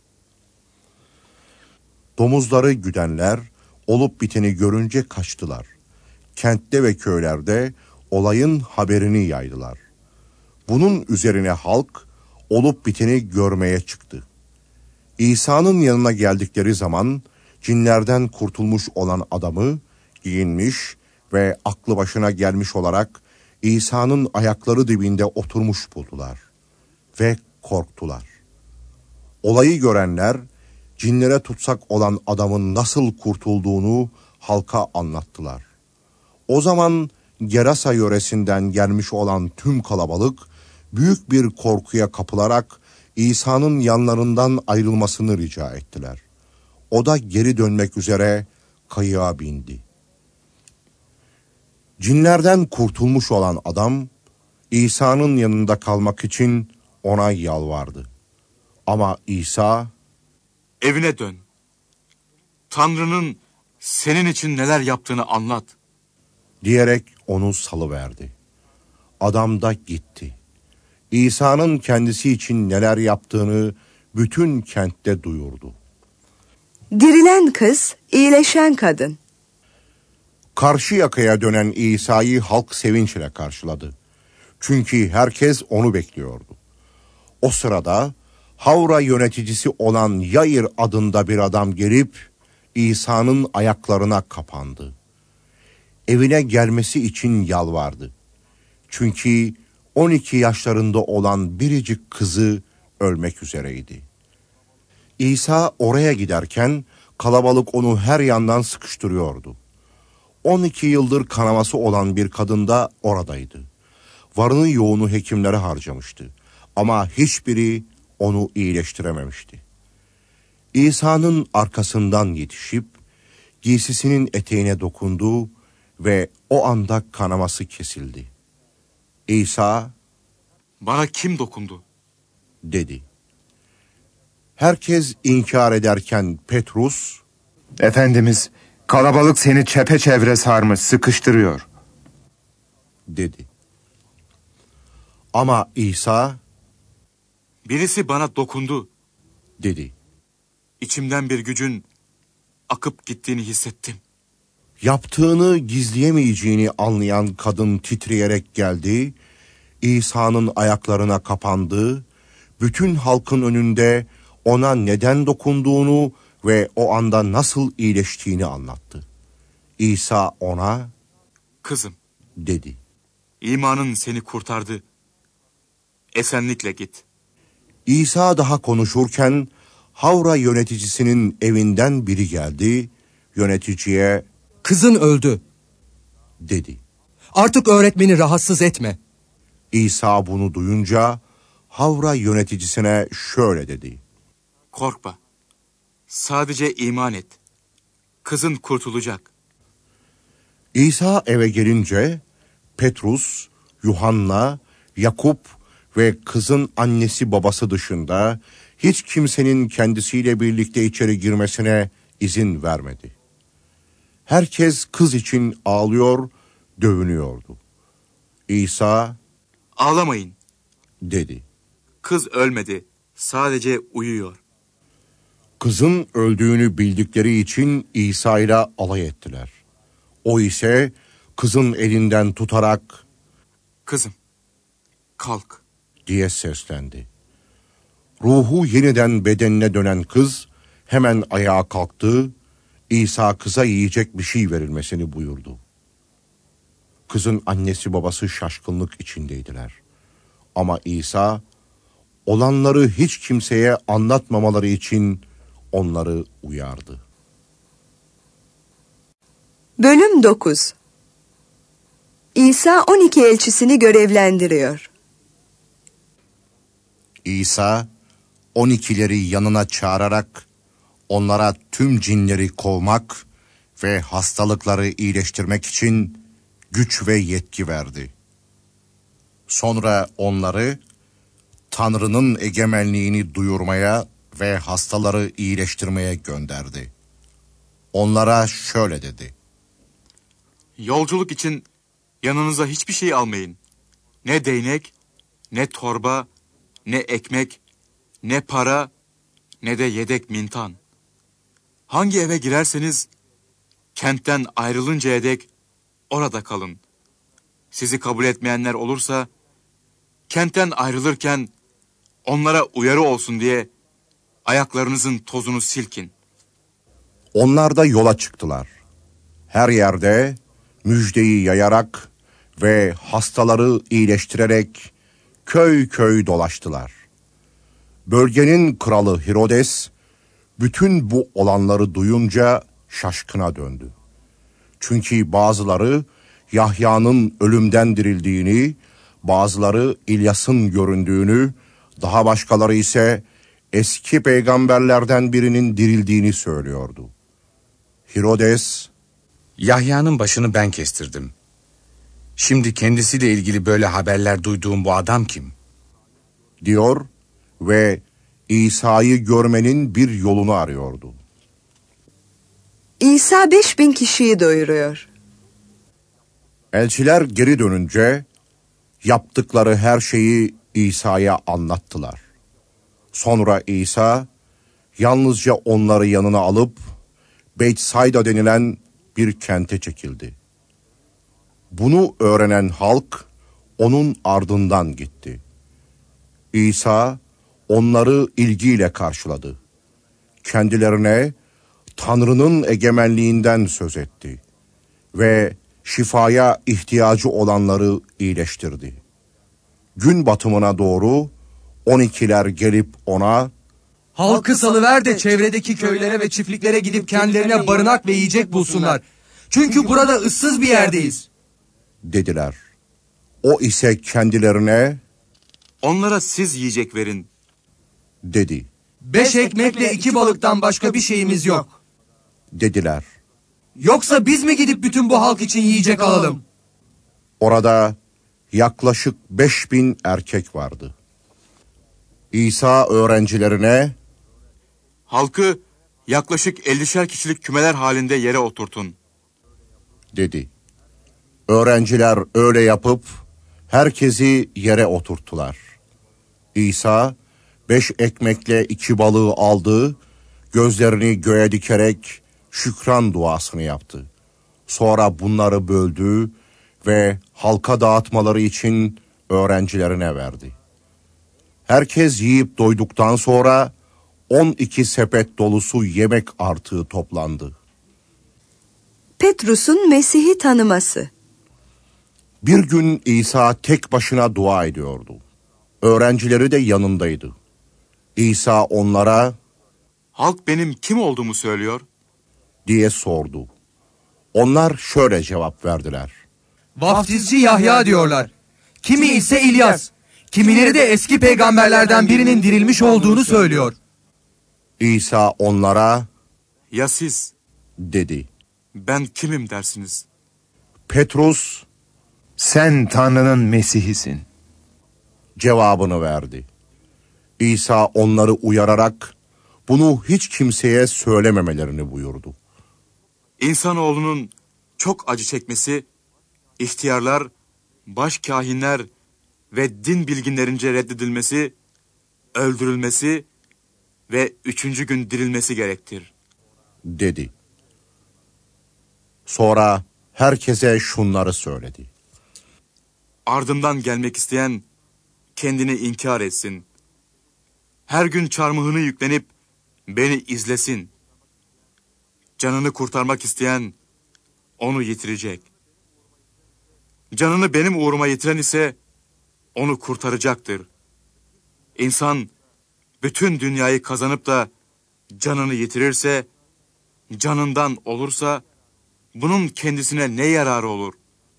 Domuzları güdenler olup biteni görünce kaçtılar. Kentte ve köylerde olayın haberini yaydılar. Bunun üzerine halk olup biteni görmeye çıktı. İsa'nın yanına geldikleri zaman cinlerden kurtulmuş olan adamı giyinmiş ve aklı başına gelmiş olarak İsa'nın ayakları dibinde oturmuş buldular ve korktular. Olayı görenler cinlere tutsak olan adamın nasıl kurtulduğunu halka anlattılar. O zaman Gerasa yöresinden gelmiş olan tüm kalabalık büyük bir korkuya kapılarak İsa'nın yanlarından ayrılmasını rica ettiler. O da geri dönmek üzere kayığa bindi. Cinlerden kurtulmuş olan adam İsa'nın yanında kalmak için ona yalvardı. Ama İsa, "Evine dön. Tanrı'nın senin için neler yaptığını anlat," diyerek onu salıverdi. Adam da gitti. İsa'nın kendisi için neler yaptığını bütün kentte duyurdu. Dirilen kız, iyileşen kadın. Karşı yakaya dönen İsa'yı halk sevinçle karşıladı. Çünkü herkes onu bekliyordu. O sırada Havra yöneticisi olan Yair adında bir adam gelip İsa'nın ayaklarına kapandı. Evine gelmesi için yalvardı. Çünkü 12 yaşlarında olan biricik kızı ölmek üzereydi. İsa oraya giderken kalabalık onu her yandan sıkıştırıyordu. 12 yıldır kanaması olan bir kadın da oradaydı. Varını yoğunu hekimlere harcamıştı. Ama hiçbiri onu iyileştirememişti. İsa'nın arkasından yetişip giysisinin eteğine dokundu ve o anda kanaması kesildi. İsa, "Bana kim dokundu?" dedi. Herkes inkar ederken Petrus, "Efendimiz, kalabalık seni çepeçevre sarmış, sıkıştırıyor," dedi. Ama İsa, "Birisi bana dokundu," dedi. "İçimden bir gücün akıp gittiğini hissettim." Yaptığını gizleyemeyeceğini anlayan kadın titreyerek geldi, İsa'nın ayaklarına kapandı, bütün halkın önünde ona neden dokunduğunu ve o anda nasıl iyileştiğini anlattı. İsa ona, "Kızım," dedi. "İmanın seni kurtardı. Esenlikle git." İsa daha konuşurken Havra yöneticisinin evinden biri geldi, yöneticiye, "Kızın öldü," dedi. "Artık öğretmeni rahatsız etme." İsa bunu duyunca Havra yöneticisine şöyle dedi. "Korkma. Sadece iman et. Kızın kurtulacak." İsa eve gelince Petrus, Yuhanna, Yakup ve kızın annesi babası dışında hiç kimsenin kendisiyle birlikte içeri girmesine izin vermedi. Herkes kız için ağlıyor, dövünüyordu. İsa, "Ağlamayın," dedi. "Kız ölmedi. Sadece uyuyor." Kızın öldüğünü bildikleri için İsa ile alay ettiler. O ise kızın elinden tutarak, "Kızım, kalk," diye seslendi. Ruhu yeniden bedenine dönen kız hemen ayağa kalktı. İsa kıza yiyecek bir şey verilmesini buyurdu. Kızın annesi babası şaşkınlık içindeydiler. Ama İsa olanları hiç kimseye anlatmamaları için onları uyardı. Bölüm 9. İsa 12 elçisini görevlendiriyor. İsa 12'leri yanına çağırarak onlara tüm cinleri kovmak ve hastalıkları iyileştirmek için güç ve yetki verdi. Sonra onları Tanrı'nın egemenliğini duyurmaya ve hastaları iyileştirmeye gönderdi. Onlara şöyle dedi: Yolculuk için yanınıza hiçbir şey almayın. Ne değnek, ne torba, ne ekmek, ne para, ne de yedek mintan. Hangi eve girerseniz kentten ayrılıncaya dek orada kalın. Sizi kabul etmeyenler olursa kentten ayrılırken onlara uyarı olsun diye ayaklarınızın tozunu silkin. Onlar da yola çıktılar. Her yerde müjdeyi yayarak ve hastaları iyileştirerek köy köy dolaştılar. Bölgenin kralı Herodes bütün bu olanları duyunca şaşkına döndü. Çünkü bazıları Yahya'nın ölümden dirildiğini, bazıları İlyas'ın göründüğünü, daha başkaları ise eski peygamberlerden birinin dirildiğini söylüyordu. Herodes, Yahya'nın başını ben kestirdim. Şimdi kendisiyle ilgili böyle haberler duyduğum bu adam kim? diyor ve İsa'yı görmenin bir yolunu arıyordu. İsa 5000 kişiyi doyuruyor. Elçiler geri dönünce yaptıkları her şeyi İsa'ya anlattılar. Sonra İsa yalnızca onları yanına alıp Beytsayda denilen bir kente çekildi. Bunu öğrenen halk onun ardından gitti. İsa onları ilgiyle karşıladı. Kendilerine Tanrı'nın egemenliğinden söz etti ve şifaya ihtiyacı olanları iyileştirdi. Gün batımına doğru 12'ler gelip ona, "Halkı salıver de çevredeki köylere ve çiftliklere gidip kendilerine barınak ve yiyecek bulsunlar. Çünkü burada ıssız bir yerdeyiz," dediler. O ise kendilerine, "Onlara siz yiyecek verin," dedi. "5 ekmekle 2 balıktan başka bir şeyimiz yok," dediler. "Yoksa biz mi gidip bütün bu halk için yiyecek alalım?" Orada yaklaşık 5000 erkek vardı. İsa öğrencilerine, "Halkı yaklaşık 50'şer kişilik kümeler halinde yere oturtun," dedi. Öğrenciler öyle yapıp herkesi yere oturttular. İsa 5 ekmekle 2 balığı aldı, gözlerini göğe dikerek şükran duasını yaptı. Sonra bunları böldü ve halka dağıtmaları için öğrencilerine verdi. Herkes yiyip doyduktan sonra 12 sepet dolusu yemek artığı toplandı. Petrus'un Mesih'i tanıması. Bir gün İsa tek başına dua ediyordu. Öğrencileri de yanındaydı. İsa onlara, "Halk benim kim olduğumu söylüyor?" diye sordu. Onlar şöyle cevap verdiler: "Vaftizci Yahya diyorlar. Kimi ise İlyas. Kimileri de eski peygamberlerden birinin dirilmiş olduğunu söylüyor." İsa onlara, "Ya siz?" dedi. "Ben kimim dersiniz?" Petrus, "Sen Tanrı'nın Mesih'isin," cevabını verdi. İsa onları uyararak bunu hiç kimseye söylememelerini buyurdu. "İnsanoğlunun çok acı çekmesi, ihtiyarlar, başkâhinler ve din bilginlerince reddedilmesi, öldürülmesi ve 3. gün dirilmesi gerektir," dedi. Sonra herkese şunları söyledi: "Ardımdan gelmek isteyen kendini inkar etsin. Her gün çarmıhını yüklenip beni izlesin. Canını kurtarmak isteyen onu yitirecek. Canını benim uğruma yitiren ise onu kurtaracaktır. İnsan bütün dünyayı kazanıp da canını yitirirse, canından olursa bunun kendisine ne yararı olur?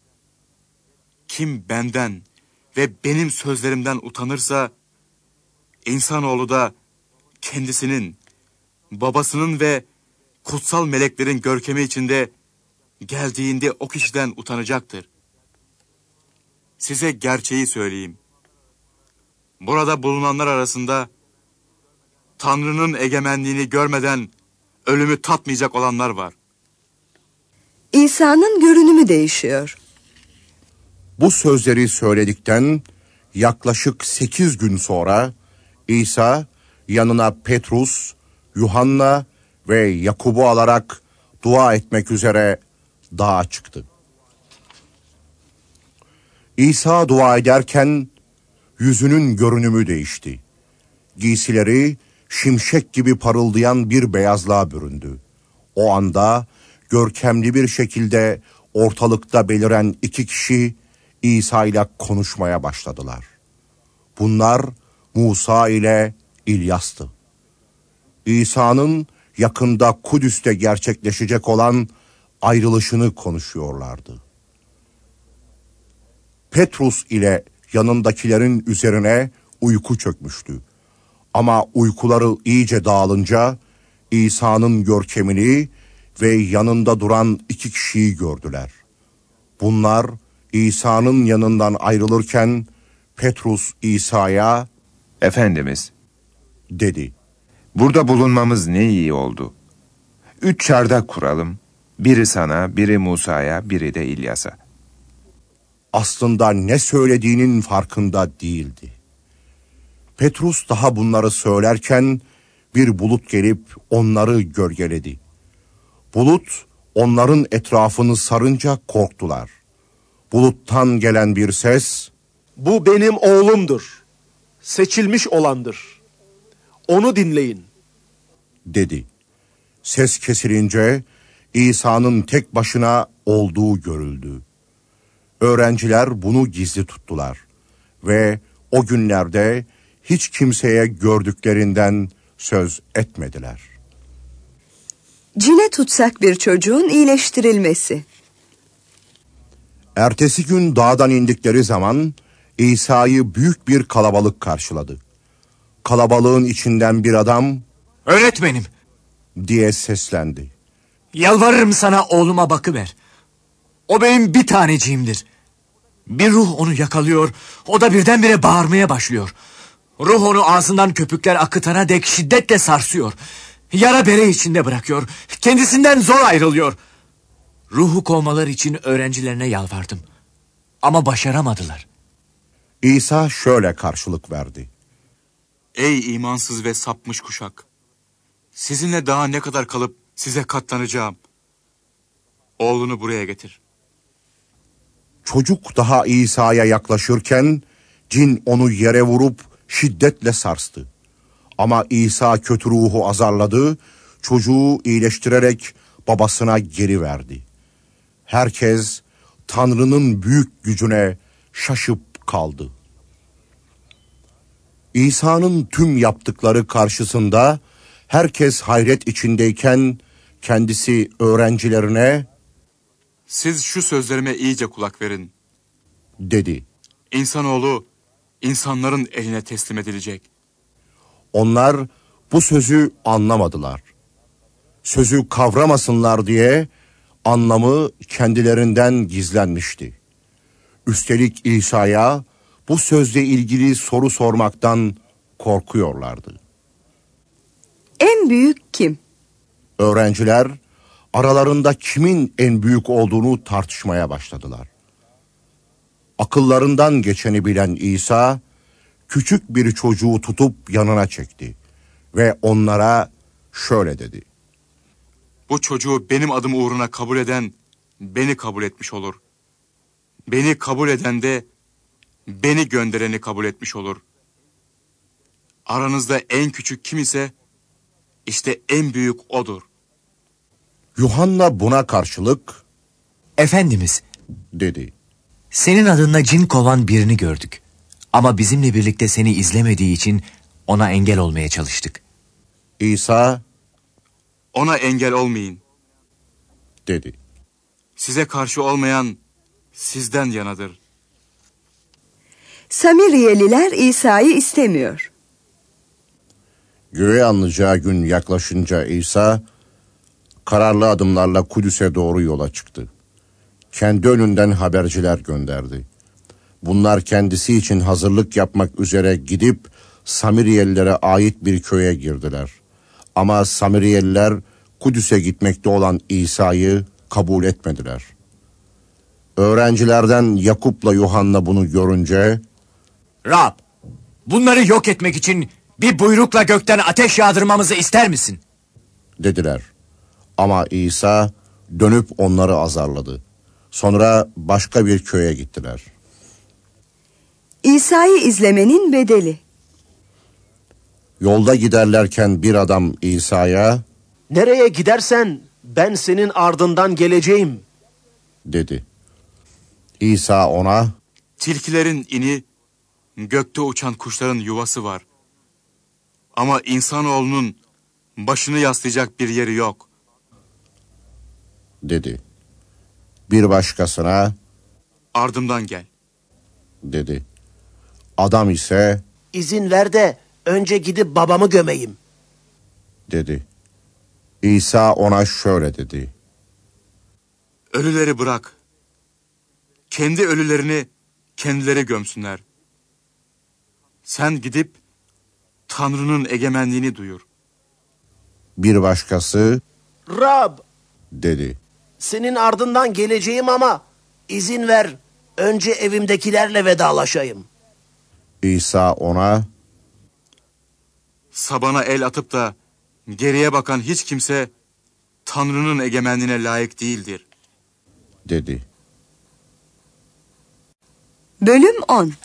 Kim benden ve benim sözlerimden utanırsa, insanoğlu da kendisinin, babasının ve kutsal meleklerin görkemi içinde geldiğinde o kişiden utanacaktır. Size gerçeği söyleyeyim. Burada bulunanlar arasında Tanrı'nın egemenliğini görmeden ölümü tatmayacak olanlar var. İsa'nın görünümü değişiyor. Bu sözleri söyledikten yaklaşık 8 gün sonra İsa yanına Petrus, Yuhanna ve Yakub'u alarak dua etmek üzere dağa çıktı. İsa dua ederken yüzünün görünümü değişti. Giysileri şimşek gibi parıldayan bir beyazlığa büründü. O anda görkemli bir şekilde ortalıkta beliren 2 kişi İsa ile konuşmaya başladılar. Bunlar Musa ile İlyas'tı. İsa'nın yakında Kudüs'te gerçekleşecek olan ayrılışını konuşuyorlardı. Petrus ile yanındakilerin üzerine uyku çökmüştü. Ama uykuları iyice dağılınca İsa'nın görkemini ve yanında duran 2 kişiyi gördüler. Bunlar İsa'nın yanından ayrılırken Petrus İsa'ya Efendimiz, dedi. Burada bulunmamız ne iyi oldu. 3 çardak kuralım. Biri sana, biri Musa'ya, biri de İlyas'a. Aslında ne söylediğinin farkında değildi. Petrus daha bunları söylerken bir bulut gelip onları gölgeledi. Bulut onların etrafını sarınca korktular. Buluttan gelen bir ses, "Bu benim oğlumdur, seçilmiş olandır. Onu dinleyin," dedi. Ses kesilince İsa'nın tek başına olduğu görüldü. Öğrenciler bunu gizli tuttular ve o günlerde hiç kimseye gördüklerinden söz etmediler. Cine tutsak bir çocuğun iyileştirilmesi. Ertesi gün dağdan indikleri zaman İsa'yı büyük bir kalabalık karşıladı. Kalabalığın içinden bir adam, "Öğretmenim," diye seslendi. "Yalvarırım sana oğluma bakıver. O benim bir taneciğimdir. Bir ruh onu yakalıyor, o da birdenbire bağırmaya başlıyor. Ruh onu ağzından köpükler akıtana dek şiddetle sarsıyor. Yara bere içinde bırakıyor, kendisinden zor ayrılıyor. Ruhu kovmaları için öğrencilerine yalvardım. Ama başaramadılar." İsa şöyle karşılık verdi. Ey imansız ve sapmış kuşak! Sizinle daha ne kadar kalıp size katlanacağım? Oğlunu buraya getir. Çocuk daha İsa'ya yaklaşırken cin onu yere vurup şiddetle sarstı. Ama İsa kötü ruhu azarladı, çocuğu iyileştirerek babasına geri verdi. Herkes Tanrı'nın büyük gücüne şaşıp kaldı. İsa'nın tüm yaptıkları karşısında herkes hayret içindeyken kendisi öğrencilerine Siz şu sözlerime iyice kulak verin, dedi. İnsanoğlu insanların eline teslim edilecek. Onlar bu sözü anlamadılar. Sözü kavramasınlar diye anlamı kendilerinden gizlenmişti. Üstelik İsa'ya bu sözle ilgili soru sormaktan korkuyorlardı. En büyük kim? Öğrenciler aralarında kimin en büyük olduğunu tartışmaya başladılar. Akıllarından geçeni bilen İsa küçük bir çocuğu tutup yanına çekti ve onlara şöyle dedi. Bu çocuğu benim adım uğruna kabul eden beni kabul etmiş olur. Beni kabul eden de beni göndereni kabul etmiş olur. Aranızda en küçük kim ise işte en büyük odur. Yuhanna buna karşılık "Efendimiz," dedi. "senin adınla cin kovan birini gördük. Ama bizimle birlikte seni izlemediği için ona engel olmaya çalıştık." İsa, "Ona engel olmayın," dedi. "Size karşı olmayan sizden yanadır." Samiriyeliler İsa'yı istemiyor. Göğe alınacağı gün yaklaşınca İsa kararlı adımlarla Kudüs'e doğru yola çıktı. Kendi önünden haberciler gönderdi. Bunlar kendisi için hazırlık yapmak üzere gidip Samiriyelilere ait bir köye girdiler. Ama Samiriyeliler Kudüs'e gitmekte olan İsa'yı kabul etmediler. Öğrencilerden Yakup'la Yuhanna bunu görünce, Rab, bunları yok etmek için bir buyrukla gökten ateş yağdırmamızı ister misin? dediler. Ama İsa dönüp onları azarladı. Sonra başka bir köye gittiler. İsa'yı izlemenin bedeli. Yolda giderlerken bir adam İsa'ya, "Nereye gidersen ben senin ardından geleceğim," dedi. İsa ona, Tilkilerin ini, gökte uçan kuşların yuvası var. Ama insanoğlunun başını yaslayacak bir yeri yok, dedi. Bir başkasına, ardımdan gel. dedi. Adam ise, "İzin ver de önce gidip babamı gömeyim," dedi. İsa ona şöyle dedi. Ölüleri bırak. Kendi ölülerini kendileri gömsünler. Sen gidip Tanrı'nın egemenliğini duyur. Bir başkası, "Rab, dedi. senin ardından geleceğim ama izin ver önce evimdekilerle vedalaşayım." İsa ona, Sabana el atıp da geriye bakan hiç kimse Tanrı'nın egemenliğine layık değildir, dedi. Bölüm 10.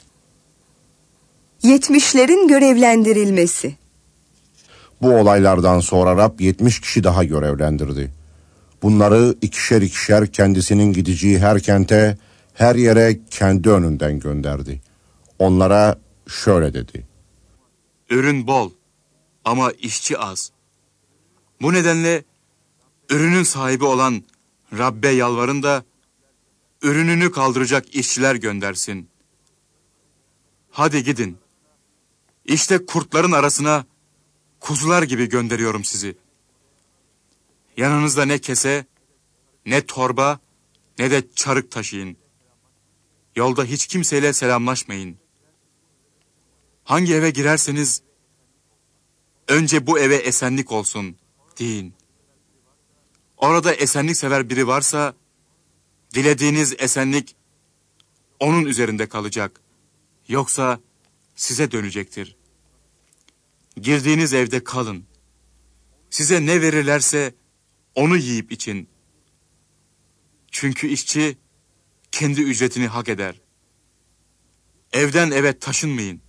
70'lerin görevlendirilmesi. Bu olaylardan sonra Rab 70 kişi daha görevlendirdi. Bunları ikişer ikişer kendisinin gideceği her kente, her yere kendi önünden gönderdi. Onlara şöyle dedi. Ürün bol ama işçi az. Bu nedenle ürünün sahibi olan Rabbe yalvarın da ürününü kaldıracak işçiler göndersin. Hadi gidin. İşte kurtların arasına kuzular gibi gönderiyorum sizi. Yanınızda ne kese, ne torba, ne de çarık taşıyın. Yolda hiç kimseyle selamlaşmayın. Hangi eve girerseniz önce bu eve esenlik olsun deyin. Orada esenlik sever biri varsa dilediğiniz esenlik onun üzerinde kalacak. Yoksa size dönecektir. Girdiğiniz evde kalın. Size ne verirlerse onu yiyip için. Çünkü işçi kendi ücretini hak eder. Evden eve taşınmayın.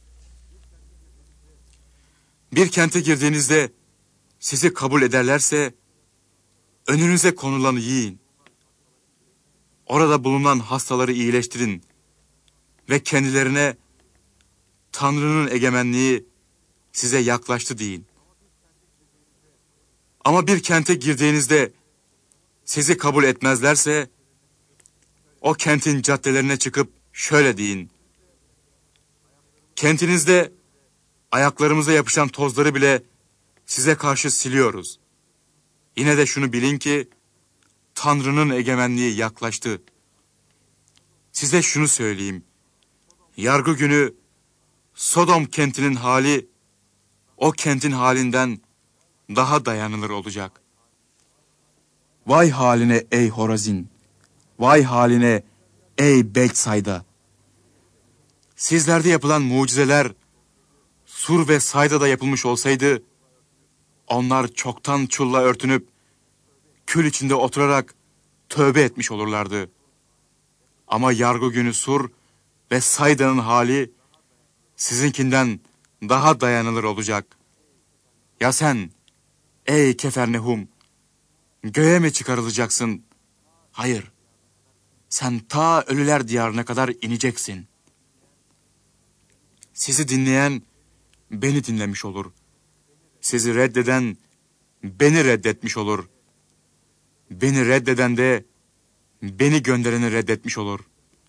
Bir kente girdiğinizde sizi kabul ederlerse önünüze konulanı yiyin. Orada bulunan hastaları iyileştirin ve kendilerine Tanrı'nın egemenliği size yaklaştı deyin. Ama bir kente girdiğinizde sizi kabul etmezlerse o kentin caddelerine çıkıp şöyle deyin. Kentinizde ayaklarımıza yapışan tozları bile size karşı siliyoruz. Yine de şunu bilin ki Tanrı'nın egemenliği yaklaştı. Size şunu söyleyeyim. Yargı günü Sodom kentinin hali o kentin halinden daha dayanılır olacak. Vay haline ey Horazin! Vay haline ey Betsayda! Sizlerde yapılan mucizeler Sur ve Sayda'da yapılmış olsaydı onlar çoktan çulla örtünüp kül içinde oturarak tövbe etmiş olurlardı. Ama yargı günü Sur ve Sayda'nın hali sizinkinden daha dayanılır olacak. Ya sen ey Kefernehum, göğe mi çıkarılacaksın? Hayır, sen ta ölüler diyarına kadar ineceksin. Sizi dinleyen beni dinlemiş olur. Sizi reddeden beni reddetmiş olur. Beni reddeden de beni göndereni reddetmiş olur.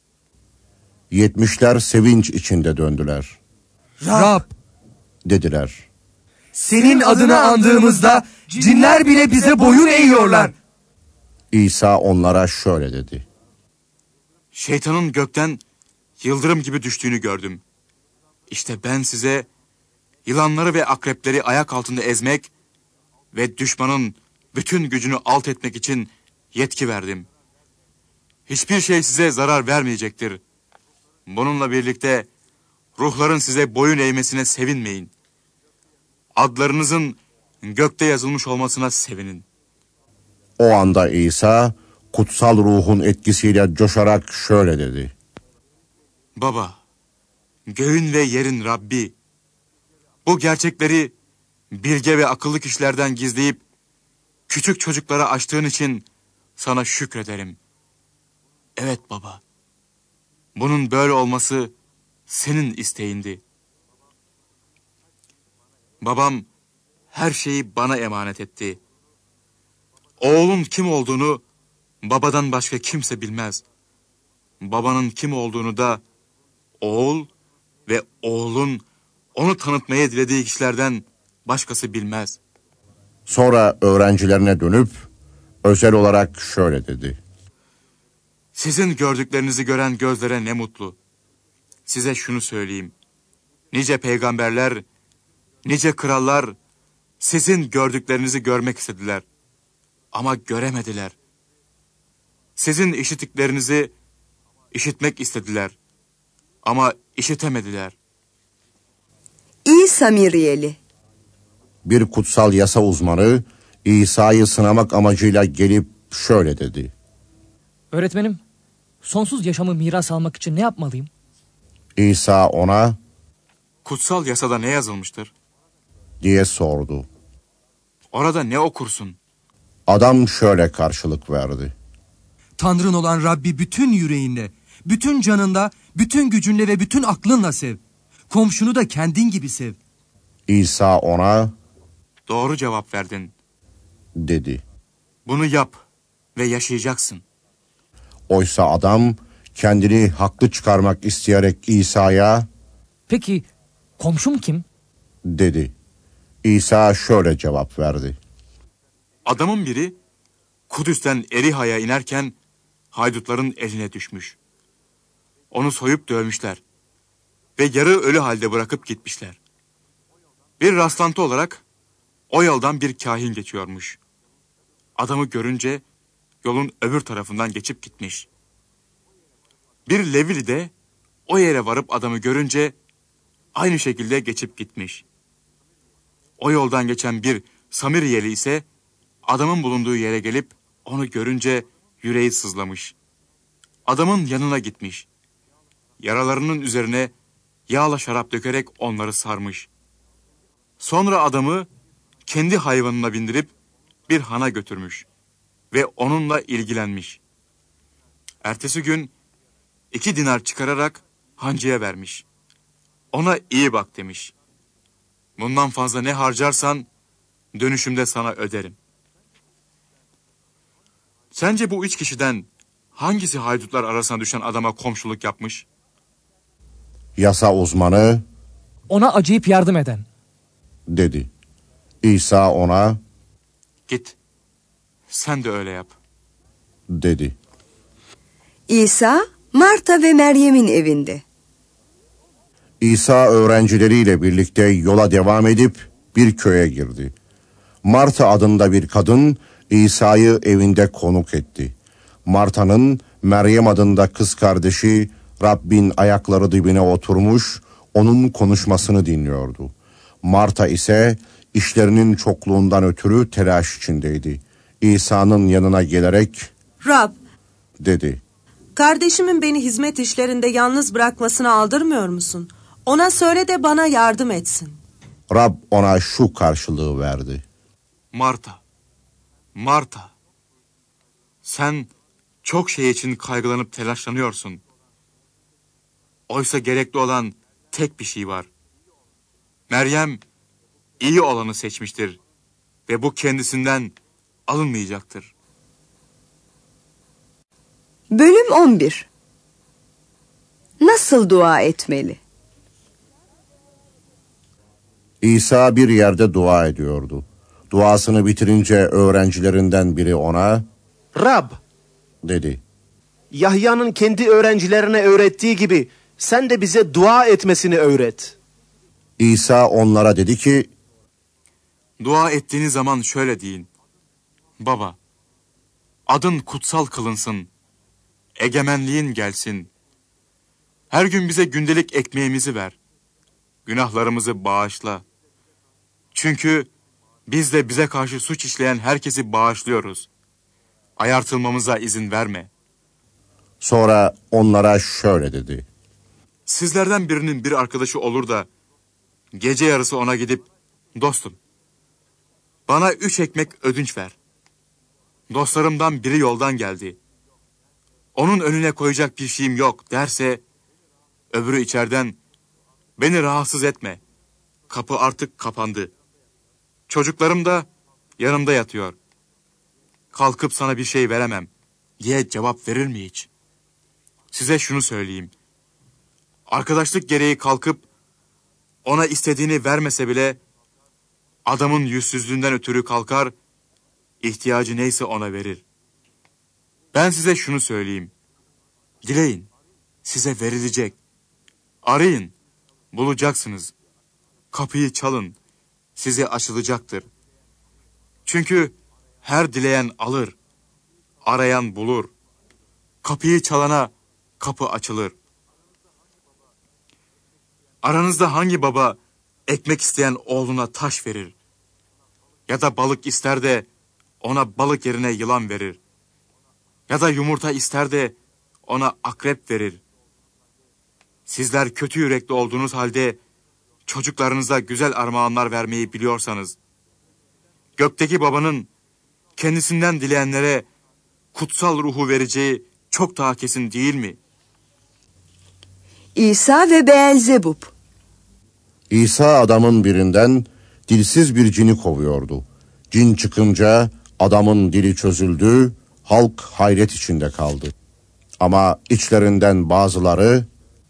70'ler sevinç içinde döndüler. Rab, dediler. senin adını andığımızda cinler bile bize boyun eğiyorlar. İsa onlara şöyle dedi. Şeytanın gökten yıldırım gibi düştüğünü gördüm. İşte ben size yılanları ve akrepleri ayak altında ezmek ve düşmanın bütün gücünü alt etmek için yetki verdim. Hiçbir şey size zarar vermeyecektir. Bununla birlikte ruhların size boyun eğmesine sevinmeyin. Adlarınızın gökte yazılmış olmasına sevinin. O anda İsa kutsal ruhun etkisiyle coşarak şöyle dedi. Baba, göğün ve yerin Rabbi, bu gerçekleri bilge ve akıllı kişilerden gizleyip küçük çocuklara açtığın için sana şükrederim. Evet baba, bunun böyle olması senin isteğindi. Babam her şeyi bana emanet etti. Oğlun kim olduğunu babadan başka kimse bilmez. Babanın kim olduğunu da oğul ve oğlun onu tanıtmaya dilediği kişilerden başkası bilmez. Sonra öğrencilerine dönüp özel olarak şöyle dedi. Sizin gördüklerinizi gören gözlere ne mutlu. Size şunu söyleyeyim. Nice peygamberler, nice krallar sizin gördüklerinizi görmek istediler. Ama göremediler. Sizin işittiklerinizi işitmek istediler. Ama işitemediler. İsa Miryeli. Bir kutsal yasa uzmanı İsa'yı sınamak amacıyla gelip şöyle dedi. Öğretmenim, sonsuz yaşamı miras almak için ne yapmalıyım? İsa ona, kutsal yasada ne yazılmıştır diye sordu. Orada ne okursun? Adam şöyle karşılık verdi. Tanrın olan Rabbi bütün yüreğinle, bütün canınla, bütün gücünle ve bütün aklınla sev. Komşunu da kendin gibi sev. İsa ona, doğru cevap verdin, dedi. Bunu yap ve yaşayacaksın. Oysa adam kendini haklı çıkarmak isteyerek İsa'ya, peki komşum kim? dedi. İsa şöyle cevap verdi. Adamın biri Kudüs'ten Eriha'ya inerken haydutların eline düşmüş. Onu soyup dövmüşler ve yarı ölü halde bırakıp gitmişler. Bir rastlantı olarak o yoldan bir kahin geçiyormuş. Adamı görünce yolun öbür tarafından geçip gitmiş. Bir Levili de o yere varıp adamı görünce aynı şekilde geçip gitmiş. O yoldan geçen bir Samiriyeli ise adamın bulunduğu yere gelip onu görünce yüreği sızlamış. Adamın yanına gitmiş. Yaralarının üzerine yağla şarap dökerek onları sarmış. Sonra adamı kendi hayvanına bindirip bir hana götürmüş ve onunla ilgilenmiş. Ertesi gün 2 dinar çıkararak hancıya vermiş. Ona iyi bak demiş. Bundan fazla ne harcarsan dönüşümde sana öderim. Sence bu 3 kişiden hangisi haydutlar arasına düşen adama komşuluk yapmış? Yasa uzmanı, ona acıyıp yardım eden, dedi. İsa ona, git, sen de öyle yap, dedi. İsa, Marta ve Meryem'in evinde. İsa öğrencileriyle birlikte yola devam edip bir köye girdi. Marta adında bir kadın İsa'yı evinde konuk etti. Marta'nın Meryem adında kız kardeşi Rabbin ayakları dibine oturmuş, onun konuşmasını dinliyordu. Marta ise işlerinin çokluğundan ötürü telaş içindeydi. İsa'nın yanına gelerek, Rab, dedi. Kardeşimin beni hizmet işlerinde yalnız bırakmasını aldırmıyor musun? Ona söyle de bana yardım etsin. Rab ona şu karşılığı verdi. Marta, Marta, sen çok şey için kaygılanıp telaşlanıyorsun. Oysa gerekli olan tek bir şey var. Meryem iyi olanı seçmiştir ve bu kendisinden alınmayacaktır. Bölüm 11. Nasıl dua etmeli? İsa bir yerde dua ediyordu. Duasını bitirince öğrencilerinden biri ona, Rab, dedi. Yahya'nın kendi öğrencilerine öğrettiği gibi sen de bize dua etmesini öğret. İsa onlara dedi ki, Dua ettiğiniz zaman şöyle deyin. Baba, adın kutsal kılınsın. Egemenliğin gelsin. Her gün bize gündelik ekmeğimizi ver. Günahlarımızı bağışla. Çünkü biz de bize karşı suç işleyen herkesi bağışlıyoruz. Ayartılmamıza izin verme. sonra onlara şöyle dedi. Sizlerden birinin bir arkadaşı olur da gece yarısı ona gidip, dostum, bana 3 ekmek ödünç ver. Dostlarımdan biri yoldan geldi. Onun önüne koyacak bir şeyim yok derse, öbürü içeriden, beni rahatsız etme. Kapı artık kapandı. Çocuklarım da yanımda yatıyor. Kalkıp sana bir şey veremem diye cevap verir mi hiç? Size şunu söyleyeyim. Arkadaşlık gereği kalkıp ona istediğini vermese bile adamın yüzsüzlüğünden ötürü kalkar, ihtiyacı neyse ona verir. Ben size şunu söyleyeyim. Dileyin, size verilecek. Arayın, bulacaksınız. Kapıyı çalın, size açılacaktır. Çünkü her dileyen alır, arayan bulur. Kapıyı çalana kapı açılır. Aranızda hangi baba ekmek isteyen oğluna taş verir? Ya da balık ister de ona balık yerine yılan verir? Ya da yumurta ister de ona akrep verir? Sizler kötü yürekli olduğunuz halde çocuklarınıza güzel armağanlar vermeyi biliyorsanız, gökteki babanın kendisinden dileyenlere kutsal ruhu vereceği çok daha kesin değil mi? İsa ve Beelzebub. İsa adamın birinden dilsiz bir cini kovuyordu. Cin çıkınca adamın dili çözüldü, halk hayret içinde kaldı. Ama içlerinden bazıları,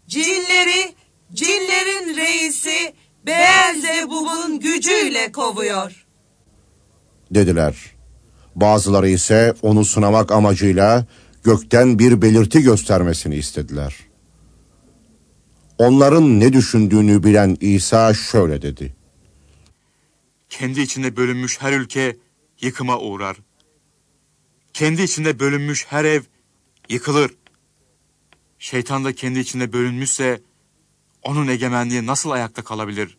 cinlerin reisi Beelzebub'un gücüyle kovuyor dediler. Bazıları ise onu sınamak amacıyla gökten bir belirti göstermesini istediler. Onların ne düşündüğünü bilen İsa şöyle dedi. Kendi içinde bölünmüş her ülke yıkıma uğrar. Kendi içinde bölünmüş her ev yıkılır. Şeytan da kendi içinde bölünmüşse onun egemenliği nasıl ayakta kalabilir?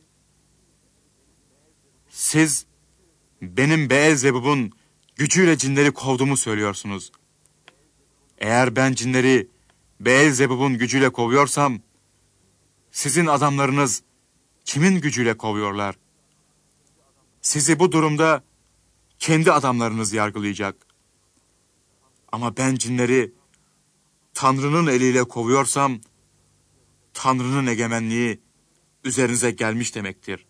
Siz benim Beelzebub'un gücüyle cinleri kovduğumu söylüyorsunuz. Eğer ben cinleri Beelzebub'un gücüyle kovuyorsam, sizin adamlarınız kimin gücüyle kovuyorlar? Sizi bu durumda kendi adamlarınız yargılayacak. Ama ben cinleri Tanrı'nın eliyle kovuyorsam, Tanrı'nın egemenliği üzerinize gelmiş demektir.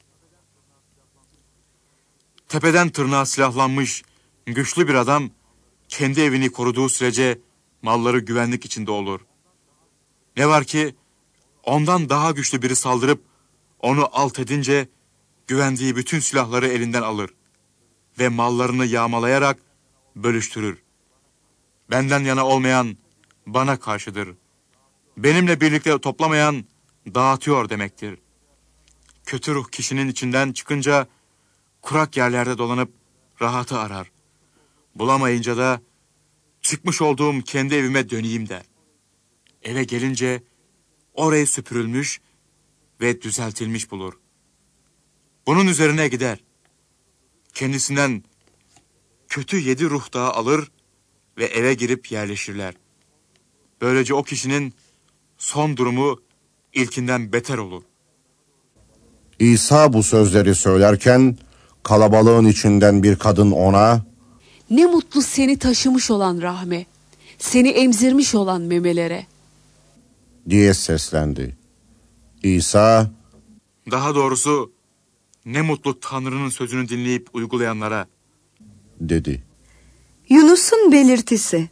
Tepeden tırnağa silahlanmış, güçlü bir adam, kendi evini koruduğu sürece malları güvenlik içinde olur. Ne var ki, ondan daha güçlü biri saldırıp, onu alt edince, güvendiği bütün silahları elinden alır ve mallarını yağmalayarak bölüştürür. Benden yana olmayan bana karşıdır. Benimle birlikte toplamayan dağıtıyor demektir. Kötü ruh kişinin içinden çıkınca kurak yerlerde dolanıp rahatı arar. Bulamayınca da çıkmış olduğum kendi evime döneyim der. Eve gelince orayı süpürülmüş ve düzeltilmiş bulur. Bunun üzerine gider. Kendisinden kötü 7 ruh daha alır ve eve girip yerleşirler. Böylece o kişinin son durumu ilkinden beter olur. İsa bu sözleri söylerken kalabalığın içinden bir kadın ona, "Ne mutlu seni taşımış olan rahme, seni emzirmiş olan memelere" diye seslendi. İsa, daha doğrusu ne mutlu Tanrı'nın sözünü dinleyip uygulayanlara dedi. Yunus'un belirtisi.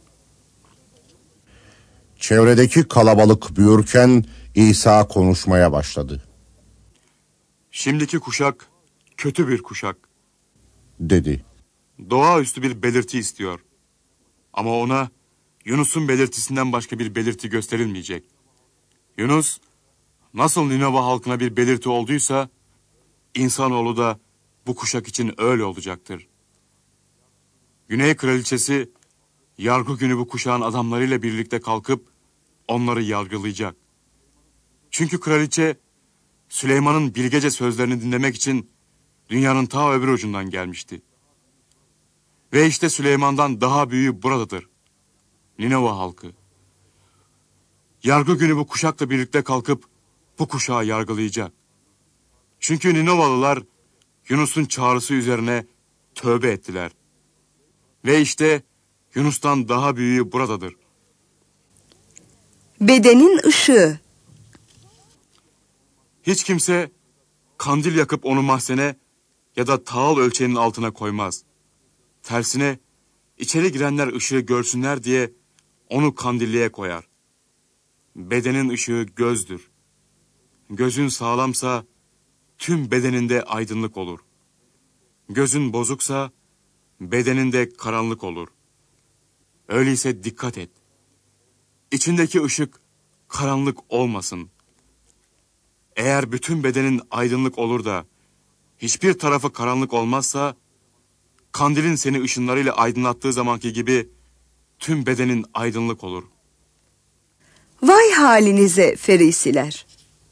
Çevredeki kalabalık büyürken İsa konuşmaya başladı. Şimdiki kuşak kötü bir kuşak, dedi. Doğaüstü bir belirti istiyor. Ama ona Yunus'un belirtisinden başka bir belirti gösterilmeyecek. Yunus nasıl Ninove halkına bir belirti olduysa, insanoğlu da bu kuşak için öyle olacaktır. Güney kraliçesi yargı günü bu kuşağın adamlarıyla birlikte kalkıp onları yargılayacak. Çünkü kraliçe Süleyman'ın bilgece sözlerini dinlemek için dünyanın ta öbür ucundan gelmişti. Ve işte Süleyman'dan daha büyüğü buradadır. Ninove halkı. Yargı günü bu kuşakla birlikte kalkıp bu kuşağı yargılayacak. Çünkü Ninovalılar Yunus'un çağrısı üzerine tövbe ettiler. Ve işte Yunus'tan daha büyüğü buradadır. Bedenin ışığı. Hiç kimse kandil yakıp onu mahzene ya da tağıl ölçeğinin altına koymaz. Tersine içeri girenler ışığı görsünler diye onu kandilliğe koyar. Bedenin ışığı gözdür. Gözün sağlamsa tüm bedeninde aydınlık olur. Gözün bozuksa bedeninde karanlık olur. Öyleyse dikkat et. İçindeki ışık karanlık olmasın. Eğer bütün bedenin aydınlık olur da hiçbir tarafı karanlık olmazsa, kandilin seni ışınlarıyla aydınlattığı zamanki gibi tüm bedenin aydınlık olur. Vay halinize Ferisiler!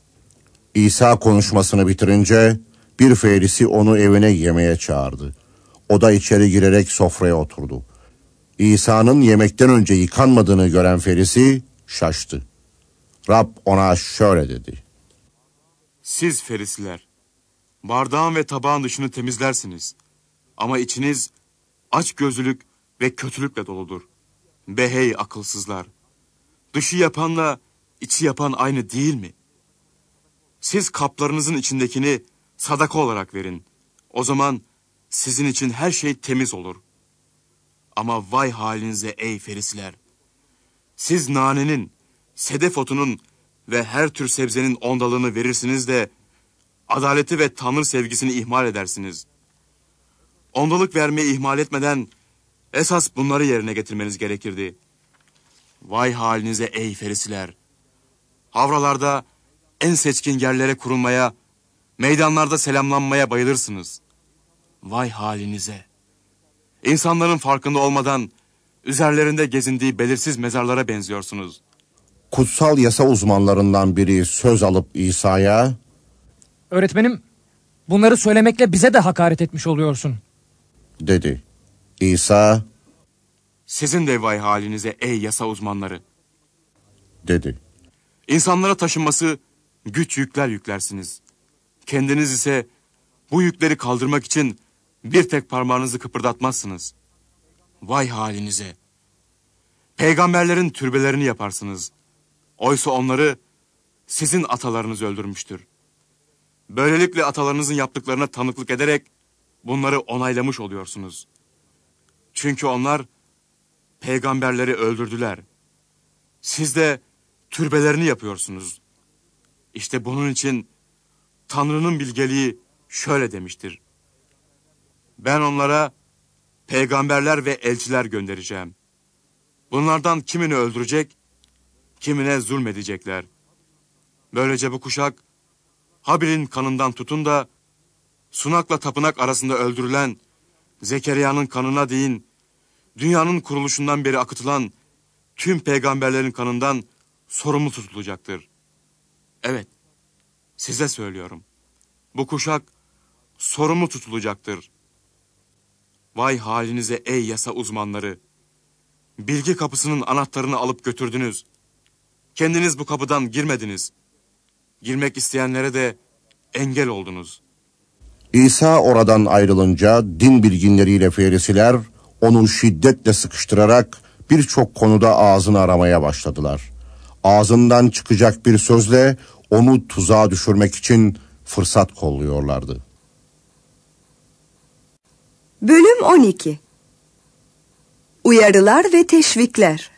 İsa konuşmasını bitirince bir Ferisi onu evine yemeğe çağırdı. O da içeri girerek sofraya oturdu. İsa'nın yemekten önce yıkanmadığını gören Ferisi şaştı. Rab ona şöyle dedi: Siz Ferisiler, bardağın ve tabağın dışını temizlersiniz. Ama içiniz açgözlülük ve kötülükle doludur. Behey akılsızlar! Dışı yapanla içi yapan aynı değil mi? Siz kaplarınızın içindekini sadaka olarak verin. O zaman sizin için her şey temiz olur. Ama vay halinize ey Ferisiler! Siz nanenin, sedef otunun ve her tür sebzenin ondalığını verirsiniz de adaleti ve Tanrı sevgisini ihmal edersiniz. Ondalık vermeyi ihmal etmeden esas bunları yerine getirmeniz gerekirdi. Vay halinize ey Ferisiler! Havralarda en seçkin yerlere kurulmaya, meydanlarda selamlanmaya bayılırsınız. Vay halinize! İnsanların farkında olmadan üzerlerinde gezindiği belirsiz mezarlara benziyorsunuz. Kutsal yasa uzmanlarından biri söz alıp İsa'ya, Öğretmenim, bunları söylemekle bize de hakaret etmiş oluyorsun, dedi. İsa, Sizin de vay halinize ey yasa uzmanları, dedi. İnsanlara taşınması güç yükler yüklersiniz. Kendiniz ise bu yükleri kaldırmak için bir tek parmağınızı kıpırdatmazsınız. Vay halinize! Peygamberlerin türbelerini yaparsınız. Oysa onları sizin atalarınız öldürmüştür. Böylelikle atalarınızın yaptıklarına tanıklık ederek bunları onaylamış oluyorsunuz. Çünkü onlar peygamberleri öldürdüler. Siz de türbelerini yapıyorsunuz. İşte bunun için Tanrı'nın bilgeliği şöyle demiştir: Ben onlara peygamberler ve elçiler göndereceğim. Bunlardan kimini öldürecek, kimine zulmedecekler. Böylece bu kuşak Habil'in kanından tutun da sunakla tapınak arasında öldürülen Zekeriya'nın kanına değin, dünyanın kuruluşundan beri akıtılan tüm peygamberlerin kanından sorumlu tutulacaktır. Evet, size söylüyorum. Bu kuşak sorumlu tutulacaktır. Vay halinize ey yasa uzmanları! Bilgi kapısının anahtarını alıp götürdünüz. Kendiniz bu kapıdan girmediniz. Girmek isteyenlere de engel oldunuz. İsa oradan ayrılınca din bilginleriyle Ferisiler onu şiddetle sıkıştırarak birçok konuda ağzını aramaya başladılar. Ağzından çıkacak bir sözle onu tuzağa düşürmek için fırsat kolluyorlardı. Bölüm 12. Uyarılar ve teşvikler.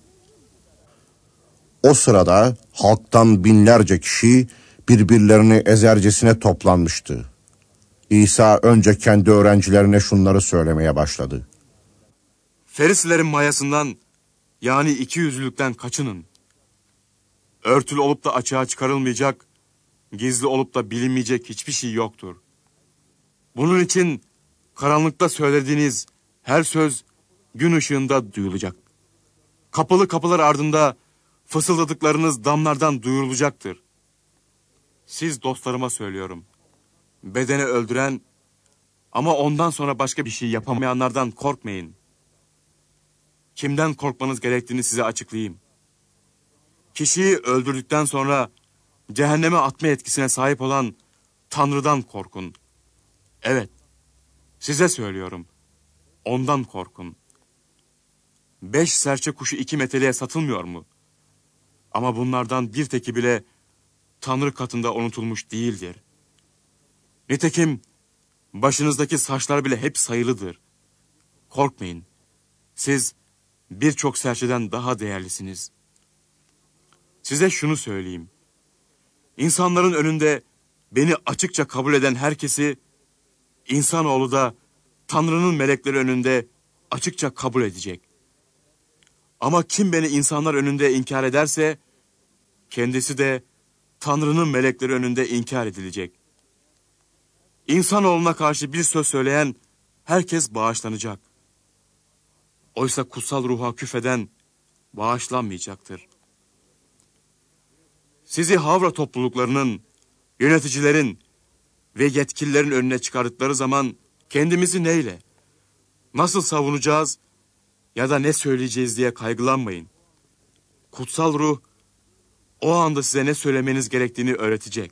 O sırada halktan binlerce kişi birbirlerini ezercesine toplanmıştı. İsa önce kendi öğrencilerine şunları söylemeye başladı. Ferisilerin mayasından, yani ikiyüzlülükten kaçının. Örtülü olup da açığa çıkarılmayacak, gizli olup da bilinmeyecek hiçbir şey yoktur. Bunun için karanlıkta söylediğiniz her söz gün ışığında duyulacak. Kapalı kapılar ardında fısıldadıklarınız damlardan duyurulacaktır. Siz dostlarıma söylüyorum. Bedeni öldüren ama ondan sonra başka bir şey yapamayanlardan korkmayın. Kimden korkmanız gerektiğini size açıklayayım. Kişiyi öldürdükten sonra cehenneme atma etkisine sahip olan Tanrı'dan korkun. Evet, size söylüyorum. Ondan korkun. 5 serçe kuşu 2 meteleye satılmıyor mu? Ama bunlardan bir teki bile Tanrı katında unutulmuş değildir. Nitekim başınızdaki saçlar bile hep sayılıdır. Korkmayın. Siz birçok serçeden daha değerlisiniz. Size şunu söyleyeyim. İnsanların önünde beni açıkça kabul eden herkesi, insanoğlu da Tanrı'nın melekleri önünde açıkça kabul edecek. Ama kim beni insanlar önünde inkar ederse, kendisi de Tanrı'nın melekleri önünde inkar edilecek. İnsanoğluna karşı bir söz söyleyen herkes bağışlanacak. Oysa kutsal ruha küfeden bağışlanmayacaktır. Sizi Havra topluluklarının, yöneticilerin ve yetkililerin önüne çıkardıkları zaman kendimizi neyle, nasıl savunacağız ya da ne söyleyeceğiz diye kaygılanmayın. Kutsal ruh o anda size ne söylemeniz gerektiğini öğretecek.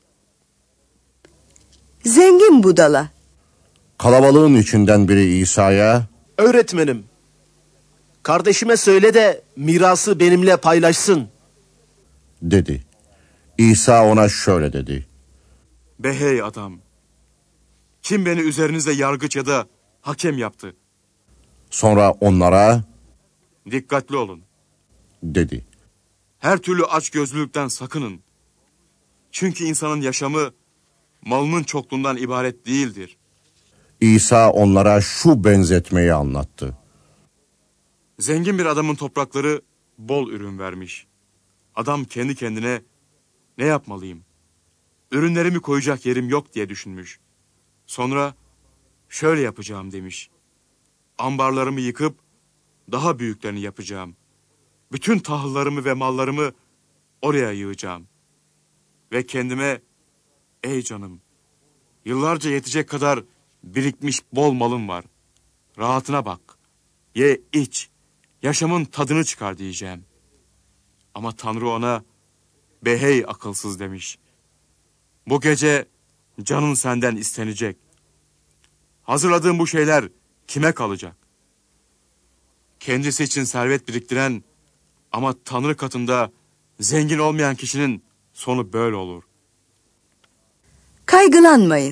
Zengin budala. Kalabalığın içinden biri İsa'ya, Öğretmenim, kardeşime söyle de mirası benimle paylaşsın dedi. İsa ona şöyle dedi. Be hey adam! Kim beni üzerinizde yargıç ya da hakem yaptı? Sonra onlara, dikkatli olun, dedi. Her türlü açgözlülükten sakının. Çünkü insanın yaşamı malının çokluğundan ibaret değildir. İsa onlara şu benzetmeyi anlattı. Zengin bir adamın toprakları bol ürün vermiş. Adam kendi kendine ne yapmalıyım? Ürünlerimi koyacak yerim yok diye düşünmüş. Sonra şöyle yapacağım demiş. Ambarlarımı yıkıp daha büyüklerini yapacağım. Bütün tahıllarımı ve mallarımı oraya yığacağım. Ve kendime, ey canım, yıllarca yetecek kadar birikmiş bol malım var. Rahatına bak, ye iç, yaşamın tadını çıkar diyeceğim. Ama Tanrı ona, be hey akılsız demiş. Bu gece canın senden istenecek. Hazırladığın bu şeyler kime kalacak? Kendisi için servet biriktiren ama Tanrı katında zengin olmayan kişinin sonu böyle olur. Kaygılanmayın.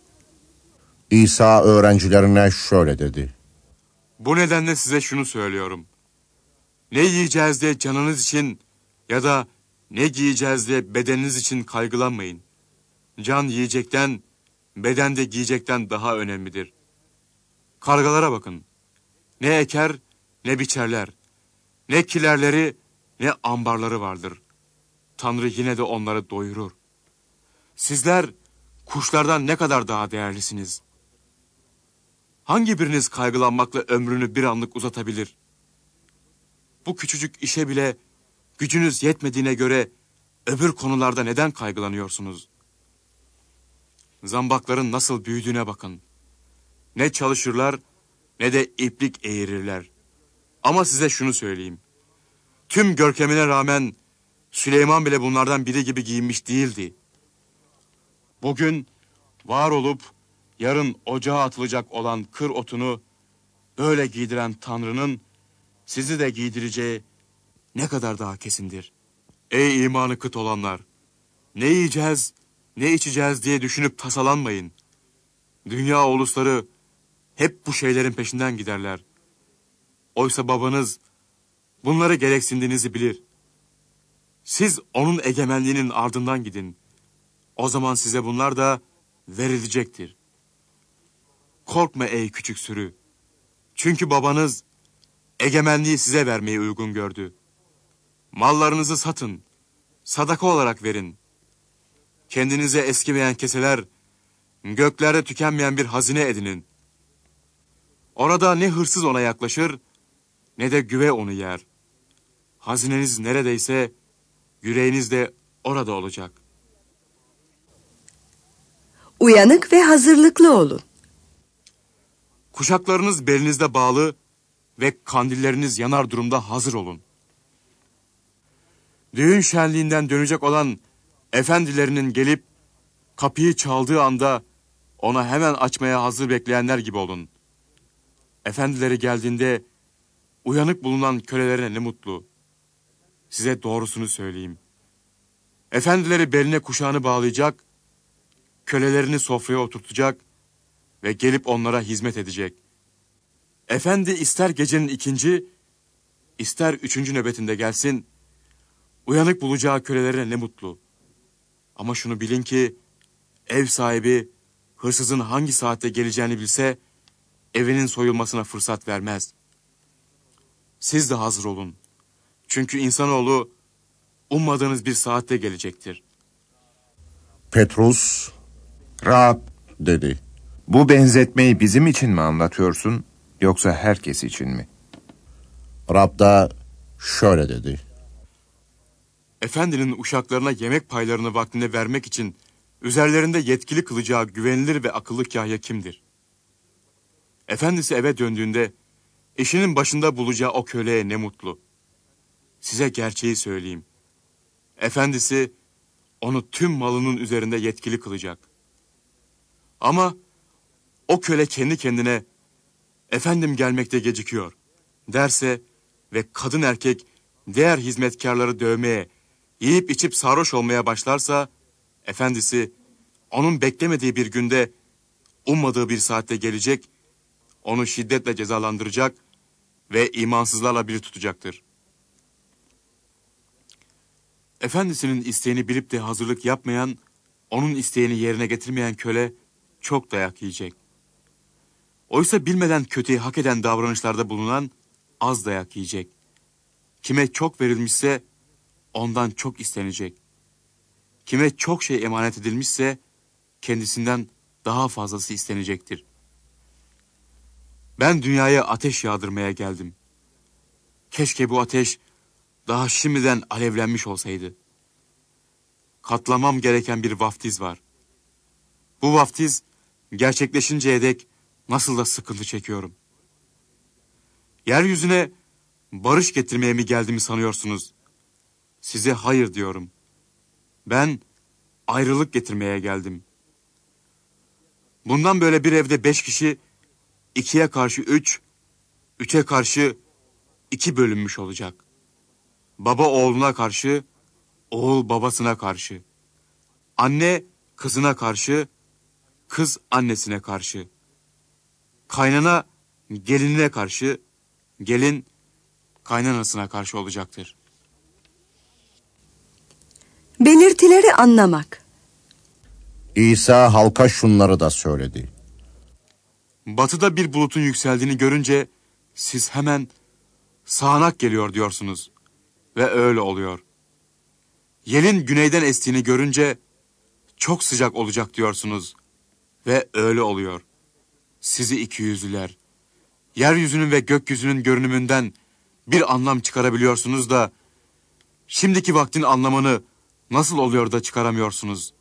İsa öğrencilerine şöyle dedi. Bu nedenle size şunu söylüyorum. Ne yiyeceğiz diye canınız için ya da ne giyeceğiz diye bedeniniz için kaygılanmayın. Can yiyecekten, beden de giyecekten daha önemlidir. Kargalara bakın. Ne eker, ne biçerler. Ne kilerleri, ne ambarları vardır. Tanrı yine de onları doyurur. Sizler kuşlardan ne kadar daha değerlisiniz? Hangi biriniz kaygılanmakla ömrünü bir anlık uzatabilir? Bu küçücük işe bile gücünüz yetmediğine göre öbür konularda neden kaygılanıyorsunuz? Zambakların nasıl büyüdüğüne bakın. Ne çalışırlar ne de iplik eğirirler. Ama size şunu söyleyeyim. Tüm görkemine rağmen Süleyman bile bunlardan biri gibi giyinmiş değildi. Bugün var olup yarın ocağa atılacak olan kır otunu böyle giydiren Tanrı'nın sizi de giydireceği ne kadar daha kesindir. Ey imanı kıt olanlar! Ne yiyeceğiz, ne içeceğiz diye düşünüp tasalanmayın. Dünya ulusları hep bu şeylerin peşinden giderler. Oysa babanız bunları gereksindiğinizi bilir. Siz onun egemenliğinin ardından gidin. O zaman size bunlar da verilecektir. Korkma ey küçük sürü. Çünkü babanız egemenliği size vermeyi uygun gördü. Mallarınızı satın, sadaka olarak verin. Kendinize eskimeyen keseler, göklerde tükenmeyen bir hazine edinin. Orada ne hırsız ona yaklaşır, ne de güve onu yer. Hazineniz neredeyse, yüreğiniz de orada olacak. Uyanık ve hazırlıklı olun. Kuşaklarınız belinizde bağlı ve kandilleriniz yanar durumda hazır olun. Düğün şenliğinden dönecek olan efendilerinin gelip kapıyı çaldığı anda ona hemen açmaya hazır bekleyenler gibi olun. Efendileri geldiğinde uyanık bulunan kölelerine ne mutlu. Size doğrusunu söyleyeyim. Efendileri beline kuşağını bağlayacak, kölelerini sofraya oturtacak ve gelip onlara hizmet edecek. Efendi ister gecenin 2. ister 3. nöbetinde gelsin, uyanık bulacağı kölelerine ne mutlu. Ama şunu bilin ki, ev sahibi hırsızın hangi saatte geleceğini bilse, evinin soyulmasına fırsat vermez. Siz de hazır olun. Çünkü insanoğlu ummadığınız bir saatte gelecektir. Petrus, Rab dedi. Bu benzetmeyi bizim için mi anlatıyorsun, yoksa herkes için mi? Rab da şöyle dedi. Efendinin uşaklarına yemek paylarını vaktinde vermek için üzerlerinde yetkili kılacağı güvenilir ve akıllı kahya kimdir? Efendisi eve döndüğünde işinin başında bulacağı o köleye ne mutlu. Size gerçeği söyleyeyim. Efendisi onu tüm malının üzerinde yetkili kılacak. Ama o köle kendi kendine efendim gelmekte gecikiyor derse ve kadın erkek diğer hizmetkarları dövmeye, yiyip içip sarhoş olmaya başlarsa, efendisi onun beklemediği bir günde, ummadığı bir saatte gelecek, onu şiddetle cezalandıracak ve imansızlarla bir tutacaktır. Efendisinin isteğini bilip de hazırlık yapmayan, onun isteğini yerine getirmeyen köle çok dayak yiyecek. Oysa bilmeden kötüyü hak eden davranışlarda bulunan az dayak yiyecek. Kime çok verilmişse ondan çok istenecek. Kime çok şey emanet edilmişse kendisinden daha fazlası istenecektir. Ben dünyaya ateş yağdırmaya geldim. Keşke bu ateş daha şimdiden alevlenmiş olsaydı. Katlamam gereken bir vaftiz var. Bu vaftiz gerçekleşinceye dek nasıl da sıkıntı çekiyorum. Yeryüzüne barış getirmeye mi geldiğimi sanıyorsunuz? Size hayır diyorum. Ben ayrılık getirmeye geldim. Bundan böyle bir evde 5 kişi 2'ye karşı 3, 3'e karşı 2 bölünmüş olacak. Baba oğluna karşı, oğul babasına karşı. Anne kızına karşı, kız annesine karşı. Kaynana gelinine karşı, gelin kaynanasına karşı olacaktır. Belirtileri anlamak. İsa halka şunları da söyledi. Batıda bir bulutun yükseldiğini görünce siz hemen sağanak geliyor diyorsunuz. Ve öyle oluyor. Yelin güneyden estiğini görünce çok sıcak olacak diyorsunuz. Ve öyle oluyor. Sizi ikiyüzlüler. Yeryüzünün ve gökyüzünün görünümünden bir anlam çıkarabiliyorsunuz da şimdiki vaktin anlamını nasıl oluyor da çıkaramıyorsunuz?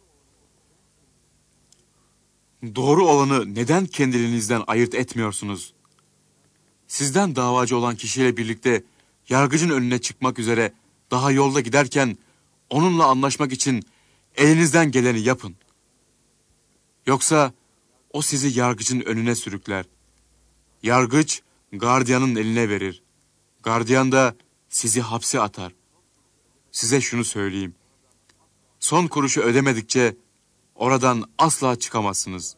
Doğru olanı neden kendilerinizden ayırt etmiyorsunuz? Sizden davacı olan kişiyle birlikte yargıcın önüne çıkmak üzere daha yolda giderken onunla anlaşmak için elinizden geleni yapın. Yoksa o sizi yargıcın önüne sürükler. Yargıç gardiyanın eline verir. Gardiyan da sizi hapse atar. Size şunu söyleyeyim. Son kuruşu ödemedikçe oradan asla çıkamazsınız.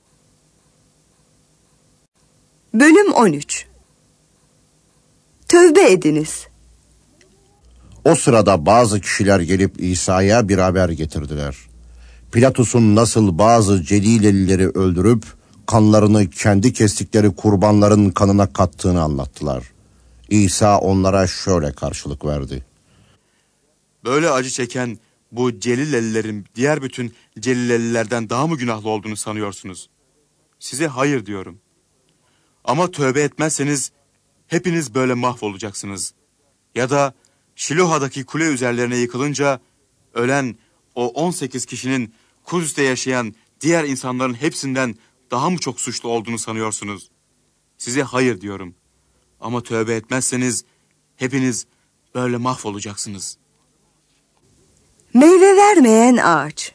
Bölüm 13. Tövbe ediniz. O sırada bazı kişiler gelip İsa'ya bir haber getirdiler. Pilatus'un nasıl bazı Celilelileri öldürüp kanlarını kendi kestikleri kurbanların kanına kattığını anlattılar. İsa onlara şöyle karşılık verdi. Böyle acı çeken bu Celilelilerin diğer bütün Celilelilerden daha mı günahlı olduğunu sanıyorsunuz? Size hayır diyorum. Ama tövbe etmezseniz hepiniz böyle mahvolacaksınız. Ya da Şiloha'daki kule üzerlerine yıkılınca ölen o 18 kişinin Kudüs'te yaşayan diğer insanların hepsinden daha mı çok suçlu olduğunu sanıyorsunuz? Size hayır diyorum. Ama tövbe etmezseniz hepiniz böyle mahvolacaksınız. Meyve vermeyen ağaç.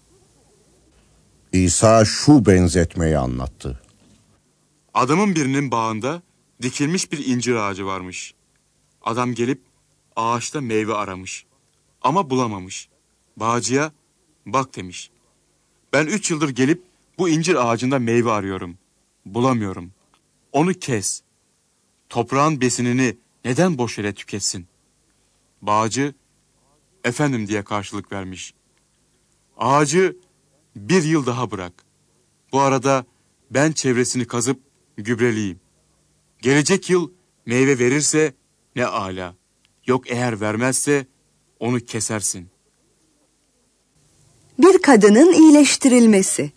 İsa şu benzetmeyi anlattı. Adamın birinin bağında dikilmiş bir incir ağacı varmış. Adam gelip ağaçta meyve aramış. Ama bulamamış. Bağcıya bak demiş. Ben 3 yıldır gelip bu incir ağacında meyve arıyorum. Bulamıyorum. Onu kes. Toprağın besinini neden boş yere tüketsin? Bağcı, efendim diye karşılık vermiş. Ağacı 1 yıl daha bırak. Bu arada ben çevresini kazıp gübreleyeyim. Gelecek yıl meyve verirse ne âlâ. Yok eğer vermezse onu kesersin. Bir kadının iyileştirilmesi.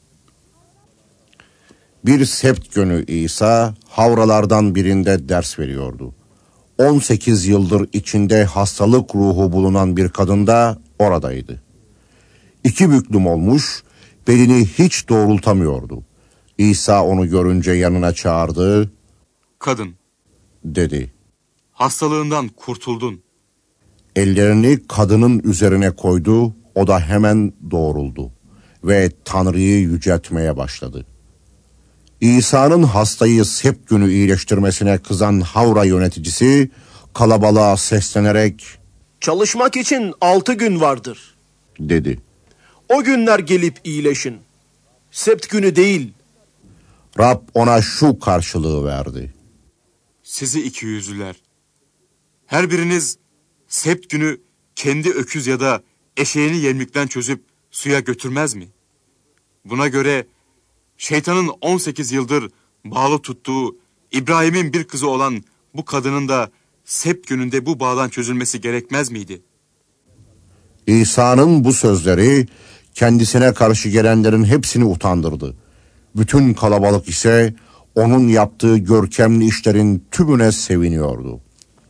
Bir sebt günü İsa havralardan birinde ders veriyordu. 18 yıldır içinde hastalık ruhu bulunan bir kadın da oradaydı. 2 büklüm olmuş, belini hiç doğrultamıyordu. İsa onu görünce yanına çağırdı. Kadın, dedi. Hastalığından kurtuldun. Ellerini kadının üzerine koydu, o da hemen doğruldu ve Tanrı'yı yüceltmeye başladı. İsa'nın hastayı sebt günü iyileştirmesine kızan Havra yöneticisi kalabalığa seslenerek "Çalışmak için 6 gün vardır," dedi. "O günler gelip iyileşin. Sebt günü değil." Rab ona şu karşılığı verdi. Sizi ikiyüzlüler. Her biriniz sebt günü kendi öküz ya da eşeğini yemlikten çözüp suya götürmez mi? Buna göre şeytanın 18 yıldır bağlı tuttuğu İbrahim'in bir kızı olan bu kadının da sebt gününde bu bağdan çözülmesi gerekmez miydi? İsa'nın bu sözleri kendisine karşı gelenlerin hepsini utandırdı. Bütün kalabalık ise onun yaptığı görkemli işlerin tümüne seviniyordu.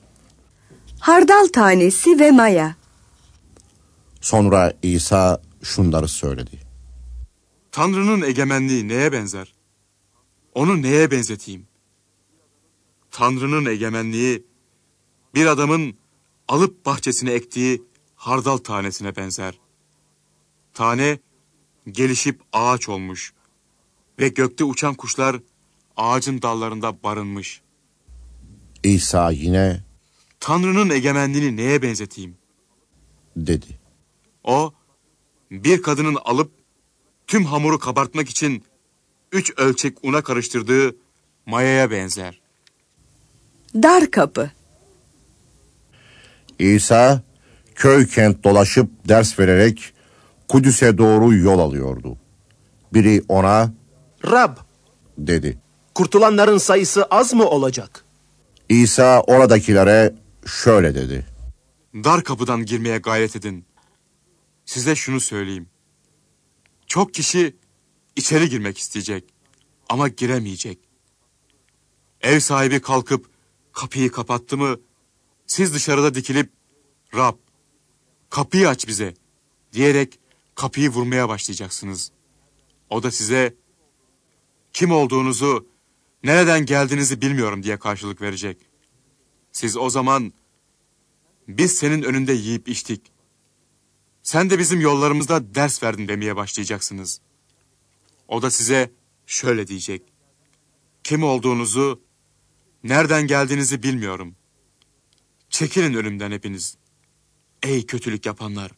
Hardal tanesi ve maya. Sonra İsa şunları söyledi. Tanrı'nın egemenliği neye benzer? Onu neye benzeteyim? Tanrı'nın egemenliği bir adamın alıp bahçesine ektiği hardal tanesine benzer. Tane gelişip ağaç olmuş ve gökte uçan kuşlar ağacın dallarında barınmış. İsa yine Tanrı'nın egemenliğini neye benzeteyim? dedi. O bir kadının alıp tüm hamuru kabartmak için 3 ölçek una karıştırdığı mayaya benzer. Dar kapı. İsa köy kent dolaşıp ders vererek Kudüs'e doğru yol alıyordu. Biri ona "Rab," dedi. "kurtulanların sayısı az mı olacak?" İsa oradakilere şöyle dedi. Dar kapıdan girmeye gayret edin. Size şunu söyleyeyim. Çok kişi içeri girmek isteyecek ama giremeyecek. Ev sahibi kalkıp kapıyı kapattı mı, siz dışarıda dikilip "Rab, kapıyı aç bize," diyerek kapıyı vurmaya başlayacaksınız. O da size kim olduğunuzu, nereden geldiğinizi bilmiyorum diye karşılık verecek. Siz o zaman biz senin önünde yiyip içtik, sen de bizim yollarımızda ders verdin demeye başlayacaksınız. O da size şöyle diyecek. Kim olduğunuzu, nereden geldiğinizi bilmiyorum. Çekilin önümden hepiniz. Ey kötülük yapanlar.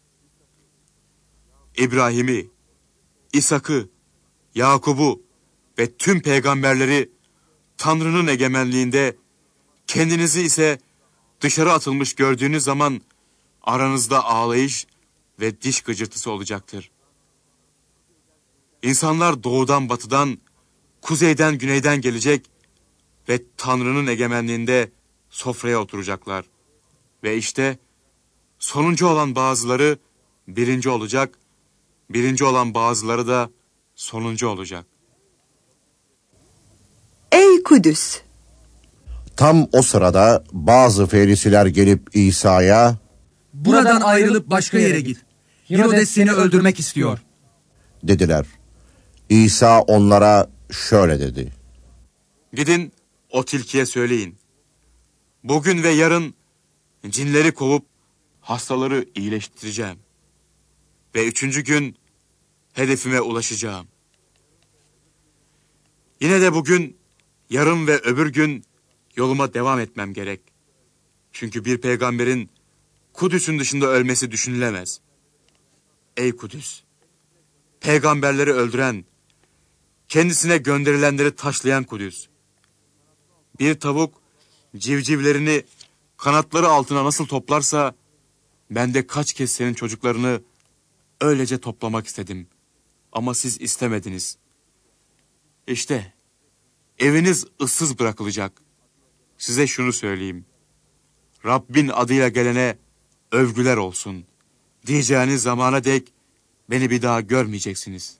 İbrahim'i, İshak'ı, Yakub'u ve tüm peygamberleri Tanrı'nın egemenliğinde, kendinizi ise dışarı atılmış gördüğünüz zaman aranızda ağlayış ve diş gıcırtısı olacaktır. İnsanlar doğudan batıdan, kuzeyden güneyden gelecek ve Tanrı'nın egemenliğinde sofraya oturacaklar. Ve işte sonuncu olan bazıları birinci olacak, birinci olan bazıları da sonuncu olacak. Ey Kudüs! Tam o sırada bazı ferisiler gelip İsa'ya Buradan ayrılıp başka yere git. Herodes seni öldürmek istiyor. dediler. İsa onlara şöyle dedi. Gidin o tilkiye söyleyin. Bugün ve yarın cinleri kovup hastaları iyileştireceğim. Ve 3. gün hedefime ulaşacağım. Yine de bugün, yarın ve öbür gün yoluma devam etmem gerek. Çünkü bir peygamberin Kudüs'ün dışında ölmesi düşünülemez. Ey Kudüs! Peygamberleri öldüren, kendisine gönderilenleri taşlayan Kudüs! Bir tavuk civcivlerini kanatları altına nasıl toplarsa, ben de kaç kez senin çocuklarını öylece toplamak istedim. Ama siz istemediniz. İşte eviniz ıssız bırakılacak. Size şunu söyleyeyim. Rabbin adıyla gelene övgüler olsun. Diyeceğiniz zamana dek beni bir daha görmeyeceksiniz.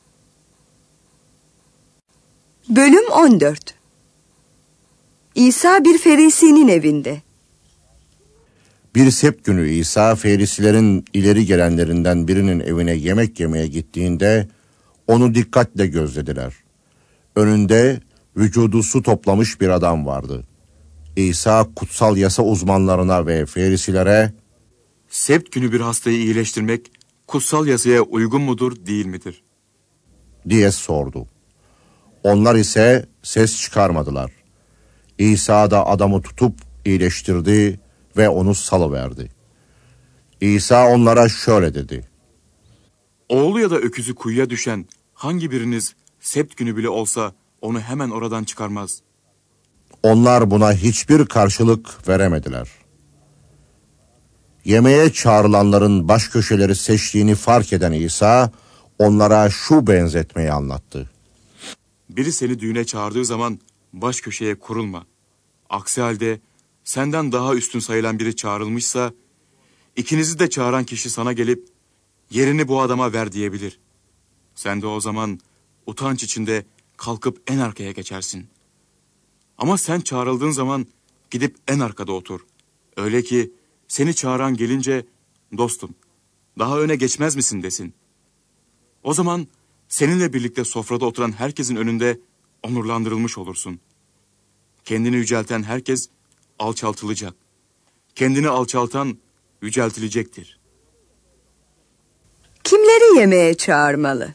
Bölüm 14. İsa bir ferisinin evinde. Bir sebt günü İsa ferisilerin ileri gelenlerinden birinin evine yemek yemeye gittiğinde onu dikkatle gözlediler. Önünde vücudu su toplamış bir adam vardı. İsa kutsal yasa uzmanlarına ve ferisilere Sebt günü bir hastayı iyileştirmek kutsal yasaya uygun mudur, değil midir? diye sordu. Onlar ise ses çıkarmadılar. İsa da adamı tutup iyileştirdi ve onu salıverdi. İsa onlara şöyle dedi. Oğlu ya da öküzü kuyuya düşen hangi biriniz sebt günü bile olsa onu hemen oradan çıkarmaz? Onlar buna hiçbir karşılık veremediler. Yemeğe çağrılanların baş köşeleri seçtiğini fark eden İsa onlara şu benzetmeyi anlattı. Biri seni düğüne çağırdığı zaman baş köşeye kurulma. Aksi halde senden daha üstün sayılan biri çağrılmışsa, ikinizi de çağıran kişi sana gelip yerini bu adama ver diyebilir. Sen de o zaman utanç içinde kalkıp en arkaya geçersin. Ama sen çağrıldığın zaman gidip en arkada otur. Öyle ki seni çağıran gelince dostum daha öne geçmez misin desin. O zaman seninle birlikte sofrada oturan herkesin önünde onurlandırılmış olursun. Kendini yücelten herkes alçaltılacak. Kendini alçaltan yüceltilecektir. Kimleri yemeğe çağırmalı?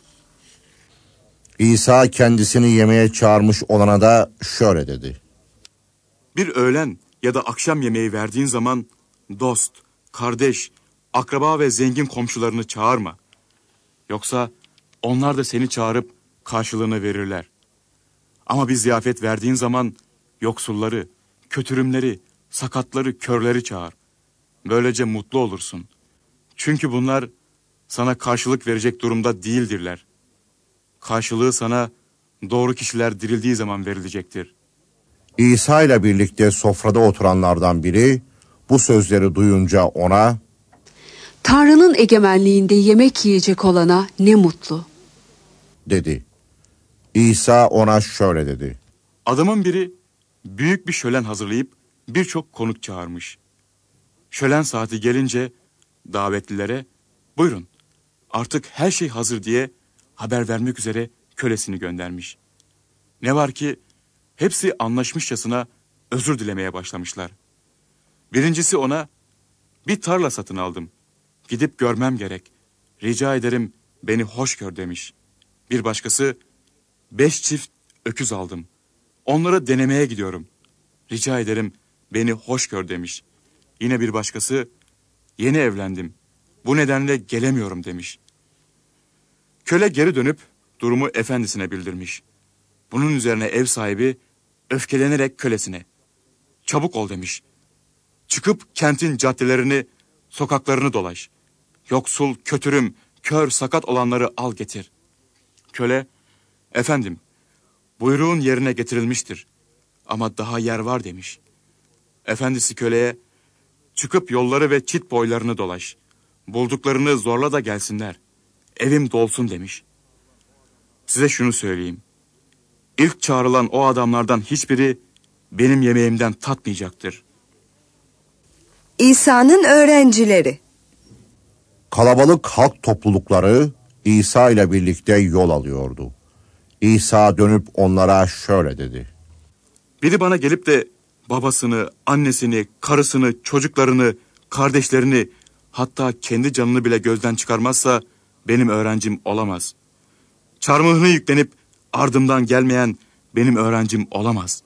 İsa kendisini yemeğe çağırmış olana da şöyle dedi. Bir öğlen ya da akşam yemeği verdiğin zaman dost, kardeş, akraba ve zengin komşularını çağırma. Yoksa onlar da seni çağırıp karşılığını verirler. Ama bir ziyafet verdiğin zaman yoksulları, kötürümleri, sakatları, körleri çağır. Böylece mutlu olursun. Çünkü bunlar sana karşılık verecek durumda değildirler. Karşılığı sana doğru kişiler dirildiği zaman verilecektir. İsa ile birlikte sofrada oturanlardan biri bu sözleri duyunca ona Tanrı'nın egemenliğinde yemek yiyecek olana ne mutlu dedi. İsa ona şöyle dedi. Adamın biri büyük bir şölen hazırlayıp birçok konuk çağırmış. Şölen saati gelince davetlilere buyurun artık her şey hazır diye haber vermek üzere kölesini göndermiş. Ne var ki hepsi anlaşmışçasına özür dilemeye başlamışlar. Birincisi ona bir tarla satın aldım. Gidip görmem gerek. Rica ederim beni hoş gör demiş. Bir başkası 5 çift öküz aldım. Onları denemeye gidiyorum. Rica ederim beni hoş gör demiş. Yine bir başkası yeni evlendim. Bu nedenle gelemiyorum demiş. Köle geri dönüp durumu efendisine bildirmiş. Bunun üzerine ev sahibi öfkelenerek kölesine çabuk ol demiş. Çıkıp kentin caddelerini, sokaklarını dolaş. Yoksul, kötürüm, kör, sakat olanları al getir. Köle, efendim, buyruğun yerine getirilmiştir. Ama daha yer var demiş. Efendisi köleye, çıkıp yolları ve çit boylarını dolaş. bulduklarını zorla da gelsinler. Evim dolsun demiş. Size şunu söyleyeyim. İlk çağrılan o adamlardan hiçbiri benim yemeğimden tatmayacaktır. İsa'nın öğrencileri. Kalabalık halk toplulukları İsa ile birlikte yol alıyordu. İsa dönüp onlara şöyle dedi. Biri bana gelip de babasını, annesini, karısını, çocuklarını, kardeşlerini, hatta kendi canını bile gözden çıkarmazsa benim öğrencim olamaz. Çarmıhını yüklenip ardımdan gelmeyen benim öğrencim olamaz.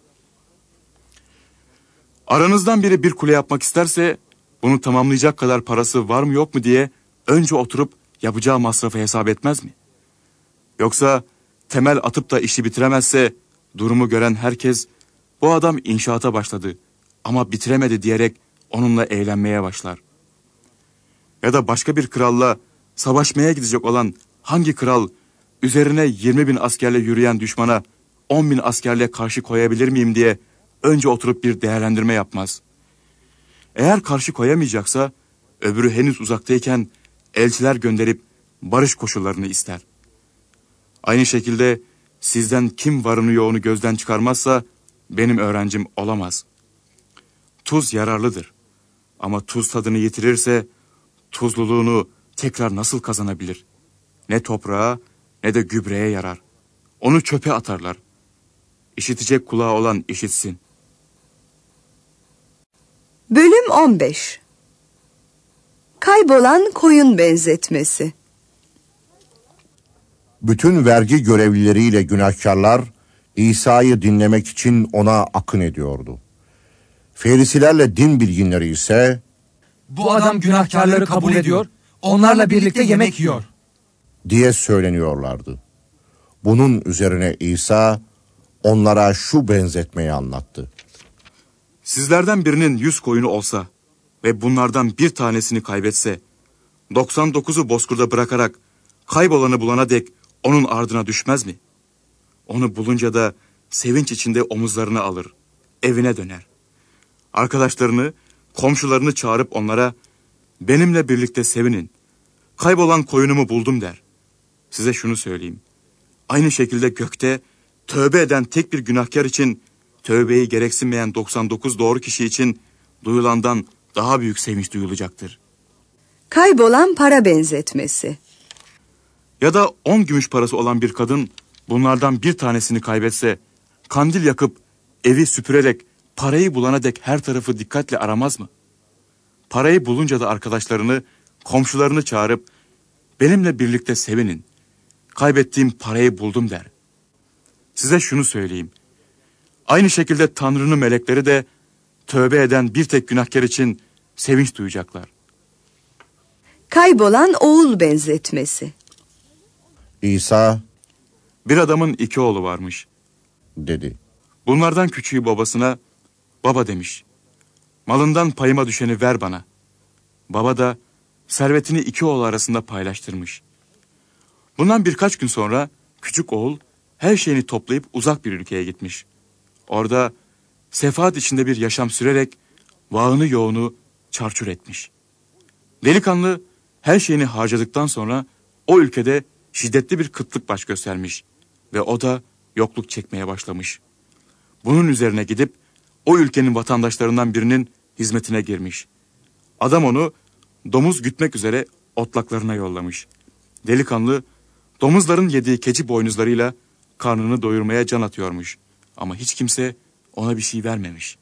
Aranızdan biri bir kule yapmak isterse bunu tamamlayacak kadar parası var mı yok mu diye önce oturup yapacağı masrafı hesap etmez mi? Yoksa temel atıp da işi bitiremezse durumu gören herkes bu adam inşaata başladı ama bitiremedi diyerek onunla eğlenmeye başlar. Ya da başka bir kralla savaşmaya gidecek olan hangi kral üzerine 20.000 askerle yürüyen düşmana 10.000 askerle karşı koyabilir miyim diye önce oturup bir değerlendirme yapmaz. Eğer karşı koyamayacaksa öbürü henüz uzaktayken elçiler gönderip barış koşullarını ister. Aynı şekilde sizden kim varını yoğunu gözden çıkarmazsa benim öğrencim olamaz. Tuz yararlıdır ama tuz tadını yitirirse tuzluluğunu tekrar nasıl kazanabilir? Ne toprağa ne de gübreye yarar. Onu çöpe atarlar. İşitecek kulağı olan işitsin. Bölüm 15. Kaybolan koyun benzetmesi. Bütün vergi görevlileriyle günahkarlar İsa'yı dinlemek için ona akın ediyordu. Ferisilerle din bilginleri ise Bu adam günahkarları kabul ediyor, onlarla birlikte yemek yiyor diye söyleniyorlardı. Bunun üzerine İsa onlara şu benzetmeyi anlattı. Sizlerden birinin 100 koyunu olsa ve bunlardan bir tanesini kaybetse, 99'u bozkırda bırakarak kaybolanı bulana dek onun ardına düşmez mi? Onu bulunca da sevinç içinde omuzlarına alır, evine döner. Arkadaşlarını, komşularını çağırıp onlara, benimle birlikte sevinin, kaybolan koyunumu buldum der. Size şunu söyleyeyim, aynı şekilde gökte tövbe eden tek bir günahkar için, tövbeyi gereksinmeyen 99 doğru kişi için duyulandan daha büyük sevinç duyulacaktır. Kaybolan para benzetmesi. Ya da 10 gümüş parası olan bir kadın bunlardan bir tanesini kaybetse, kandil yakıp evi süpürerek parayı bulana dek her tarafı dikkatle aramaz mı? Parayı bulunca da arkadaşlarını, komşularını çağırıp benimle birlikte sevinin, kaybettiğim parayı buldum der. Size şunu söyleyeyim, aynı şekilde Tanrı'nın melekleri de tövbe eden bir tek günahkar için sevinç duyacaklar. Kaybolan oğul benzetmesi. İsa, bir adamın 2 oğlu varmış, dedi. Bunlardan küçüğü babasına, baba demiş, malından payıma düşeni ver bana. Baba da servetini 2 oğlu arasında paylaştırmış. Bundan birkaç gün sonra küçük oğul her şeyini toplayıp uzak bir ülkeye gitmiş. Orada sefaat içinde bir yaşam sürerek vağını yoğunu çarçur etmiş. Delikanlı her şeyini harcadıktan sonra o ülkede şiddetli bir kıtlık baş göstermiş ve o da yokluk çekmeye başlamış. Bunun üzerine gidip o ülkenin vatandaşlarından birinin hizmetine girmiş. Adam onu domuz gütmek üzere otlaklarına yollamış. Delikanlı domuzların yediği keçi boynuzlarıyla karnını doyurmaya can atıyormuş. Ama hiç kimse ona bir şey vermemiş.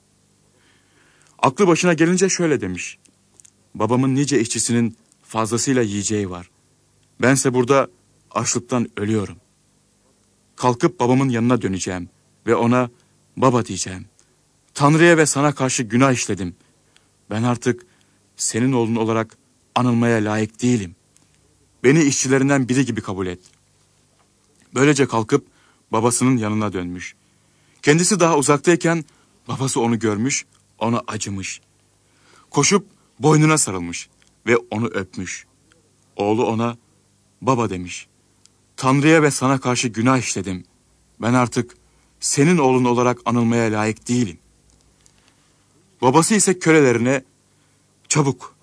Aklı başına gelince şöyle demiş. Babamın nice işçisinin fazlasıyla yiyeceği var. Bense burada açlıktan ölüyorum. Kalkıp babamın yanına döneceğim ve ona baba diyeceğim. Tanrı'ya ve sana karşı günah işledim. Ben artık senin oğlun olarak anılmaya layık değilim. Beni işçilerinden biri gibi kabul et. Böylece kalkıp babasının yanına dönmüş. Kendisi daha uzaktayken babası onu görmüş, ona acımış. Koşup boynuna sarılmış ve onu öpmüş. Oğlu ona baba demiş. Tanrı'ya ve sana karşı günah işledim. Ben artık senin oğlun olarak anılmaya layık değilim. Babası ise kölelerine, çabuk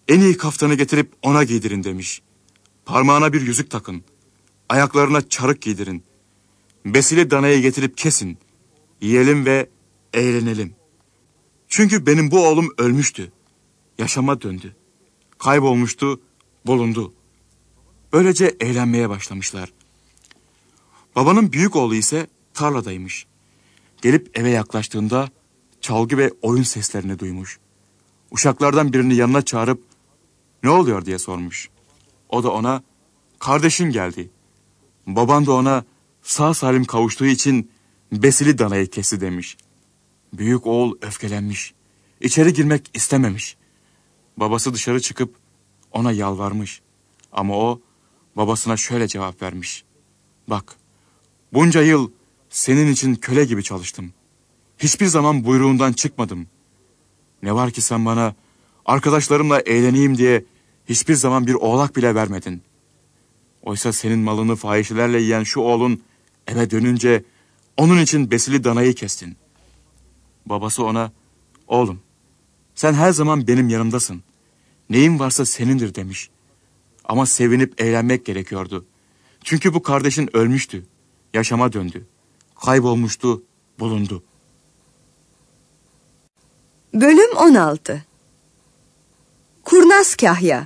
en iyi kaftanı getirip ona giydirin demiş. Parmağına bir yüzük takın. Ayaklarına çarık giydirin. Besili danayı getirip kesin. Yiyelim ve eğlenelim. Çünkü benim bu oğlum ölmüştü. Yaşama döndü. Kaybolmuştu, bulundu. Böylece eğlenmeye başlamışlar. Babanın büyük oğlu ise tarladaymış. Gelip eve yaklaştığında çalgı ve oyun seslerini duymuş. Uşaklardan birini yanına çağırıp ne oluyor diye sormuş. O da ona kardeşin geldi. Baban da ona sağ salim kavuştuğu için besili danayı kesti demiş. Büyük oğul öfkelenmiş. İçeri girmek istememiş. Babası dışarı çıkıp ona yalvarmış. Ama o babasına şöyle cevap vermiş. Bak, bunca yıl senin için köle gibi çalıştım. Hiçbir zaman buyruğundan çıkmadım. Ne var ki sen bana arkadaşlarımla eğleneyim diye hiçbir zaman bir oğlak bile vermedin. Oysa senin malını fahişelerle yiyen şu oğlun eve dönünce onun için besili danayı kestin. Babası ona, oğlum sen her zaman benim yanımdasın. Neyin varsa senindir demiş. Ama sevinip eğlenmek gerekiyordu. Çünkü bu kardeşin ölmüştü. Yaşama döndü. Kaybolmuştu, bulundu. Bölüm 16. Kurnaz Kahya.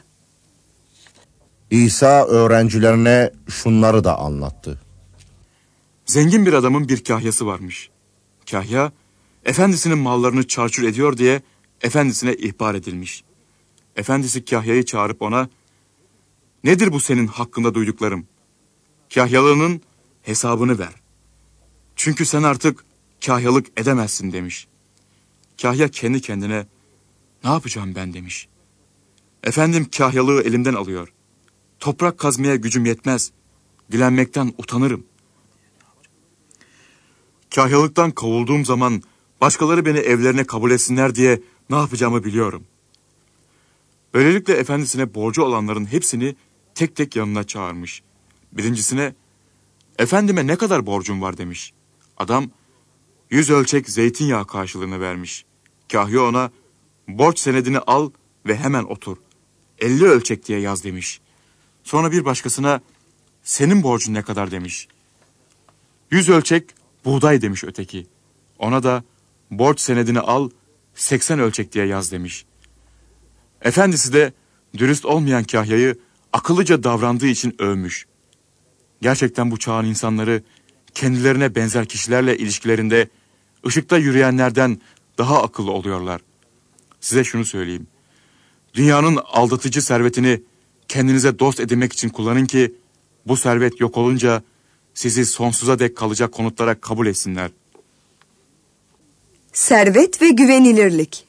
İsa öğrencilerine şunları da anlattı. Zengin bir adamın bir kahyası varmış. Kahya, efendisinin mallarını çarçur ediyor diye efendisine ihbar edilmiş. Efendisi kahyayı çağırıp ona, nedir bu senin hakkında duyduklarım? Kahyalığının hesabını ver. Çünkü sen artık kahyalık edemezsin demiş. Kahya kendi kendine, ne yapacağım ben demiş. Efendim kahyalığı elimden alıyor. Toprak kazmaya gücüm yetmez. Dilenmekten utanırım. Kahyalıktan kovulduğum zaman başkaları beni evlerine kabul etsinler diye ne yapacağımı biliyorum. Böylelikle efendisine borcu olanların hepsini tek tek yanına çağırmış. Birincisine, efendime ne kadar borcum var demiş. Adam 100 ölçek zeytinyağı karşılığını vermiş. Kahya ona, borç senedini al ve hemen otur. 50 ölçek diye yaz demiş. Sonra bir başkasına, senin borcun ne kadar demiş. 100 ölçek buğday demiş öteki. Ona da borç senedini al, 80 ölçek diye yaz demiş. Efendisi de dürüst olmayan kahyayı akıllıca davrandığı için övmüş. Gerçekten bu çağın insanları kendilerine benzer kişilerle ilişkilerinde ışıkta yürüyenlerden daha akıllı oluyorlar. Size şunu söyleyeyim. Dünyanın aldatıcı servetini kendinize dost edinmek için kullanın ki bu servet yok olunca sizi sonsuza dek kalacak konutlara kabul etsinler. Servet ve güvenilirlik.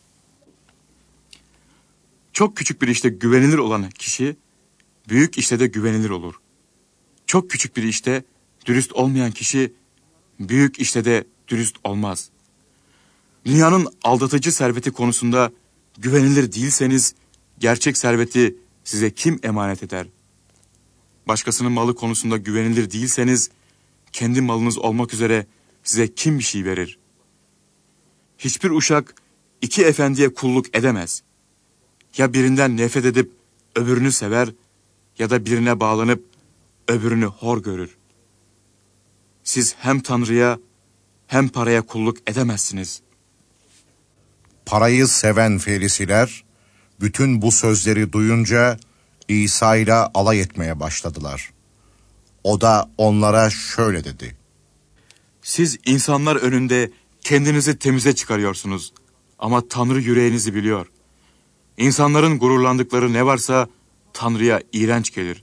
Çok küçük bir işte güvenilir olan kişi büyük işte de güvenilir olur. Çok küçük bir işte dürüst olmayan kişi büyük işte de dürüst olmaz. Dünyanın aldatıcı serveti konusunda güvenilir değilseniz gerçek serveti size kim emanet eder? Başkasının malı konusunda güvenilir değilseniz kendi malınız olmak üzere size kim bir şey verir? Hiçbir uşak iki efendiye kulluk edemez. Ya birinden nefret edip öbürünü sever ya da birine bağlanıp öbürünü hor görür. Siz hem Tanrı'ya hem paraya kulluk edemezsiniz. Parayı seven Ferisiler bütün bu sözleri duyunca İsa ile alay etmeye başladılar. O da onlara şöyle dedi. Siz insanlar önünde kendinizi temize çıkarıyorsunuz. Ama Tanrı yüreğinizi biliyor. İnsanların gururlandıkları ne varsa Tanrı'ya iğrenç gelir.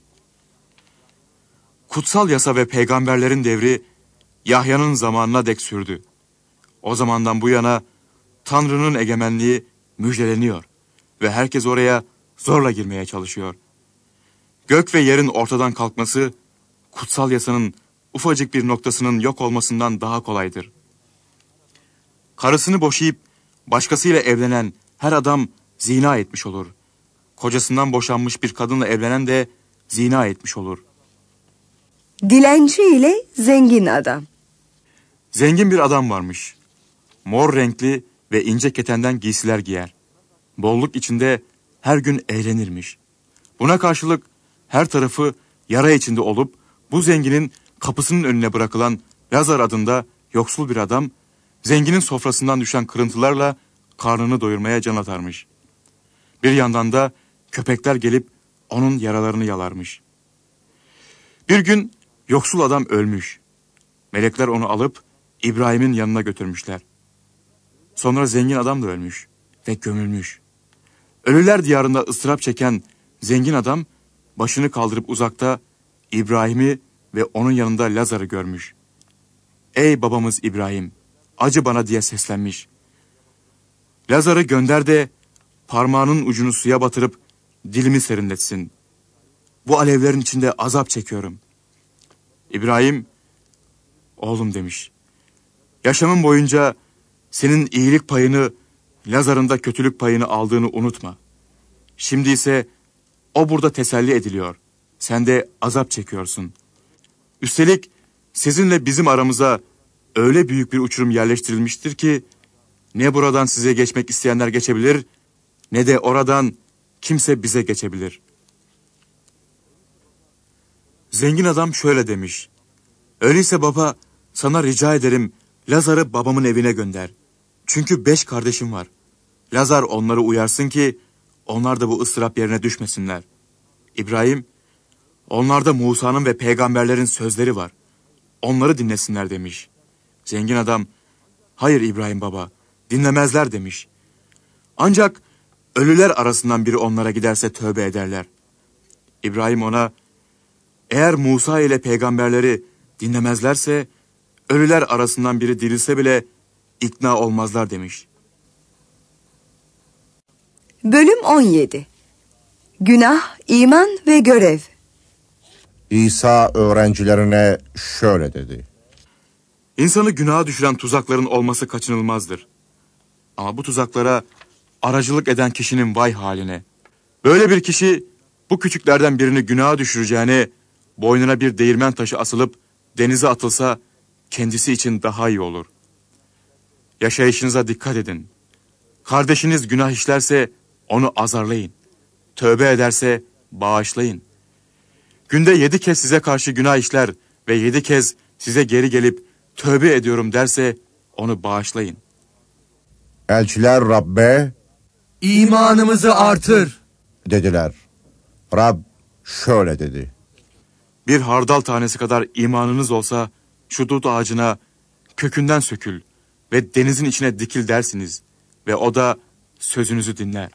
Kutsal yasa ve peygamberlerin devri Yahya'nın zamanına dek sürdü. O zamandan bu yana Tanrı'nın egemenliği müjdeleniyor ve herkes oraya zorla girmeye çalışıyor. Gök ve yerin ortadan kalkması kutsal yasanın ufacık bir noktasının yok olmasından daha kolaydır. Karısını boşayıp başkasıyla evlenen her adam zina etmiş olur. Kocasından boşanmış bir kadınla evlenen de zina etmiş olur. Dilenci ile zengin adam. Zengin bir adam varmış. Mor renkli ve ince ketenden giysiler giyer. Bolluk içinde her gün eğlenirmiş. Buna karşılık her tarafı yara içinde olup bu zenginin kapısının önüne bırakılan Lazar adında yoksul bir adam, zenginin sofrasından düşen kırıntılarla karnını doyurmaya can atarmış. Bir yandan da köpekler gelip onun yaralarını yalarmış. Bir gün yoksul adam ölmüş. Melekler onu alıp İbrahim'in yanına götürmüşler. Sonra zengin adam da ölmüş ve gömülmüş. Ölüler diyarında ıstırap çeken zengin adam başını kaldırıp uzakta İbrahim'i ve onun yanında Lazar'ı görmüş. Ey babamız İbrahim, acı bana diye seslenmiş. Lazar'ı gönder de parmağının ucunu suya batırıp dilimi serinletsin. Bu alevlerin içinde azap çekiyorum. İbrahim, oğlum demiş. Yaşamın boyunca senin iyilik payını, Lazar'ın da kötülük payını aldığını unutma. Şimdi ise o burada teselli ediliyor. Sen de azap çekiyorsun. Üstelik sizinle bizim aramıza öyle büyük bir uçurum yerleştirilmiştir ki ne buradan size geçmek isteyenler geçebilir, ne de oradan kimse bize geçebilir. Zengin adam şöyle demiş. Öyleyse baba, sana rica ederim Lazar'ı babamın evine gönder. Çünkü 5 kardeşim var. Lazar onları uyarsın ki onlar da bu ıstırap yerine düşmesinler. İbrahim, onlarda Musa'nın ve peygamberlerin sözleri var. Onları dinlesinler demiş. Zengin adam, hayır İbrahim baba, dinlemezler demiş. Ancak ölüler arasından biri onlara giderse tövbe ederler. İbrahim ona, eğer Musa ile peygamberleri dinlemezlerse, ölüler arasından biri dirilse bile ikna olmazlar demiş. Bölüm 17. Günah, iman ve görev. İsa öğrencilerine şöyle dedi. İnsanı günaha düşüren tuzakların olması kaçınılmazdır. Ama bu tuzaklara aracılık eden kişinin vay haline. Böyle bir kişi bu küçüklerden birini günaha düşüreceğine boynuna bir değirmen taşı asılıp denize atılsa kendisi için daha iyi olur. Yaşayışınıza dikkat edin. Kardeşiniz günah işlerse onu azarlayın. Tövbe ederse bağışlayın. Günde 7 kez size karşı günah işler ve 7 kez size geri gelip tövbe ediyorum derse onu bağışlayın. Elçiler Rabbe, İmanımızı artır dediler. Rab şöyle dedi. Bir hardal tanesi kadar imanınız olsa şu dut ağacına kökünden sökül ve denizin içine dikil dersiniz ve o da sözünüzü dinler.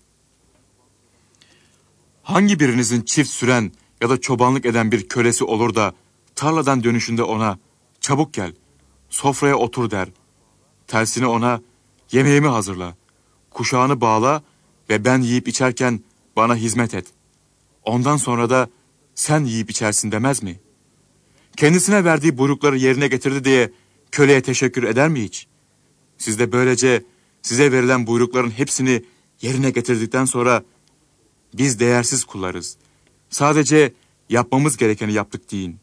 Hangi birinizin çift süren ya da çobanlık eden bir kölesi olur da tarladan dönüşünde ona çabuk gel, sofraya otur der. Tersine ona yemeğimi hazırla, kuşağını bağla ve ben yiyip içerken bana hizmet et. Ondan sonra da sen yiyip içersin demez mi? Kendisine verdiği buyrukları yerine getirdi diye köleye teşekkür eder mi hiç? Siz de böylece size verilen buyrukların hepsini yerine getirdikten sonra biz değersiz kullarız. Sadece yapmamız gerekeni yaptık deyin.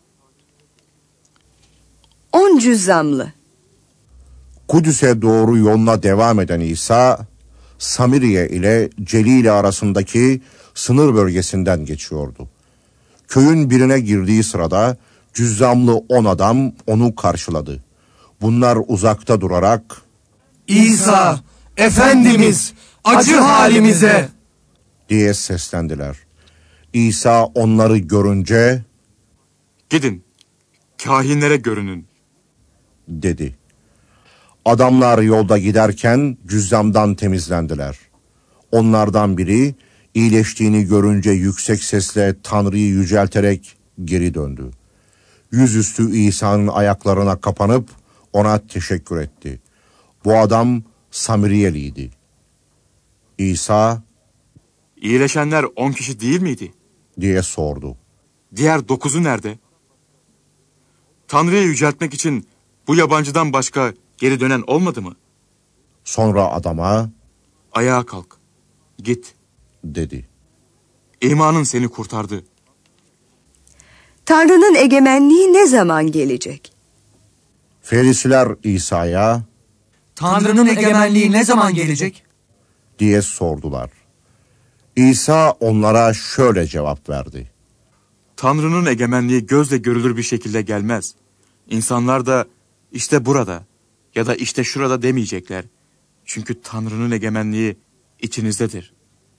10 cüzzamlı. Kudüs'e doğru yoluna devam eden İsa, Samiriye ile Celile arasındaki sınır bölgesinden geçiyordu. Köyün birine girdiği sırada cüzzamlı 10 adam onu karşıladı. Bunlar uzakta durarak, İsa, Efendimiz, acı halimize diye seslendiler. İsa onları görünce, gidin, kahinlere görünün, dedi. Adamlar yolda giderken cüzzamdan temizlendiler. Onlardan biri iyileştiğini görünce yüksek sesle Tanrı'yı yücelterek geri döndü. Yüzüstü İsa'nın ayaklarına kapanıp ona teşekkür etti. Bu adam Samiriyeliydi. İsa, İyileşenler 10 kişi değil miydi? diye sordu. Diğer 9'u nerede? Tanrı'yı yüceltmek için bu yabancıdan başka geri dönen olmadı mı? Sonra adama, ayağa kalk, git, dedi. İmanın seni kurtardı. Tanrı'nın egemenliği ne zaman gelecek? Ferisiler İsa'ya, Tanrı'nın egemenliği ne zaman gelecek? diye sordular. İsa onlara şöyle cevap verdi. Tanrı'nın egemenliği gözle görülür bir şekilde gelmez. İnsanlar da işte burada ya da işte şurada demeyecekler. Çünkü Tanrı'nın egemenliği içinizdedir.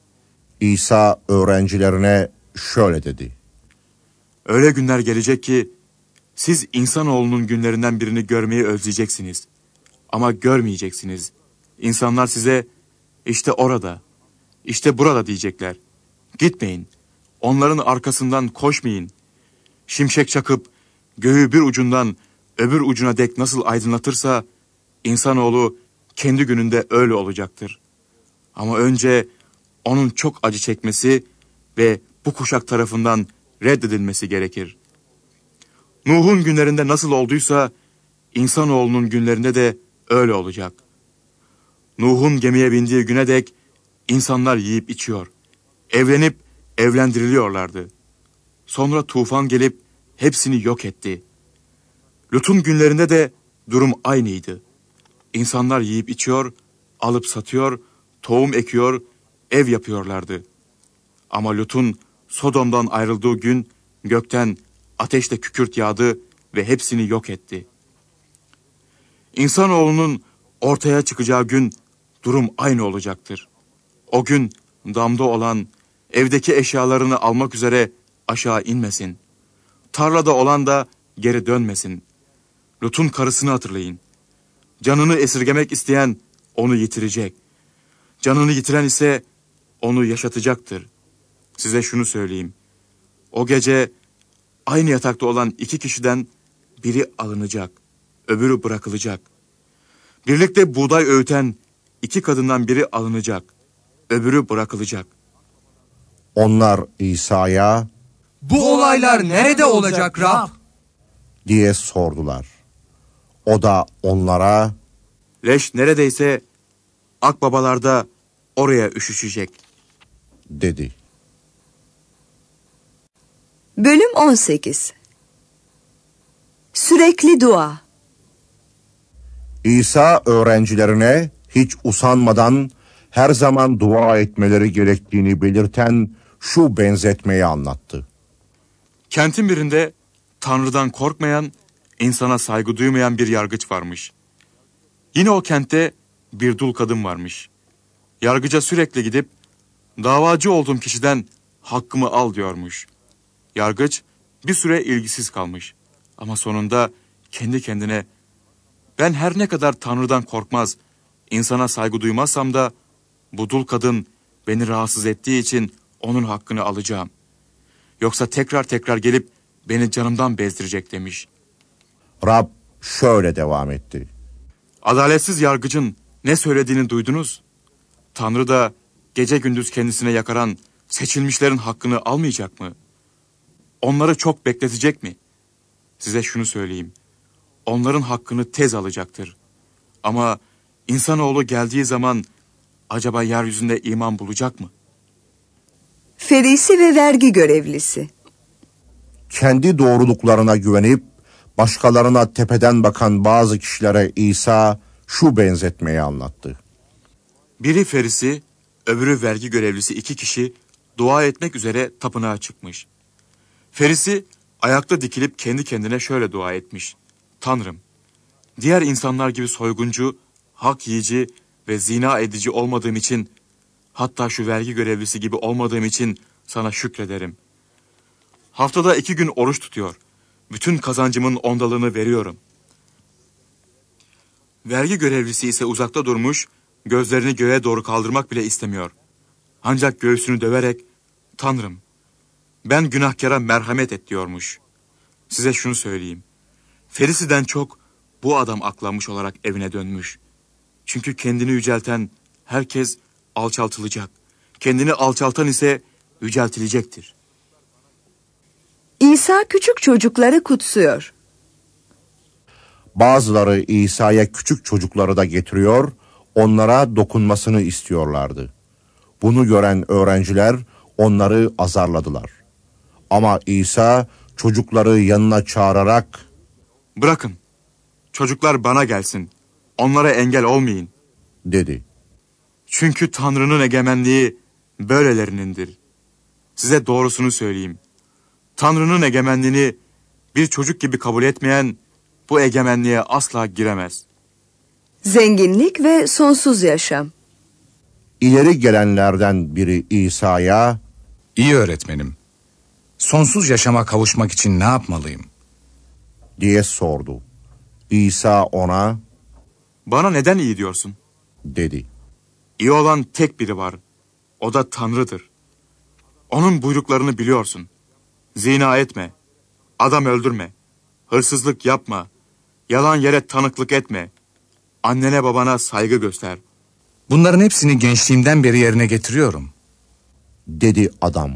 İsa öğrencilerine şöyle dedi. Öyle günler gelecek ki siz insanoğlunun günlerinden birini görmeyi özleyeceksiniz. Ama görmeyeceksiniz. İnsanlar size işte orada, işte burada diyecekler. Gitmeyin, onların arkasından koşmayın. Şimşek çakıp göğü bir ucundan öbür ucuna dek nasıl aydınlatırsa insanoğlu kendi gününde öyle olacaktır. Ama önce onun çok acı çekmesi ve bu kuşak tarafından reddedilmesi gerekir. Nuh'un günlerinde nasıl olduysa insanoğlunun günlerinde de öyle olacak. Nuh'un gemiye bindiği güne dek insanlar yiyip içiyor, evlenip evlendiriliyorlardı. Sonra tufan gelip hepsini yok etti. Lut'un günlerinde de durum aynıydı. İnsanlar yiyip içiyor, alıp satıyor, tohum ekiyor, ev yapıyorlardı. Ama Lut'un Sodom'dan ayrıldığı gün gökten ateşle kükürt yağdı ve hepsini yok etti. İnsanoğlunun ortaya çıkacağı gün durum aynı olacaktır. O gün damda olan evdeki eşyalarını almak üzere aşağı inmesin. Tarlada olan da geri dönmesin. Lut'un karısını hatırlayın. Canını esirgemek isteyen onu yitirecek. Canını yitiren ise onu yaşatacaktır. Size şunu söyleyeyim. O gece aynı yatakta olan 2 kişiden biri alınacak, öbürü bırakılacak. Birlikte buğday öğüten 2 kadından biri alınacak, öbürü bırakılacak. Onlar İsa'ya, "Bu olaylar nerede olacak Rab?" diye sordular. O da onlara, "Leş neredeyse akbabalar da oraya üşüşecek," dedi. Bölüm 18. Sürekli dua. İsa öğrencilerine hiç usanmadan her zaman dua etmeleri gerektiğini belirten şu benzetmeyi anlattı. Kentin birinde Tanrı'dan korkmayan, insana saygı duymayan bir yargıç varmış. Yine o kentte bir dul kadın varmış. Yargıca sürekli gidip, "Davacı olduğum kişiden hakkımı al," diyormuş. Yargıç bir süre ilgisiz kalmış. Ama sonunda kendi kendine, "Ben her ne kadar Tanrı'dan korkmaz, insana saygı duymazsam da bu dul kadın beni rahatsız ettiği için onun hakkını alacağım. Yoksa tekrar tekrar gelip beni canımdan bezdirecek," demiş. Rab şöyle devam etti. Adaletsiz yargıcın ne söylediğini duydunuz. Tanrı da gece gündüz kendisine yakaran seçilmişlerin hakkını almayacak mı? Onları çok bekletecek mi? Size şunu söyleyeyim. Onların hakkını tez alacaktır. Ama insanoğlu geldiği zaman acaba yeryüzünde iman bulacak mı? Ferisi ve vergi görevlisi. Kendi doğruluklarına güvenip başkalarına tepeden bakan bazı kişilere İsa şu benzetmeyi anlattı. Biri Ferisi, öbürü vergi görevlisi 2 kişi dua etmek üzere tapınağa çıkmış. Ferisi ayakta dikilip kendi kendine şöyle dua etmiş. "Tanrım, diğer insanlar gibi soyguncu, hak yiyici ve zina edici olmadığım için, hatta şu vergi görevlisi gibi olmadığım için sana şükrederim. Haftada 2 gün oruç tutuyor. Bütün kazancımın 10'dalığını veriyorum." Vergi görevlisi ise uzakta durmuş, gözlerini göğe doğru kaldırmak bile istemiyor. Ancak göğsünü döverek, "Tanrım, ben günahkara merhamet et," diyormuş. Size şunu söyleyeyim. Ferisiden çok bu adam aklanmış olarak evine dönmüş. Çünkü kendini yücelten herkes alçaltılacak. Kendini alçaltan ise yüceltilecektir. İsa küçük çocukları kutsuyor. Bazıları İsa'ya küçük çocukları da getiriyor, onlara dokunmasını istiyorlardı. Bunu gören öğrenciler onları azarladılar. Ama İsa çocukları yanına çağırarak, "Bırakın, çocuklar bana gelsin, onlara engel olmayın," dedi. "Çünkü Tanrı'nın egemenliği böylelerinindir. Size doğrusunu söyleyeyim. Tanrı'nın egemenliğini bir çocuk gibi kabul etmeyen bu egemenliğe asla giremez. Zenginlik ve sonsuz yaşam. İleri gelenlerden biri İsa'ya, İyi öğretmenim, sonsuz yaşama kavuşmak için ne yapmalıyım diye sordu. İsa ona, bana neden iyi diyorsun? dedi. İyi olan tek biri var. O da Tanrı'dır. Onun buyruklarını biliyorsun. Zina etme, adam öldürme, hırsızlık yapma, yalan yere tanıklık etme, annene babana saygı göster. Bunların hepsini gençliğimden beri yerine getiriyorum, dedi adam.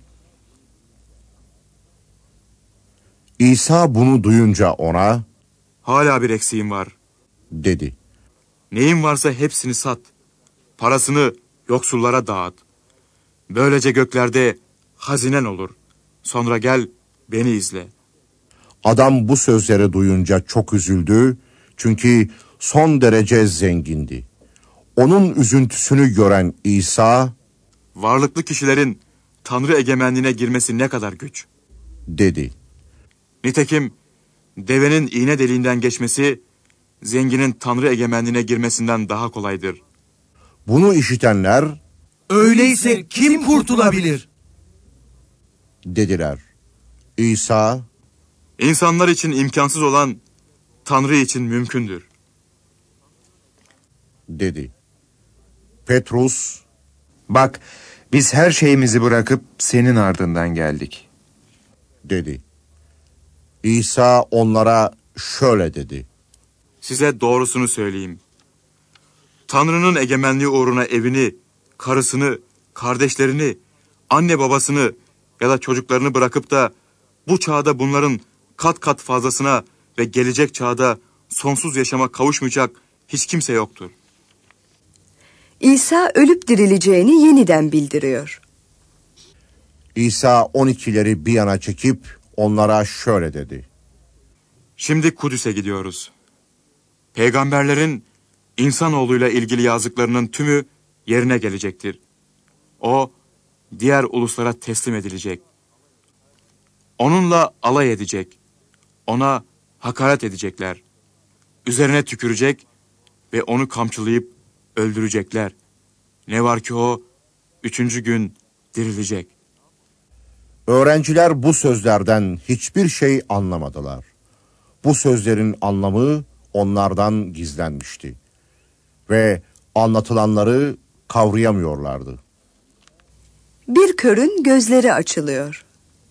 İsa bunu duyunca ona, hala bir eksiğim var, dedi. Neyin varsa hepsini sat, parasını yoksullara dağıt. Böylece göklerde hazinen olur. Sonra gel beni izle. Adam bu sözleri duyunca çok üzüldü, çünkü son derece zengindi. Onun üzüntüsünü gören İsa, varlıklı kişilerin Tanrı egemenliğine girmesi ne kadar güç, dedi. Nitekim devenin iğne deliğinden geçmesi, zenginin Tanrı egemenliğine girmesinden daha kolaydır. Bunu işitenler, öyleyse kim kurtulabilir? dediler. İsa, İnsanlar için imkansız olan Tanrı için mümkündür, dedi. Petrus, bak biz her şeyimizi bırakıp senin ardından geldik, dedi. İsa onlara şöyle dedi. size doğrusunu söyleyeyim. Tanrı'nın egemenliği uğruna evini, karısını, kardeşlerini, anne babasını ya da çocuklarını bırakıp da bu çağda bunların kat kat fazlasına ve gelecek çağda sonsuz yaşama kavuşmayacak hiç kimse yoktur. İsa ölüp dirileceğini yeniden bildiriyor. İsa 12'leri bir yana çekip onlara şöyle dedi. Şimdi Kudüs'e gidiyoruz. Peygamberlerin insanoğluyla ilgili yazdıklarının tümü yerine gelecektir. O diğer uluslara teslim edilecek. Onunla alay edecek. Ona hakaret edecekler. Üzerine tükürecek ve onu kamçılayıp öldürecekler. Ne var ki o 3. gün dirilecek. Öğrenciler bu sözlerden hiçbir şey anlamadılar. Bu sözlerin anlamı onlardan gizlenmişti. Ve anlatılanları kavrayamıyorlardı. Bir körün gözleri açılıyor.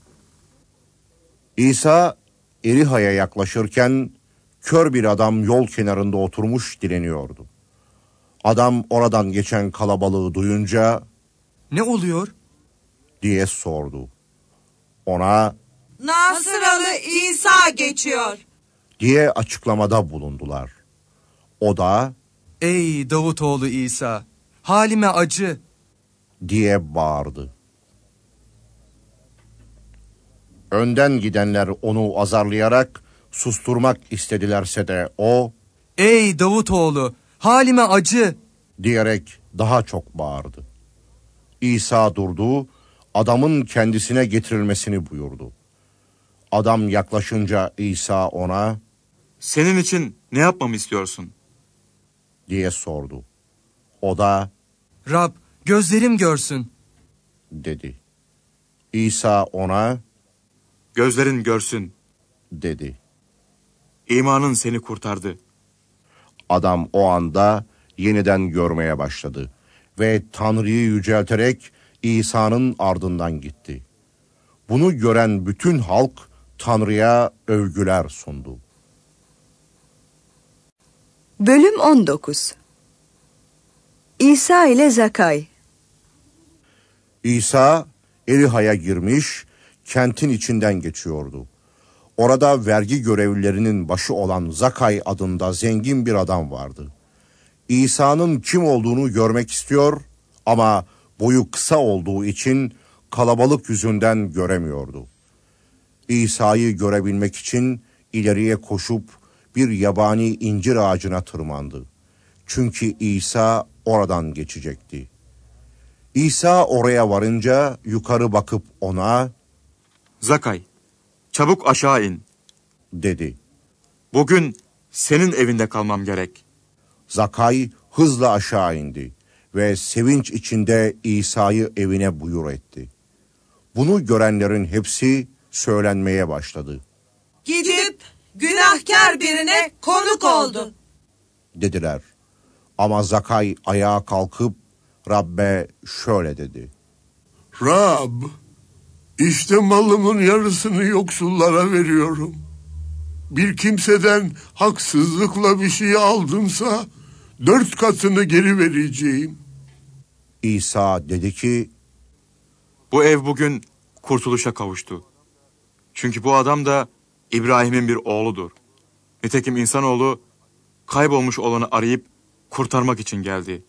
İsa Eriha'ya yaklaşırken kör bir adam yol kenarında oturmuş dileniyordu. Adam oradan geçen kalabalığı duyunca ne oluyor diye sordu. Ona Nasıralı İsa geçiyor diye açıklamada bulundular. O da ey Davutoğlu İsa, halime acı diye bağırdı. Önden gidenler onu azarlayarak susturmak istedilerse de o ey Davutoğlu, halime acı diyerek daha çok bağırdı. İsa durdu, adamın kendisine getirilmesini buyurdu. Adam yaklaşınca İsa ona senin için ne yapmamı istiyorsun diye sordu. O da Rab, gözlerim görsün dedi. İsa ona gözlerin görsün dedi. İmanın seni kurtardı. Adam o anda yeniden görmeye başladı ve Tanrı'yı yücelterek İsa'nın ardından gitti. Bunu gören bütün halk Tanrı'ya övgüler sundu. Bölüm 19. İsa ile Zakay. İsa Eriha'ya girmiş, kentin içinden geçiyordu. Orada vergi görevlilerinin başı olan Zakay adında zengin bir adam vardı. İsa'nın kim olduğunu görmek istiyor ama boyu kısa olduğu için kalabalık yüzünden göremiyordu. İsa'yı görebilmek için ileriye koşup bir yabani incir ağacına tırmandı. Çünkü İsa oradan geçecekti. İsa oraya varınca yukarı bakıp ona, Zakay, çabuk aşağı in, dedi. Bugün senin evinde kalmam gerek. Zakay hızla aşağı indi ve sevinç içinde İsa'yı evine buyur etti. Bunu görenlerin hepsi söylenmeye başladı. Gidip günahkar birine konuk oldu. Dediler. Ama Zakay ayağa kalkıp Rab'be şöyle dedi. Rab, işte malımın yarısını yoksullara veriyorum. Bir kimseden haksızlıkla bir şey aldımsa 4 katını geri vereceğim. İsa dedi ki, Bu ev bugün kurtuluşa kavuştu. Çünkü bu adam da İbrahim'in bir oğludur. Nitekim insanoğlu kaybolmuş olanı arayıp kurtarmak için geldi.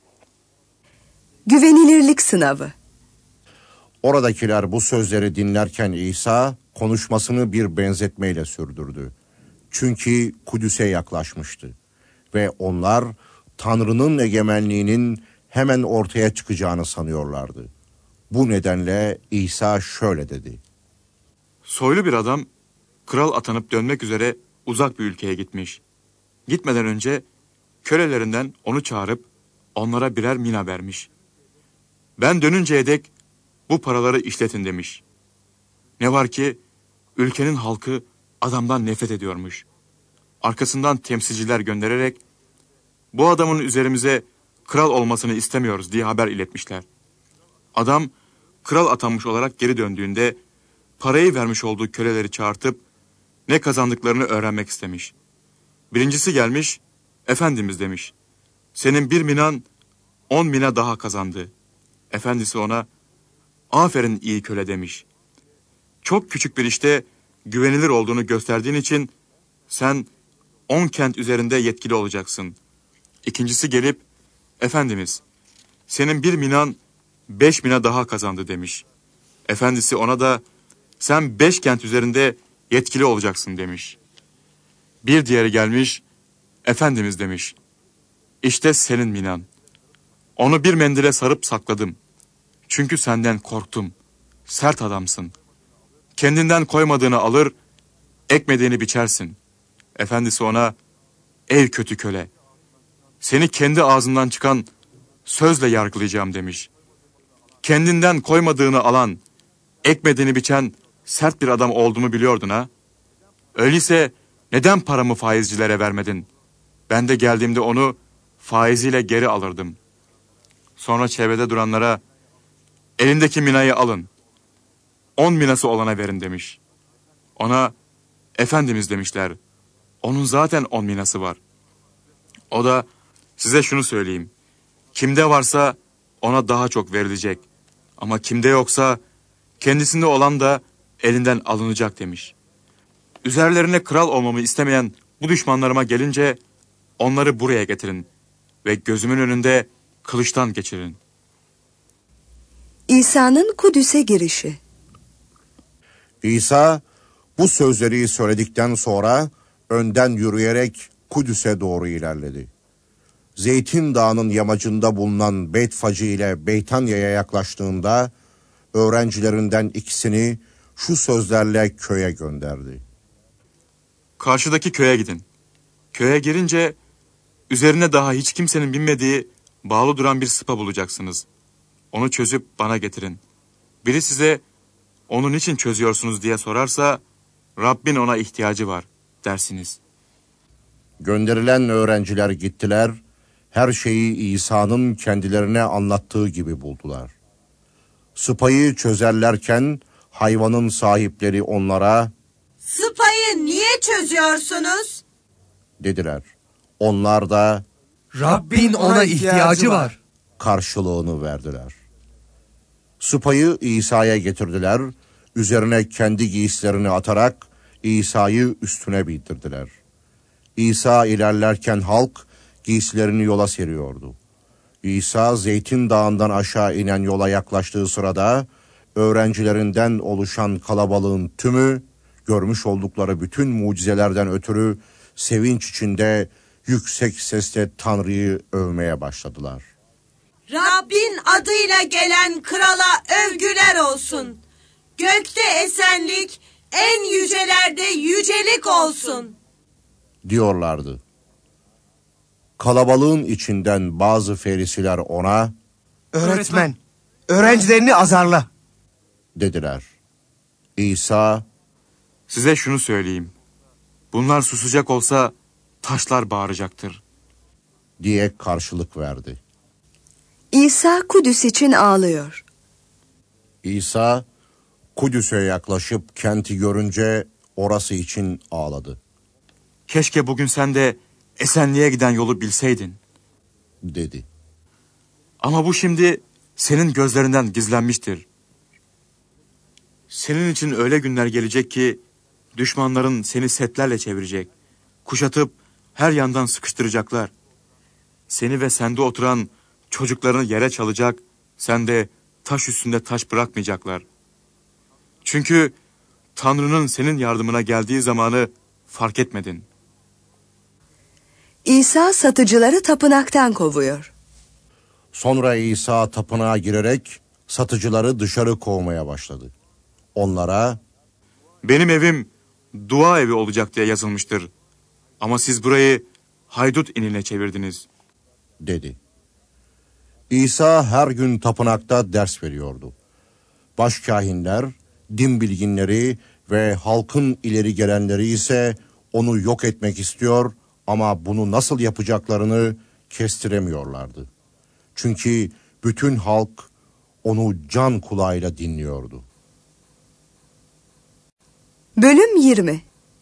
Güvenilirlik sınavı. Oradakiler bu sözleri dinlerken İsa konuşmasını bir benzetmeyle sürdürdü. Çünkü Kudüs'e yaklaşmıştı ve onlar Tanrı'nın egemenliğinin hemen ortaya çıkacağını sanıyorlardı. Bu nedenle İsa şöyle dedi. Soylu bir adam kral atanıp dönmek üzere uzak bir ülkeye gitmiş. Gitmeden önce kölelerinden onu çağırıp onlara birer mina vermiş. Ben dönünceye dek bu paraları işletin demiş. Ne var ki ülkenin halkı adamdan nefret ediyormuş. Arkasından temsilciler göndererek bu adamın üzerimize kral olmasını istemiyoruz diye haber iletmişler. Adam kral atanmış olarak geri döndüğünde parayı vermiş olduğu köleleri çağırtıp ne kazandıklarını öğrenmek istemiş. Birincisi gelmiş, Efendimiz demiş, senin 1 minan 10 mina daha kazandı. Efendisi ona, aferin iyi köle demiş. Çok küçük bir işte güvenilir olduğunu gösterdiğin için sen 10 kent üzerinde yetkili olacaksın. İkincisi gelip, Efendimiz, senin 1 minan 5 mina daha kazandı demiş. Efendisi ona da, sen 5 kent üzerinde yetkili olacaksın demiş. Bir diğeri gelmiş, Efendimiz demiş, işte senin minan. Onu bir mendile sarıp sakladım. Çünkü senden korktum. Sert adamsın. Kendinden koymadığını alır, ekmediğini biçersin. Efendisi ona, ey kötü köle, seni kendi ağzından çıkan sözle yargılayacağım demiş. Kendinden koymadığını alan, ekmediğini biçen sert bir adam olduğumu biliyordun ha? Öyleyse neden paramı faizcilere vermedin? Ben de geldiğimde onu faiziyle geri alırdım. Sonra çevrede duranlara, elindeki minayı alın, 10 minası olana verin demiş. Ona, Efendimiz demişler, onun zaten 10 minası var. O da, size şunu söyleyeyim, kimde varsa ona daha çok verilecek. Ama kimde yoksa kendisinde olan da elinden alınacak demiş. Üzerlerine kral olmamı istemeyen bu düşmanlarıma gelince onları buraya getirin ve gözümün önünde kılıçtan geçirin. İsa'nın Kudüs'e girişi. İsa bu sözleri söyledikten sonra önden yürüyerek Kudüs'e doğru ilerledi. Zeytin Dağı'nın yamacında bulunan Beytfacı ile Beytanya'ya yaklaştığında öğrencilerinden ikisini şu sözlerle köye gönderdi. Karşıdaki köye gidin. Köye girince üzerine daha hiç kimsenin binmediği bağlı duran bir sıpa bulacaksınız. Onu çözüp bana getirin. Biri size onu niçin çözüyorsunuz diye sorarsa Rabbin ona ihtiyacı var dersiniz. Gönderilen öğrenciler gittiler, her şeyi İsa'nın kendilerine anlattığı gibi buldular. Sıpayı çözerlerken hayvanın sahipleri onlara, Sıpayı niye çözüyorsunuz? dediler. Onlar da, Rabbin ona ihtiyacı var karşılığını verdiler. Sıpayı İsa'ya getirdiler, üzerine kendi giysilerini atarak İsa'yı üstüne bindirdiler. İsa ilerlerken halk giysilerini yola seriyordu. İsa Zeytin Dağı'ndan aşağı inen yola yaklaştığı sırada öğrencilerinden oluşan kalabalığın tümü görmüş oldukları bütün mucizelerden ötürü sevinç içinde yüksek sesle Tanrı'yı övmeye başladılar. Rabbin adıyla gelen krala övgüler olsun. Gökte esenlik, en yücelerde yücelik olsun diyorlardı. Kalabalığın içinden bazı ferisiler ona, öğretmen, öğrencilerini azarla dediler. İsa, size şunu söyleyeyim. Bunlar susacak olsa taşlar bağıracaktır diye karşılık verdi. İsa Kudüs için ağlıyor. İsa Kudüs'e yaklaşıp kenti görünce orası için ağladı. Keşke bugün sen de esenliğe giden yolu bilseydin, dedi. Ama bu şimdi senin gözlerinden gizlenmiştir. Senin için öyle günler gelecek ki düşmanların seni setlerle çevirecek. Kuşatıp her yandan sıkıştıracaklar. Seni ve sende oturan çocuklarını yere çalacak, sen de taş üstünde taş bırakmayacaklar. Çünkü Tanrı'nın senin yardımına geldiği zamanı fark etmedin. İsa satıcıları tapınaktan kovuyor. Sonra İsa tapınağa girerek satıcıları dışarı kovmaya başladı. Onlara, benim evim dua evi olacak diye yazılmıştır. Ama siz burayı haydut inine çevirdiniz, dedi. İsa her gün tapınakta ders veriyordu. Başkâhinler, din bilginleri ve halkın ileri gelenleri ise onu yok etmek istiyor ama bunu nasıl yapacaklarını kestiremiyorlardı. Çünkü bütün halk onu can kulağıyla dinliyordu. Bölüm 20.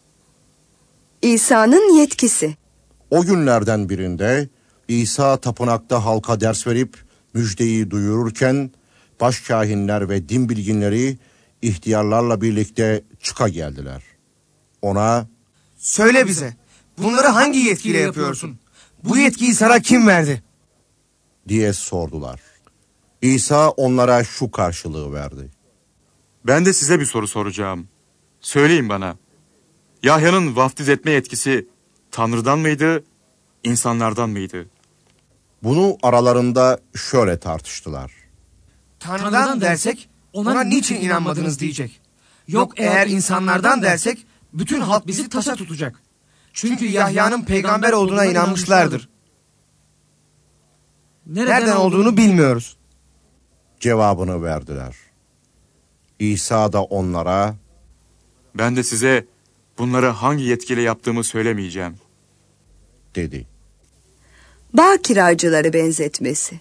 İsa'nın yetkisi. O günlerden birinde İsa tapınakta halka ders verip müjdeyi duyururken başkâhinler ve din bilginleri ihtiyarlarla birlikte çıka geldiler. Ona, söyle bize, bunları hangi yetkiyle yapıyorsun? Bu yetkiyi sana kim verdi? diye sordular. İsa onlara şu karşılığı verdi. Ben de size bir soru soracağım. Söyleyin bana. Yahya'nın vaftiz etme yetkisi Tanrı'dan mıydı, insanlardan mıydı? Bunu aralarında şöyle tartıştılar. Tanrı'dan dersek ona niçin inanmadınız diyecek. Yok eğer insanlardan dersek bütün halk bizi taşa tutacak. Çünkü Yahya'nın peygamber olduğuna inanmışlardır. Nereden olduğunu bilmiyoruz. Cevabını verdiler. İsa da onlara, ben de size bunları hangi yetkiyle yaptığımı söylemeyeceğim, dedi. Bağ kiracıları benzetmesi.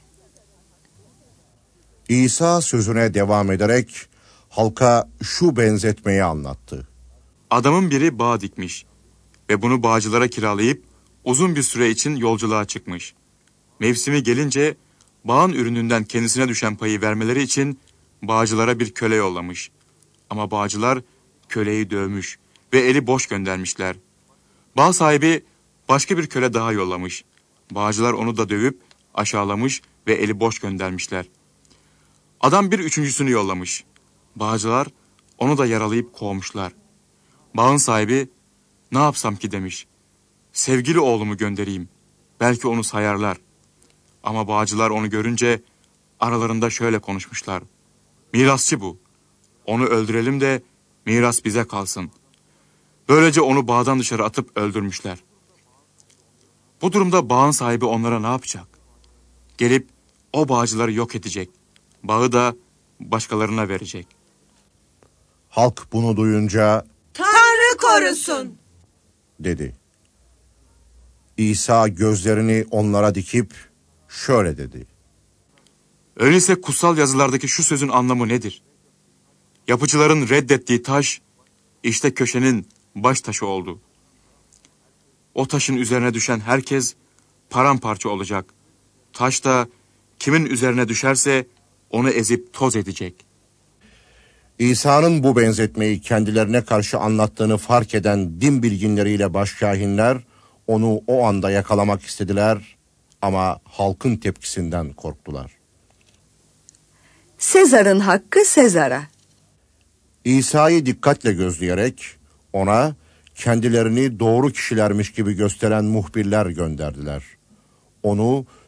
İsa sözüne devam ederek halka şu benzetmeyi anlattı. Adamın biri bağ dikmiş ve bunu bağcılara kiralayıp uzun bir süre için yolculuğa çıkmış. Mevsimi gelince bağın ürününden kendisine düşen payı vermeleri için bağcılara bir köle yollamış. Ama bağcılar köleyi dövmüş ve eli boş göndermişler. Bağ sahibi başka bir köle daha yollamış. Bağcılar onu da dövüp aşağılamış ve eli boş göndermişler. Adam bir üçüncüsünü yollamış. Bağcılar onu da yaralayıp kovmuşlar. Bağın sahibi, ne yapsam ki demiş. Sevgili oğlumu göndereyim, belki onu sayarlar. Ama bağcılar onu görünce aralarında şöyle konuşmuşlar. Mirasçı bu. Onu öldürelim de miras bize kalsın. Böylece onu bağdan dışarı atıp öldürmüşler. Bu durumda bağın sahibi onlara ne yapacak? Gelip o bağcıları yok edecek. Bağı da başkalarına verecek. Halk bunu duyunca, Tanrı korusun, dedi. İsa gözlerini onlara dikip şöyle dedi. Öyleyse kutsal yazılardaki şu sözün anlamı nedir? Yapıcıların reddettiği taş, işte köşenin baş taşı oldu. O taşın üzerine düşen herkes paramparça olacak. Taş da kimin üzerine düşerse onu ezip toz edecek. İsa'nın bu benzetmeyi kendilerine karşı anlattığını fark eden din bilginleriyle başkâhinler onu o anda yakalamak istediler ama halkın tepkisinden korktular. Sezar'ın hakkı Sezar'a. İsa'yı dikkatle gözleyerek ona kendilerini doğru kişilermiş gibi gösteren muhbirler gönderdiler. Onu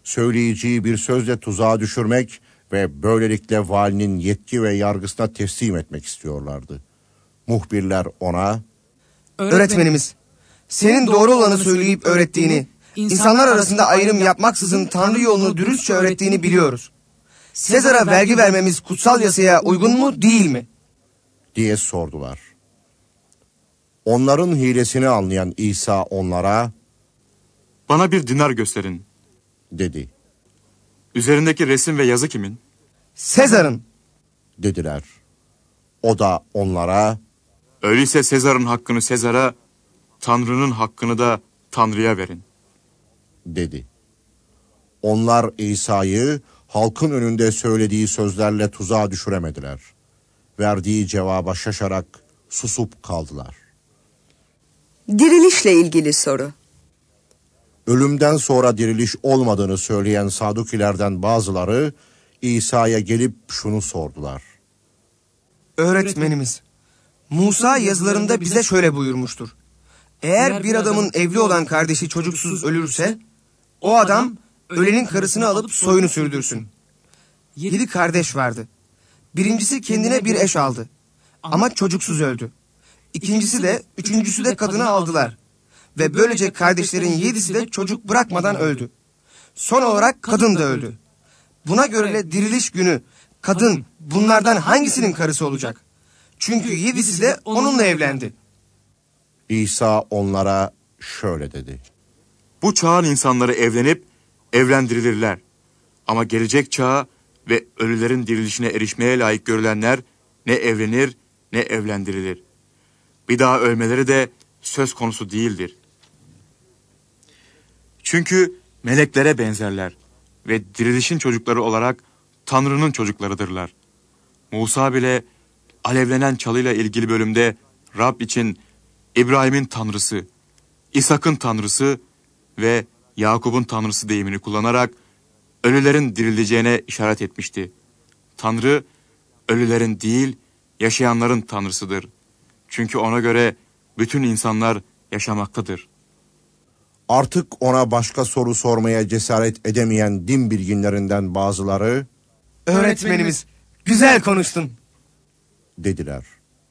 söyleyeceği bir sözle tuzağa düşürmek ve böylelikle valinin yetki ve yargısına teslim etmek istiyorlardı. Muhbirler ona, Öğretmenimiz, senin doğru olanı söyleyip öğrettiğini, insanlar arasında ayrım yapmaksızın Tanrı yolunu dürüstçe öğrettiğini biliyoruz. Sezar'a vergi vermemiz kutsal yasaya uygun mu değil mi? diye sordular. Onların hilesini anlayan İsa onlara, bana bir dinar gösterin, dedi. Üzerindeki resim ve yazı kimin? Sezar'ın, dediler. O da onlara, öyleyse Sezar'ın hakkını Sezar'a, Tanrı'nın hakkını da Tanrı'ya verin, dedi. Onlar İsa'yı halkın önünde söylediği sözlerle tuzağa düşüremediler. Verdiği cevaba şaşarak susup kaldılar. Dirilişle ilgili soru. Ölümden sonra diriliş olmadığını söyleyen Sadukilerden bazıları İsa'ya gelip şunu sordular. öğretmenimiz, Musa yazılarında bize şöyle buyurmuştur. Eğer bir adamın evli olan kardeşi çocuksuz ölürse, o adam ölenin karısını alıp soyunu sürdürsün. 7 kardeş vardı. Birincisi kendine bir eş aldı. Ama çocuksuz öldü. İkincisi de, üçüncüsü de kadını aldılar. Ve böylece kardeşlerin 7'si de çocuk bırakmadan öldü. Son olarak kadın da öldü. Buna göre diriliş günü kadın bunlardan hangisinin karısı olacak? Çünkü 7'si de onunla evlendi. İsa onlara şöyle dedi. Bu çağın insanları evlenip evlendirilirler. Ama gelecek çağa ve ölülerin dirilişine erişmeye layık görülenler ne evlenir ne evlendirilir. Bir daha ölmeleri de söz konusu değildir. Çünkü meleklere benzerler ve dirilişin çocukları olarak Tanrı'nın çocuklarıdırlar. Musa bile alevlenen çalıyla ilgili bölümde Rab için İbrahim'in Tanrısı, İshak'ın Tanrısı ve Yakup'un Tanrısı deyimini kullanarak ölülerin dirileceğine işaret etmişti. Tanrı, ölülerin değil, yaşayanların Tanrısıdır. Çünkü ona göre bütün insanlar yaşamaktadır. Artık ona başka soru sormaya cesaret edemeyen din bilginlerinden bazıları, öğretmenimiz, güzel konuştun, dediler.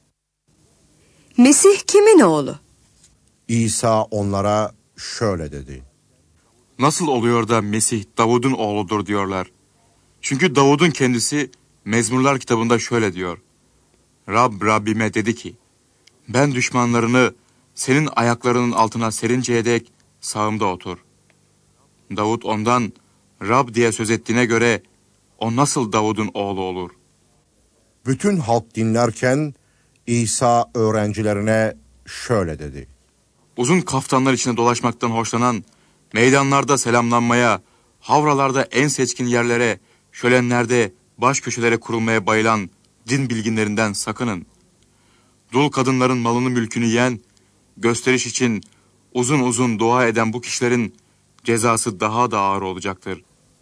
Mesih kimin oğlu? İsa onlara şöyle dedi. Nasıl oluyor da Mesih Davud'un oğludur diyorlar. Çünkü Davud'un kendisi Mezmurlar kitabında şöyle diyor. Rab Rabbime dedi ki, ben düşmanlarını senin ayaklarının altına serinceye dek sağımda otur. Davud ondan Rab diye söz ettiğine göre o nasıl Davud'un oğlu olur? Bütün halk dinlerken İsa öğrencilerine şöyle dedi. Uzun kaftanlar içinde dolaşmaktan hoşlanan, meydanlarda selamlanmaya, havralarda en seçkin yerlere, şölenlerde baş köşelere kurulmaya bayılan din bilginlerinden sakının. Dul kadınların malını mülkünü yiyen, gösteriş için uzun uzun dua eden bu kişilerin cezası daha da ağır olacaktır.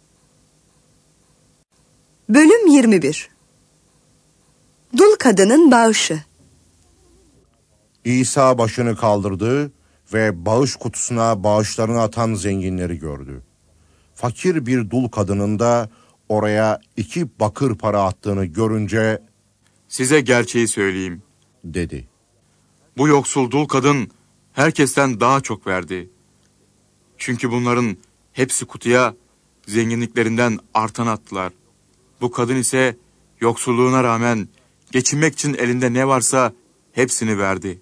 Bölüm 21. Dul kadının bağışı. İsa başını kaldırdı ve bağış kutusuna bağışlarını atan zenginleri gördü. Fakir bir dul kadının da oraya 2 bakır para attığını görünce, size gerçeği söyleyeyim, dedi. Bu yoksul dul kadın herkesten daha çok verdi. Çünkü bunların hepsi kutuya zenginliklerinden artan attılar. Bu kadın ise yoksulluğuna rağmen geçinmek için elinde ne varsa hepsini verdi.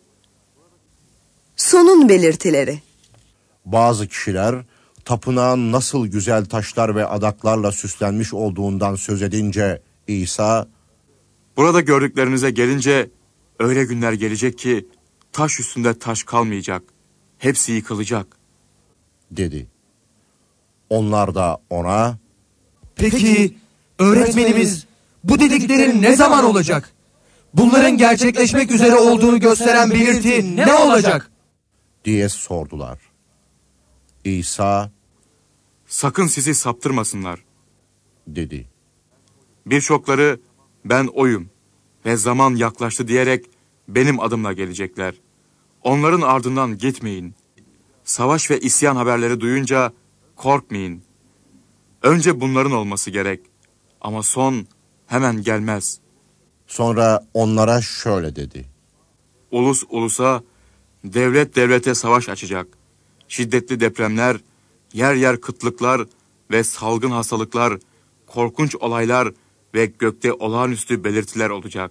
Sonun belirtileri. Bazı kişiler tapınağın nasıl güzel taşlar ve adaklarla süslenmiş olduğundan söz edince İsa, burada gördüklerinize gelince öyle günler gelecek ki taş üstünde taş kalmayacak. Hepsi yıkılacak, dedi. Onlar da ona, peki öğretmenimiz, bu dediklerin ne zaman olacak? Bunların gerçekleşmek üzere olduğunu gösteren belirti ne olacak? diye sordular. İsa, sakın sizi saptırmasınlar, dedi. Birçokları ben oyum ve zaman yaklaştı diyerek benim adımla gelecekler. Onların ardından gitmeyin. Savaş ve isyan haberleri duyunca korkmayın. Önce bunların olması gerek. Ama son hemen gelmez. Sonra onlara şöyle dedi. Ulus ulusa, devlet devlete savaş açacak. Şiddetli depremler, yer yer kıtlıklar ve salgın hastalıklar, korkunç olaylar ve gökte olağanüstü belirtiler olacak.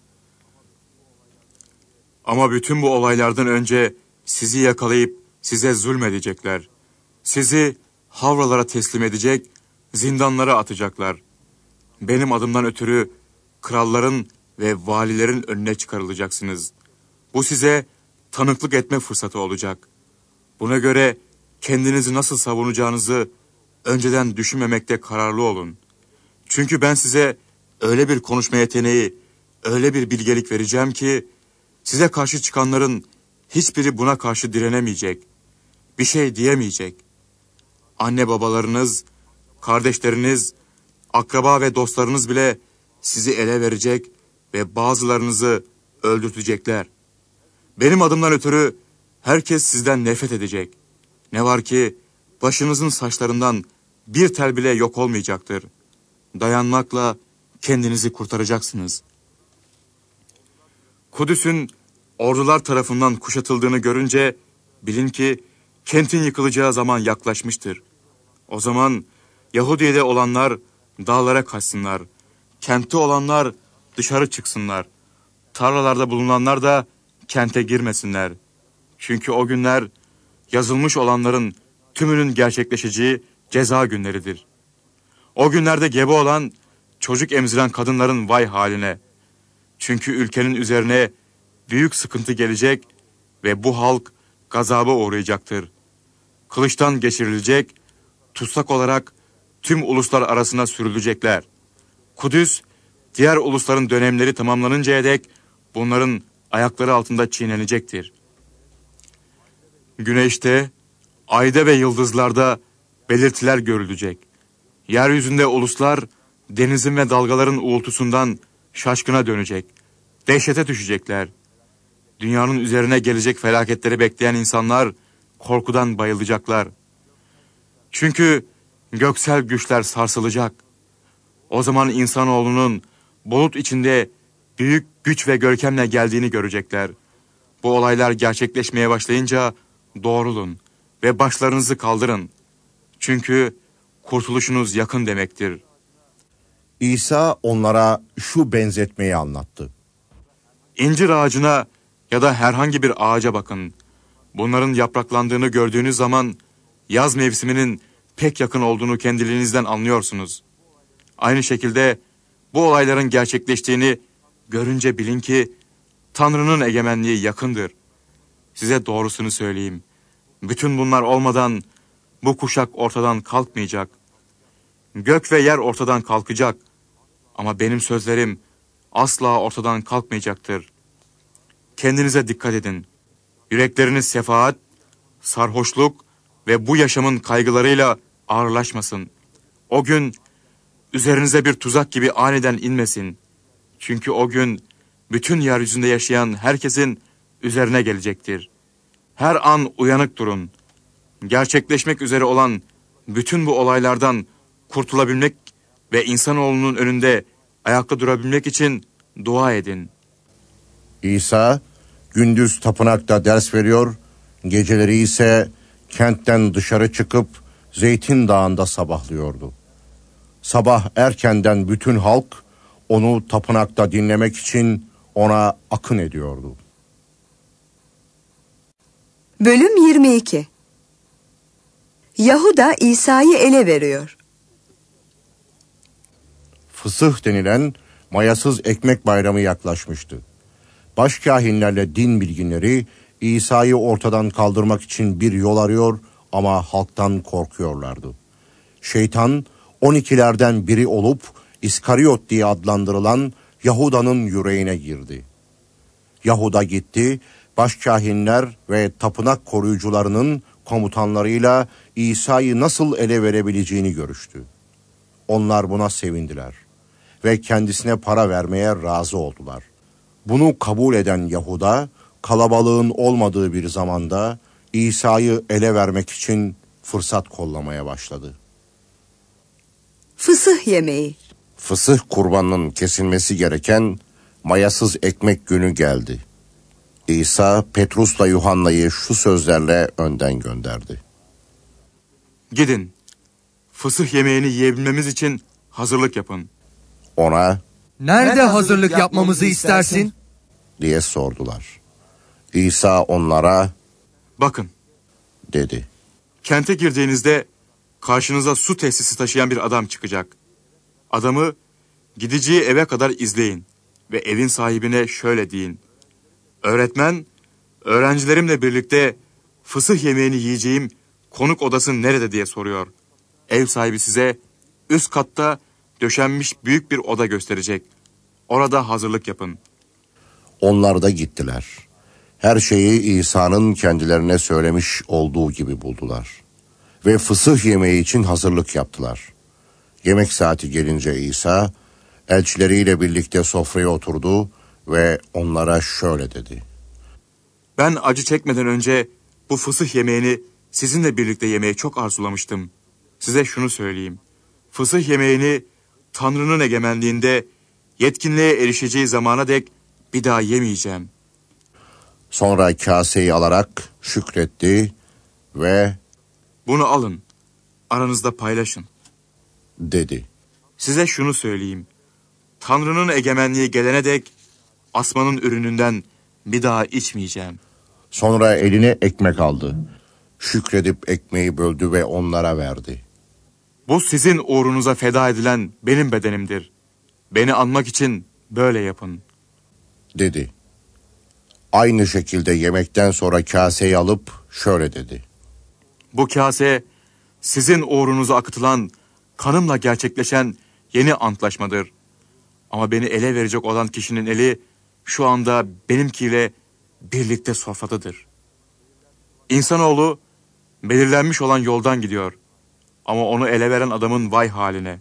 Ama bütün bu olaylardan önce sizi yakalayıp size zulmedecekler. Sizi havralara teslim edecek, zindanlara atacaklar. Benim adımdan ötürü kralların ve valilerin önüne çıkarılacaksınız. Bu size tanıklık etme fırsatı olacak. Buna göre kendinizi nasıl savunacağınızı önceden düşünmemekte kararlı olun. Çünkü ben size öyle bir konuşma yeteneği, öyle bir bilgelik vereceğim ki size karşı çıkanların hiçbiri buna karşı direnemeyecek. Bir şey diyemeyecek. Anne babalarınız, kardeşleriniz, akraba ve dostlarınız bile sizi ele verecek ve bazılarınızı öldürtecekler. Benim adımdan ötürü herkes sizden nefret edecek. Ne var ki başınızın saçlarından bir tel bile yok olmayacaktır. Dayanmakla kendinizi kurtaracaksınız. Kudüs'ün ordular tarafından kuşatıldığını görünce bilin ki kentin yıkılacağı zaman yaklaşmıştır. O zaman Yahudiye'de olanlar dağlara kaçsınlar. Kentte olanlar dışarı çıksınlar. Tarlalarda bulunanlar da kente girmesinler. Çünkü o günler yazılmış olanların tümünün gerçekleşeceği ceza günleridir. O günlerde gebe olan, çocuk emziren kadınların vay haline. Çünkü ülkenin üzerine büyük sıkıntı gelecek ve bu halk gazaba uğrayacaktır. Kılıçtan geçirilecek, tutsak olarak tüm uluslar arasına sürülecekler. Kudüs, diğer ulusların dönemleri tamamlanıncaya dek bunların ayakları altında çiğnenecektir. Güneşte, ayda ve yıldızlarda belirtiler görülecek. Yeryüzünde uluslar, denizin ve dalgaların uğultusundan şaşkına dönecek. Dehşete düşecekler. Dünyanın üzerine gelecek felaketleri bekleyen insanlar korkudan bayılacaklar. Çünkü göksel güçler sarsılacak. O zaman insanoğlunun bulut içinde büyük güç ve görkemle geldiğini görecekler. Bu olaylar gerçekleşmeye başlayınca doğrulun ve başlarınızı kaldırın. Çünkü kurtuluşunuz yakın demektir. İsa onlara şu benzetmeyi anlattı. İncir ağacına ya da herhangi bir ağaca bakın. Bunların yapraklandığını gördüğünüz zaman yaz mevsiminin pek yakın olduğunu kendiliğinizden anlıyorsunuz. Aynı şekilde bu olayların gerçekleştiğini görünce bilin ki Tanrı'nın egemenliği yakındır. Size doğrusunu söyleyeyim. Bütün bunlar olmadan bu kuşak ortadan kalkmayacak. Gök ve yer ortadan kalkacak. Ama benim sözlerim asla ortadan kalkmayacaktır. Kendinize dikkat edin. Yürekleriniz sefaat, sarhoşluk ve bu yaşamın kaygılarıyla ağırlaşmasın. O gün üzerinize bir tuzak gibi aniden inmesin. Çünkü o gün bütün yeryüzünde yaşayan herkesin üzerine gelecektir. Her an uyanık durun. Gerçekleşmek üzere olan bütün bu olaylardan kurtulabilmek ve insanoğlunun önünde ayakta durabilmek için dua edin. İsa gündüz tapınakta ders veriyor, geceleri ise kentten dışarı çıkıp Zeytin Dağı'nda sabahlıyordu. Sabah erkenden bütün halk onu tapınakta dinlemek için ona akın ediyordu. Bölüm 22. Yahuda İsa'yı ele veriyor. Fısıh denilen mayasız ekmek bayramı yaklaşmıştı. Başkâhinlerle din bilginleri İsa'yı ortadan kaldırmak için bir yol arıyor ama halktan korkuyorlardı. Şeytan 12'lerden biri olup İskariot diye adlandırılan Yahuda'nın yüreğine girdi. Yahuda gitti, başkâhinler ve tapınak koruyucularının komutanlarıyla İsa'yı nasıl ele verebileceğini görüştü. Onlar buna sevindiler ve kendisine para vermeye razı oldular. Bunu kabul eden Yahuda, kalabalığın olmadığı bir zamanda İsa'yı ele vermek için fırsat kollamaya başladı. Fısıh yemeği. Fısıh kurbanının kesilmesi gereken mayasız ekmek günü geldi. İsa Petrus'la Yuhanna'yı şu sözlerle önden gönderdi. Gidin, fısıh yemeğini yiyebilmemiz için hazırlık yapın. Ona, "Nerede hazırlık yapmamızı istersin?" diye sordular. İsa onlara, bakın, dedi. Kente girdiğinizde karşınıza su tesisi taşıyan bir adam çıkacak. Adamı gideceği eve kadar izleyin ve evin sahibine şöyle deyin. Öğretmen, öğrencilerimle birlikte fısıh yemeğini yiyeceğim konuk odası nerede diye soruyor. Ev sahibi size üst katta döşenmiş büyük bir oda gösterecek. Orada hazırlık yapın. Onlar da gittiler. Her şeyi İsa'nın kendilerine söylemiş olduğu gibi buldular. Ve fısıh yemeği için hazırlık yaptılar. Yemek saati gelince İsa, elçileriyle birlikte sofraya oturdu ve onlara şöyle dedi. Ben acı çekmeden önce bu fısıh yemeğini sizinle birlikte yemeyi çok arzulamıştım. Size şunu söyleyeyim. Fısıh yemeğini Tanrı'nın egemenliğinde yetkinliğe erişeceği zamana dek bir daha yemeyeceğim. Sonra kaseyi alarak şükretti ve bunu alın, aranızda paylaşın, dedi. Size şunu söyleyeyim. Tanrı'nın egemenliği gelene dek asmanın ürününden bir daha içmeyeceğim. Sonra eline ekmek aldı. Şükredip ekmeği böldü ve onlara verdi. Bu sizin uğrunuza feda edilen benim bedenimdir. Beni anmak için böyle yapın, dedi. Aynı şekilde yemekten sonra kaseyi alıp şöyle dedi. Bu kase sizin uğrunuza akıtılan, kanımla gerçekleşen yeni antlaşmadır. Ama beni ele verecek olan kişinin eli şu anda benimkiyle birlikte sofradadır. İnsanoğlu belirlenmiş olan yoldan gidiyor. Ama onu ele veren adamın vay haline.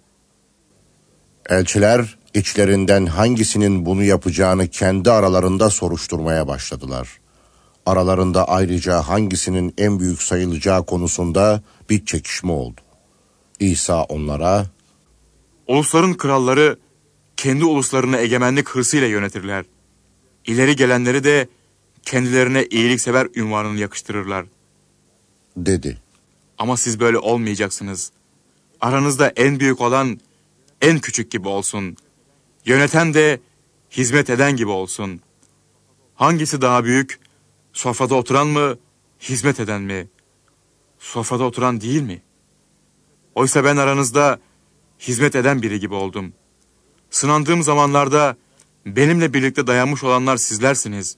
Elçiler içlerinden hangisinin bunu yapacağını kendi aralarında soruşturmaya başladılar. Aralarında ayrıca hangisinin en büyük sayılacağı konusunda bir çekişme oldu. İsa onlara, ulusların kralları kendi uluslarını egemenlik hırsıyla yönetirler. İleri gelenleri de kendilerine iyiliksever unvanını yakıştırırlar, dedi. Ama siz böyle olmayacaksınız. Aranızda en büyük olan en küçük gibi olsun. Yöneten de hizmet eden gibi olsun. Hangisi daha büyük? Sofrada oturan mı, hizmet eden mi? Sofrada oturan değil mi? Oysa ben aranızda hizmet eden biri gibi oldum. Sınandığım zamanlarda benimle birlikte dayanmış olanlar sizlersiniz.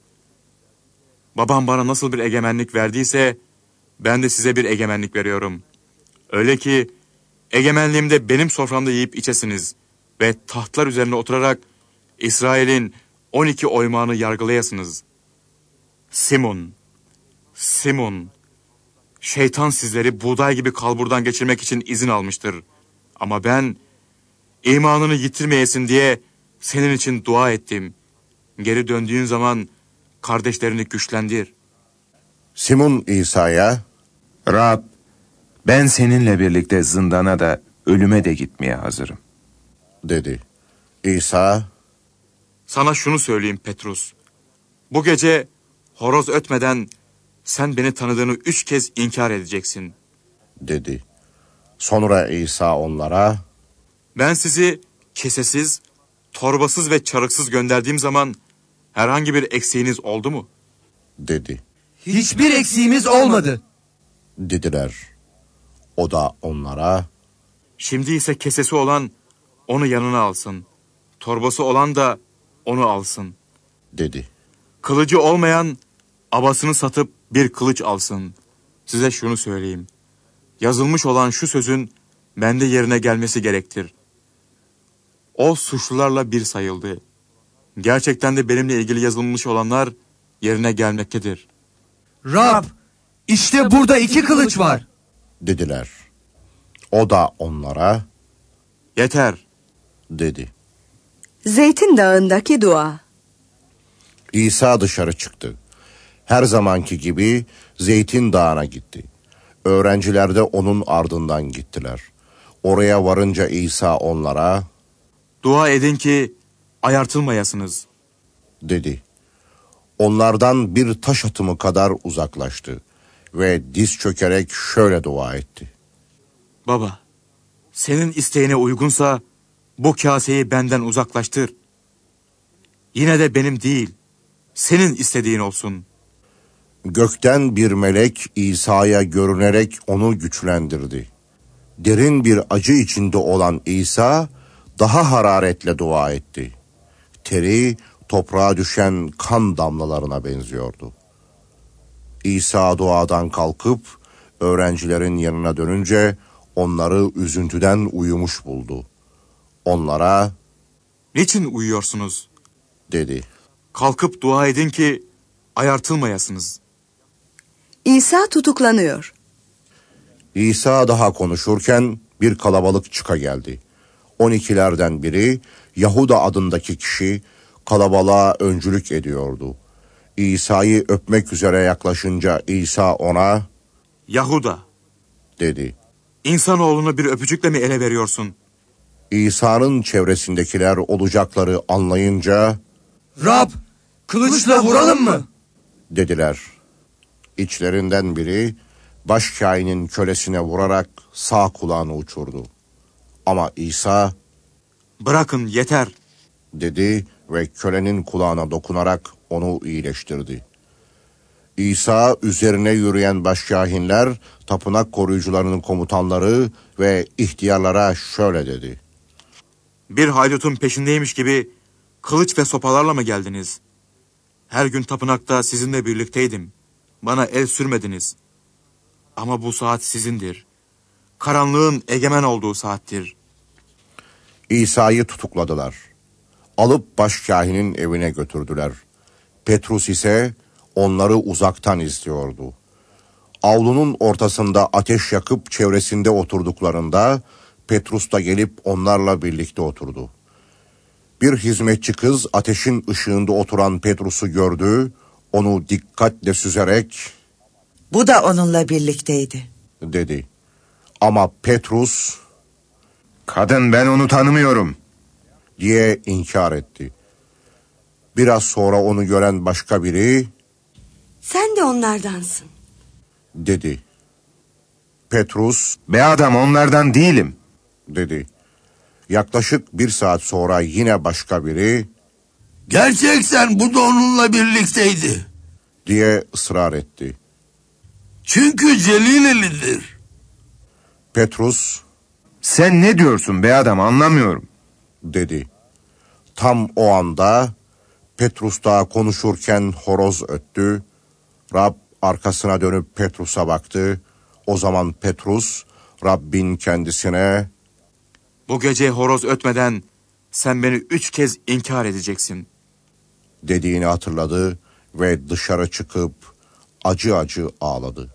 Babam bana nasıl bir egemenlik verdiyse ben de size bir egemenlik veriyorum. Öyle ki egemenliğimde benim soframda yiyip içesiniz ve tahtlar üzerine oturarak İsrail'in 12 oymağını yargılayasınız. Simon, Simon, şeytan sizleri buğday gibi kalburdan geçirmek için izin almıştır. Ama ben imanını yitirmeyesin diye senin için dua ettim. Geri döndüğün zaman kardeşlerini güçlendir. Simon İsa'ya, Rab, ben seninle birlikte zindana da ölüme de gitmeye hazırım, dedi. İsa, sana şunu söyleyeyim Petrus. Bu gece horoz ötmeden sen beni tanıdığını 3 kez inkar edeceksin, dedi. Sonra İsa onlara, ben sizi kesesiz, torbasız ve çarıksız gönderdiğim zaman herhangi bir eksiğiniz oldu mu? dedi. Hiçbir eksiğimiz olmadı, dediler. O da onlara, şimdi ise kesesi olan onu yanına alsın. Torbası olan da onu alsın, dedi. Kılıcı olmayan abasını satıp bir kılıç alsın. Size şunu söyleyeyim. Yazılmış olan şu sözün bende yerine gelmesi gerektir. O suçlularla bir sayıldı. Gerçekten de benimle ilgili yazılmış olanlar yerine gelmektedir. Rab, işte burada 2 kılıç var, dediler. O da onlara, yeter, dedi. Zeytin Dağı'ndaki dua. İsa dışarı çıktı. Her zamanki gibi Zeytin Dağı'na gitti. Öğrenciler de onun ardından gittiler. Oraya varınca İsa onlara, "Dua edin ki ayartılmayasınız," dedi. Onlardan bir taş atımı kadar uzaklaştı ve diz çökerek şöyle dua etti. "Baba, senin isteğine uygunsa bu kaseyi benden uzaklaştır. Yine de benim değil, senin istediğin olsun." Gökten bir melek İsa'ya görünerek onu güçlendirdi. Derin bir acı içinde olan İsa daha hararetle dua etti. Teri toprağa düşen kan damlalarına benziyordu. İsa duadan kalkıp öğrencilerin yanına dönünce onları üzüntüden uyumuş buldu. Onlara, "Niçin uyuyorsunuz?" dedi. "Kalkıp dua edin ki ayartılmayasınız." İsa tutuklanıyor. İsa daha konuşurken bir kalabalık çıka geldi. 12'lerden biri, Yahuda adındaki kişi, kalabalığa öncülük ediyordu. İsa'yı öpmek üzere yaklaşınca İsa ona, "Yahuda," dedi. "İnsanoğlunu bir öpücükle mi ele veriyorsun?" İsa'nın çevresindekiler olacakları anlayınca, "Rab, kılıçla vuralım mı?" dediler. İçlerinden biri, başkâhinin kölesine vurarak sağ kulağını uçurdu. Ama İsa, "Bırakın, yeter," dedi ve kölenin kulağına dokunarak onu iyileştirdi. İsa üzerine yürüyen başkâhinler, tapınak koruyucularının komutanları ve ihtiyarlara şöyle dedi. "Bir haydutun peşindeymiş gibi kılıç ve sopalarla mı geldiniz? Her gün tapınakta sizinle birlikteydim. Bana el sürmediniz. Ama bu saat sizindir. Karanlığın egemen olduğu saattir." İsa'yı tutukladılar. Alıp başkâhinin evine götürdüler. Petrus ise onları uzaktan izliyordu. Avlunun ortasında ateş yakıp çevresinde oturduklarında Petrus da gelip onlarla birlikte oturdu. Bir hizmetçi kız ateşin ışığında oturan Petrus'u gördü, onu dikkatle süzerek, Bu da onunla birlikteydi, dedi. Ama Petrus, "Kadın, ben onu tanımıyorum," diye inkar etti. Biraz sonra onu gören başka biri, "Sen de onlardansın," dedi. Petrus, "Be adam, onlardan değilim," dedi. Yaklaşık 1 saat sonra yine başka biri, "Gerçekten bu da onunla birlikteydi," diye ısrar etti. "Çünkü Celilelidir." Petrus, "Sen ne diyorsun be adam, anlamıyorum," dedi. Tam o anda Petrus daha konuşurken horoz öttü. Rab arkasına dönüp Petrus'a baktı. O zaman Petrus, Rabbin kendisine, "Bu gece horoz ötmeden sen beni 3 kez inkar edeceksin," dediğini hatırladı ve dışarı çıkıp acı acı ağladı.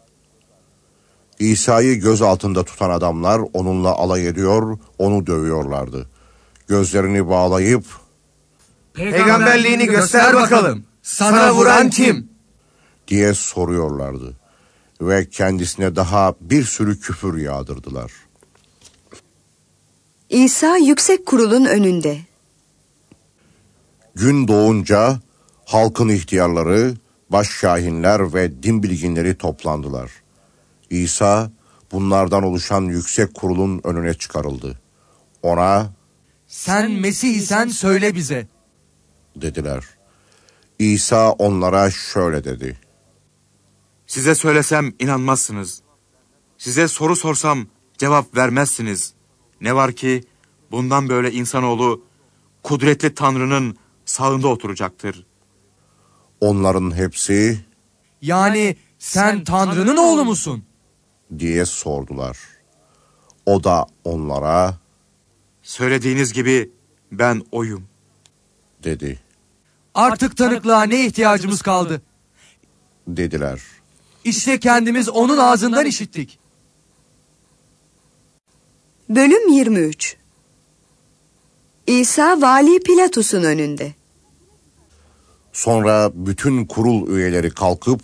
İsa'yı göz altında tutan adamlar onunla alay ediyor, onu dövüyorlardı. Gözlerini bağlayıp, "Peygamberliğini göster bakalım. Sana vuran kim?" diye soruyorlardı. Ve kendisine daha bir sürü küfür yağdırdılar. İsa yüksek kurulun önünde. Gün doğunca halkın ihtiyarları, başşahinler ve din bilginleri toplandılar. İsa bunlardan oluşan yüksek kurulun önüne çıkarıldı. Ona, "Sen Mesih isen söyle bize," dediler. İsa onlara şöyle dedi. "Size söylesem inanmazsınız. Size soru sorsam cevap vermezsiniz. Ne var ki bundan böyle insanoğlu kudretli Tanrı'nın sağında oturacaktır." Onların hepsi, "Yani sen Tanrı'nın oğlu musun?" diye sordular. O da onlara, "Söylediğiniz gibi ben oyum," dedi. "Artık tanıklığa ne ihtiyacımız kaldı? Dediler. İşte kendimiz onun ağzından işittik." Bölüm 23. İsa Vali Pilatus'un önünde. Sonra bütün kurul üyeleri kalkıp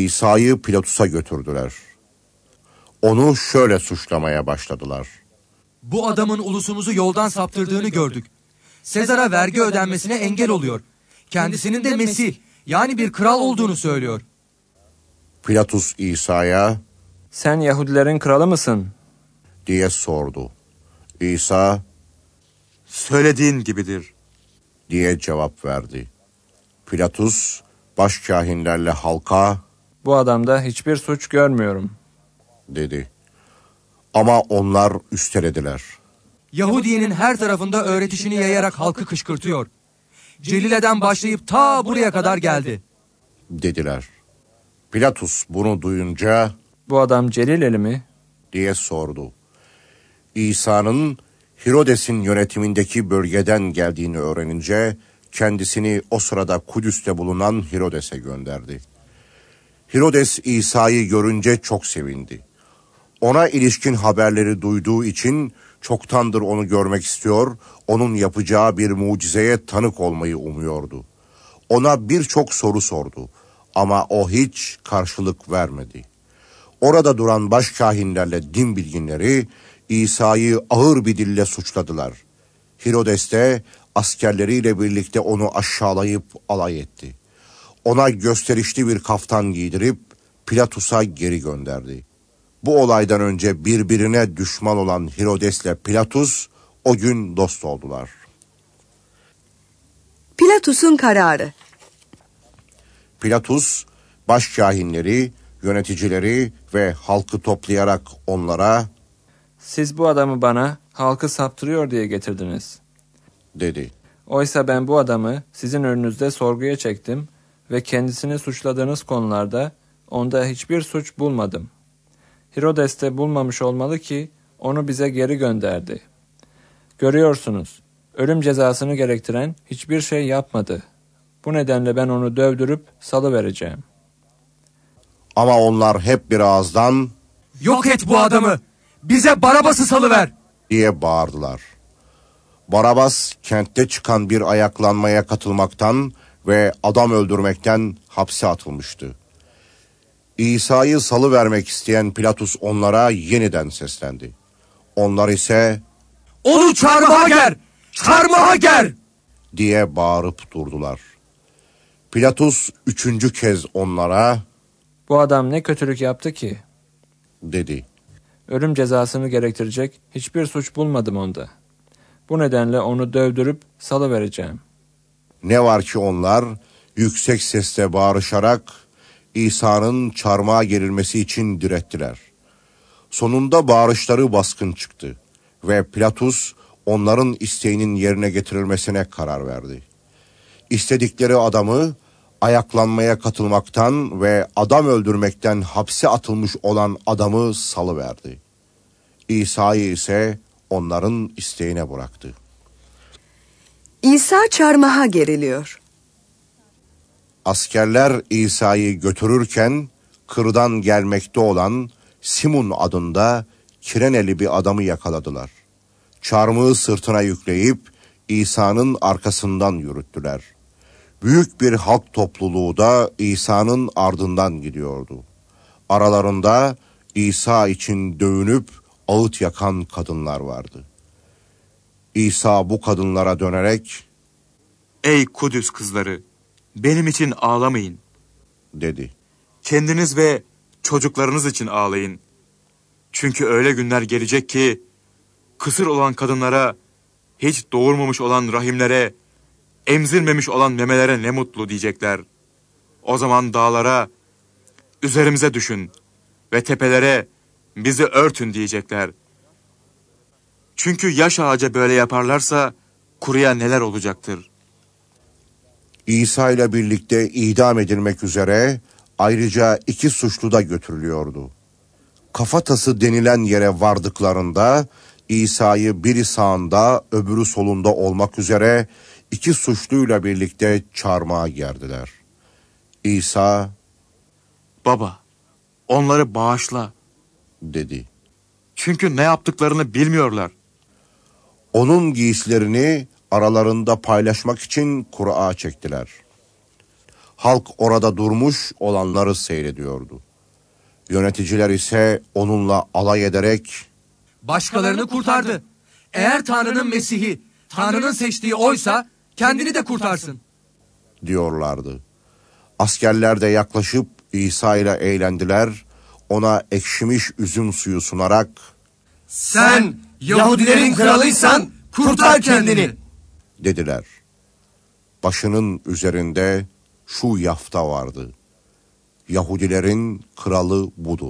İsa'yı Pilatus'a götürdüler. Onu şöyle suçlamaya başladılar. Bu adamın ulusumuzu yoldan saptırdığını gördük. Sezar'a vergi ödenmesine engel oluyor. Kendisinin de Mesih, yani bir kral olduğunu söylüyor. Pilatus İsa'ya, "Sen Yahudilerin kralı mısın?" diye sordu. İsa, "Söylediğin gibidir," diye cevap verdi. Pilatus başkâhinlerle halka, "Bu adamda hiçbir suç görmüyorum," dedi. Ama onlar üstelediler. Yahudiye'nin her tarafında öğretişini yayarak halkı kışkırtıyor. Celile'den başlayıp ta buraya kadar geldi, dediler. Pilatus bunu duyunca, "Bu adam Celileli mi?" diye sordu. İsa'nın Hirodes'in yönetimindeki bölgeden geldiğini öğrenince kendisini o sırada Kudüs'te bulunan Hirodes'e gönderdi. Hirodes İsa'yı görünce çok sevindi. Ona ilişkin haberleri duyduğu için çoktandır onu görmek istiyor, onun yapacağı bir mucizeye tanık olmayı umuyordu. Ona birçok soru sordu ama o hiç karşılık vermedi. Orada duran başkâhinlerle din bilginleri İsa'yı ağır bir dille suçladılar. Hirodes de askerleriyle birlikte onu aşağılayıp alay etti. Ona gösterişli bir kaftan giydirip Pilatus'a geri gönderdi. Bu olaydan önce birbirine düşman olan Hirodes'le Pilatus o gün dost oldular. Pilatus'un kararı. Pilatus başkâhinleri, yöneticileri ve halkı toplayarak onlara, "Siz bu adamı bana halkı saptırıyor diye getirdiniz," dedi. "Oysa ben bu adamı sizin önünüzde sorguya çektim ve kendisini suçladığınız konularda onda hiçbir suç bulmadım. Hirodes de bulmamış olmalı ki onu bize geri gönderdi. Görüyorsunuz, ölüm cezasını gerektiren hiçbir şey yapmadı. Bu nedenle ben onu dövdürüp salıvereceğim." Ama onlar hep bir ağızdan, "Yok et bu adamı! Bize Barabas'ı salıver!" diye bağırdılar. Barabas kentte çıkan bir ayaklanmaya katılmaktan ve adam öldürmekten hapse atılmıştı. İsa'yı salıvermek isteyen Pilatus onlara yeniden seslendi. Onlar ise, "Onu çarmıha ger! Çarmıha ger!" diye bağırıp durdular. Pilatus 3. kez onlara, "Bu adam ne kötülük yaptı ki?" dedi. "Ölüm cezasını gerektirecek hiçbir suç bulmadım onda. Bu nedenle onu dövdürüp salıvereceğim." Ne var ki onlar yüksek sesle bağırışarak İsa'nın çarmıha gerilmesi için direttiler. Sonunda bağırışları baskın çıktı ve Pilatus onların isteğinin yerine getirilmesine karar verdi. İstedikleri adamı ayaklanmaya katılmaktan ve adam öldürmekten hapse atılmış olan adamı salıverdi. İsa'yı ise onların isteğine bıraktı. İsa çarmıha geriliyor. Askerler İsa'yı götürürken kırdan gelmekte olan Simon adında Kireneli bir adamı yakaladılar. Çarmıhı sırtına yükleyip İsa'nın arkasından yürüttüler. Büyük bir halk topluluğu da İsa'nın ardından gidiyordu. Aralarında İsa için dövünüp ağıt yakan kadınlar vardı. İsa bu kadınlara dönerek, "Ey Kudüs kızları, benim için ağlamayın," dedi. "Kendiniz ve çocuklarınız için ağlayın. Çünkü öyle günler gelecek ki kısır olan kadınlara, hiç doğurmamış olan rahimlere, emzirmemiş olan memelere ne mutlu diyecekler. O zaman dağlara, üzerimize düşün ve tepelere, bizi örtün diyecekler. Çünkü yaş ağaca böyle yaparlarsa kuruya neler olacaktır?" İsa ile birlikte idam edilmek üzere ayrıca 2 suçlu da götürülüyordu. Kafatası denilen yere vardıklarında İsa'yı biri sağında öbürü solunda olmak üzere 2 suçluyla birlikte çarmıha gerdiler. İsa, "Baba, onları bağışla," dedi. "Çünkü ne yaptıklarını bilmiyorlar." Onun giysilerini aralarında paylaşmak için kura çektiler. Halk orada durmuş olanları seyrediyordu. Yöneticiler ise onunla alay ederek, "Başkalarını kurtardı. Eğer Tanrı'nın Mesih'i, Tanrı'nın seçtiği oysa kendini de kurtarsın diyorlardı. Askerler de yaklaşıp İsa ile eğlendiler. Ona ekşimiş üzüm suyu sunarak sen Yahudilerin kralıysan kurtar kendini dediler. Başının üzerinde şu yafta vardı: Yahudilerin kralı budur.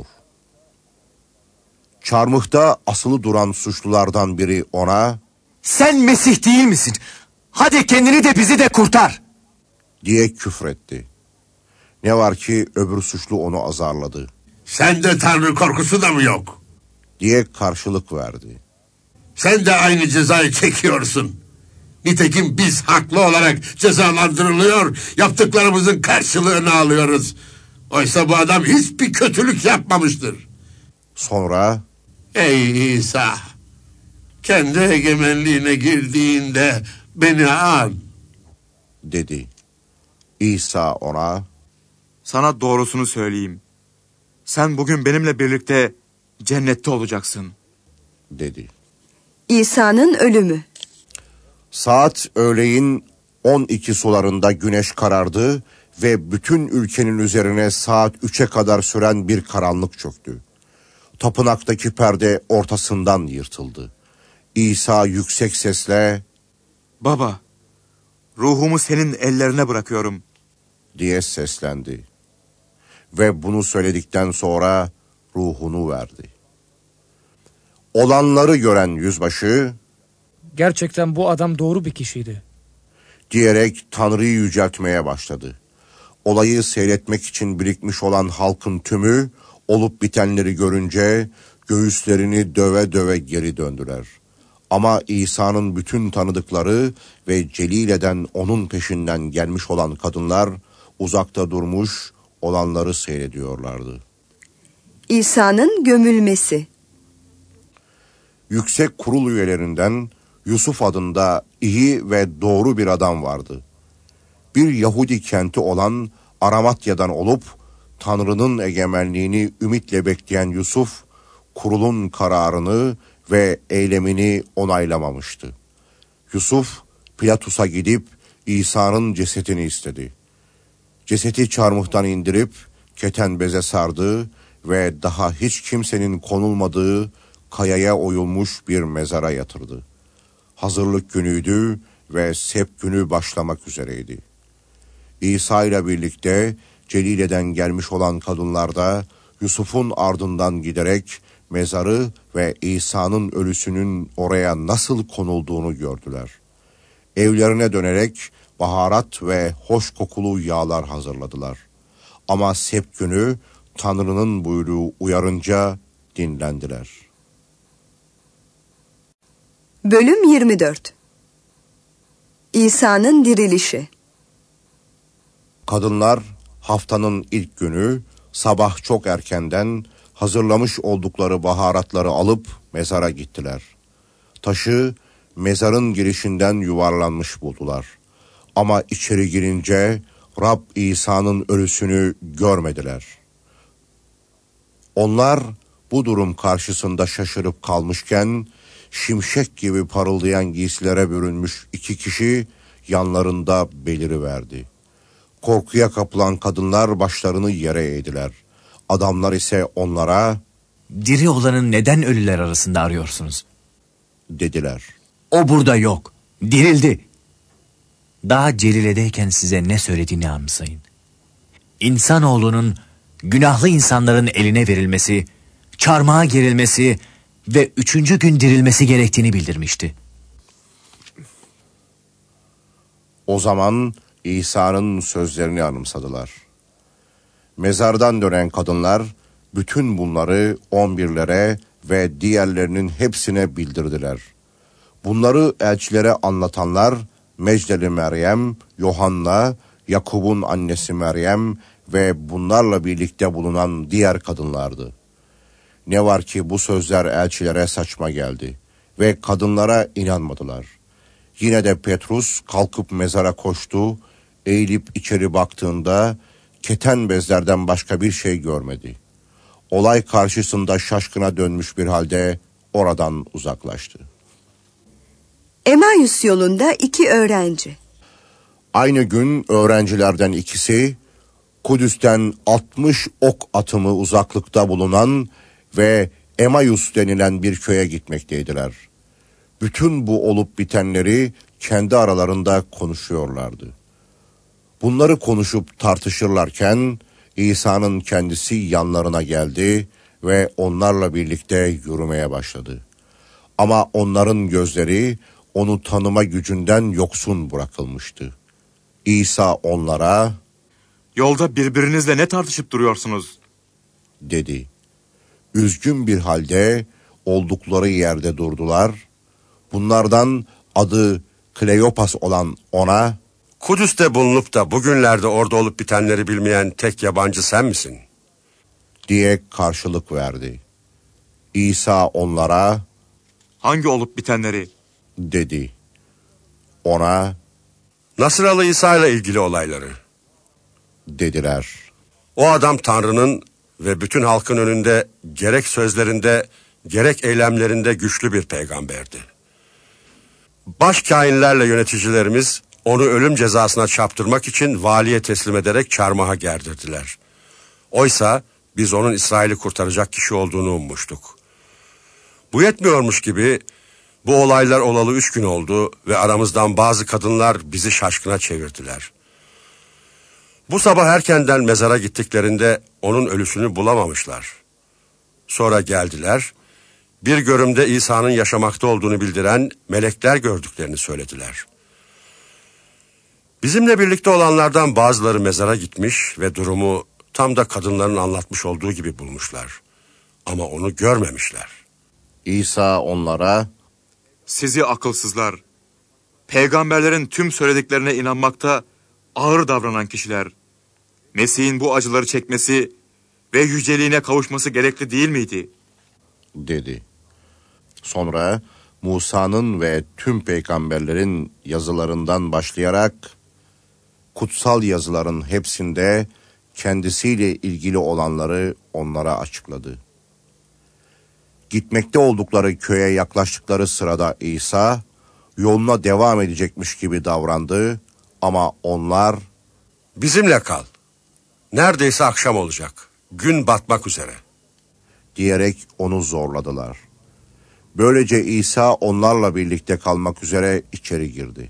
Çarmıhta asılı duran suçlulardan biri ona sen Mesih değil misin? Hadi kendini de bizi de kurtar diye küfretti. Ne var ki öbür suçlu onu azarladı. Sende Tanrı korkusu da mı yok diye karşılık verdi. Sen de aynı cezayı çekiyorsun. Nitekim biz haklı olarak cezalandırılıyor, yaptıklarımızın karşılığını alıyoruz. Oysa bu adam hiçbir kötülük yapmamıştır. Sonra ey İsa, kendi egemenliğine girdiğinde beni an dedi. İsa ona sana doğrusunu söyleyeyim. Sen bugün benimle birlikte cennette olacaksın dedi. İsa'nın ölümü. Saat öğleyin 12 sularında güneş karardı ve bütün ülkenin üzerine saat 3'e kadar süren bir karanlık çöktü. Tapınaktaki perde ortasından yırtıldı. İsa yüksek sesle baba, ruhumu senin ellerine bırakıyorum diye seslendi. Ve bunu söyledikten sonra ruhunu verdi. Olanları gören yüzbaşı gerçekten bu adam doğru bir kişiydi diyerek Tanrı'yı yüceltmeye başladı. Olayı seyretmek için birikmiş olan halkın tümü olup bitenleri görünce göğüslerini döve döve geri döndüler. Ama İsa'nın bütün tanıdıkları ve Celile'den onun peşinden gelmiş olan kadınlar uzakta durmuş olanları seyrediyorlardı. İsa'nın gömülmesi. Yüksek kurul üyelerinden Yusuf adında iyi ve doğru bir adam vardı. Bir Yahudi kenti olan Aramatya'dan olup Tanrı'nın egemenliğini ümitle bekleyen Yusuf, kurulun kararını ve eylemini onaylamamıştı. Yusuf, Pilatus'a gidip İsa'nın cesedini istedi. Cesedi çarmıhtan indirip keten beze sardı ve daha hiç kimsenin konulmadığı kayaya oyulmuş bir mezara yatırdı. Hazırlık günüydü ve sept günü başlamak üzereydi. İsa ile birlikte Celile'den gelmiş olan kadınlar da Yusuf'un ardından giderek mezarı ve İsa'nın ölüsünün oraya nasıl konulduğunu gördüler. Evlerine dönerek baharat ve hoş kokulu yağlar hazırladılar. Ama sept günü Tanrı'nın buyruğu uyarınca dinlendiler. Bölüm 24. İsa'nın dirilişi. Kadınlar haftanın ilk günü sabah çok erkenden hazırlamış oldukları baharatları alıp mezara gittiler. Taşı mezarın girişinden yuvarlanmış buldular. Ama içeri girince Rab İsa'nın ölüsünü görmediler. Onlar bu durum karşısında şaşırıp kalmışken şimşek gibi parıldayan giysilere bürünmüş iki kişi yanlarında beliriverdi. Korkuya kapılan kadınlar başlarını yere eğdiler. Adamlar ise onlara diri olanı neden ölüler arasında arıyorsunuz dediler. O burada yok, dirildi. Daha Celile'deyken size ne söylediğini anımsayın. İnsanoğlunun günahlı insanların eline verilmesi, çarmıha gerilmesi ve 3. gün dirilmesi gerektiğini bildirmişti. O zaman İsa'nın sözlerini anımsadılar. Mezardan dönen kadınlar bütün bunları 11'lere ve diğerlerinin hepsine bildirdiler. Bunları elçilere anlatanlar Mecdeli Meryem, Yohanna, Yakub'un annesi Meryem ve bunlarla birlikte bulunan diğer kadınlardı. Ne var ki bu sözler elçilere saçma geldi ve kadınlara inanmadılar. Yine de Petrus kalkıp mezara koştu, eğilip içeri baktığında keten bezlerden başka bir şey görmedi. Olay karşısında şaşkına dönmüş bir halde oradan uzaklaştı. Emaüs yolunda 2 öğrenci. Aynı gün öğrencilerden ikisi Kudüs'ten 60 ok atımı uzaklıkta bulunan ve Emaüs denilen bir köye gitmekteydiler. Bütün bu olup bitenleri kendi aralarında konuşuyorlardı. Bunları konuşup tartışırlarken İsa'nın kendisi yanlarına geldi ve onlarla birlikte yürümeye başladı. Ama onların gözleri onu tanıma gücünden yoksun bırakılmıştı. İsa onlara, "Yolda birbirinizle ne tartışıp duruyorsunuz?" dedi. Üzgün bir halde oldukları yerde durdular. Bunlardan adı Kleopas olan ona, "Kudüs'te bulunup da bugünlerde orada olup bitenleri bilmeyen tek yabancı sen misin?" diye karşılık verdi. İsa onlara, "Hangi olup bitenleri?" dedi. Ona, "Nasıralı İsa ile ilgili olayları," dediler. O adam Tanrı'nın ve bütün halkın önünde gerek sözlerinde gerek eylemlerinde güçlü bir peygamberdi. Başkâhinlerle yöneticilerimiz onu ölüm cezasına çarptırmak için valiye teslim ederek çarmıha gerdirdiler. Oysa biz onun İsrail'i kurtaracak kişi olduğunu ummuştuk. Bu yetmiyormuş gibi bu olaylar olalı 3 gün oldu ve aramızdan bazı kadınlar bizi şaşkına çevirdiler. Bu sabah erkenden mezara gittiklerinde onun ölüsünü bulamamışlar. Sonra geldiler, bir görümde İsa'nın yaşamakta olduğunu bildiren melekler gördüklerini söylediler. Bizimle birlikte olanlardan bazıları mezara gitmiş ve durumu tam da kadınların anlatmış olduğu gibi bulmuşlar. Ama onu görmemişler. İsa onlara, "Sizi akılsızlar, peygamberlerin tüm söylediklerine inanmakta ağır davranan kişiler, Mesih'in bu acıları çekmesi ve yüceliğine kavuşması gerekli değil miydi?" dedi. Sonra Musa'nın ve tüm peygamberlerin yazılarından başlayarak kutsal yazıların hepsinde kendisiyle ilgili olanları onlara açıkladı. Gitmekte oldukları köye yaklaştıkları sırada İsa yoluna devam edecekmiş gibi davrandı ama onlar, "Bizimle kal. Neredeyse akşam olacak. Gün batmak üzere," diyerek onu zorladılar. Böylece İsa onlarla birlikte kalmak üzere içeri girdi.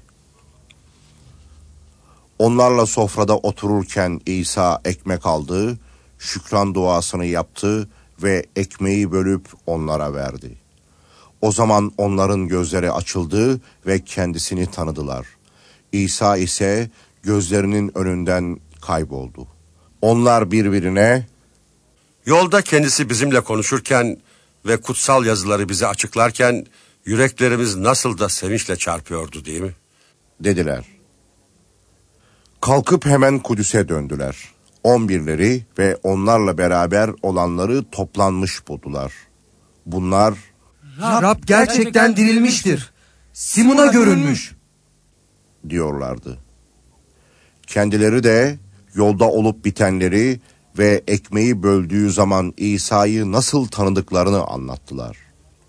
Onlarla sofrada otururken İsa ekmek aldı, şükran duasını yaptı ve ekmeği bölüp onlara verdi. O zaman onların gözleri açıldı ve kendisini tanıdılar. İsa ise gözlerinin önünden kayboldu. Onlar birbirine, "Yolda kendisi bizimle konuşurken ve kutsal yazıları bize açıklarken yüreklerimiz nasıl da sevinçle çarpıyordu değil mi?" dediler. Kalkıp hemen Kudüs'e döndüler. 11'leri ve onlarla beraber olanları toplanmış buldular. Bunlar, Rab gerçekten dirilmiştir. Simon'a görünmüş diyorlardı. Kendileri de yolda olup bitenleri ve ekmeği böldüğü zaman İsa'yı nasıl tanıdıklarını anlattılar.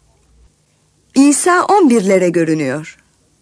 İsa 11'lere görünüyor.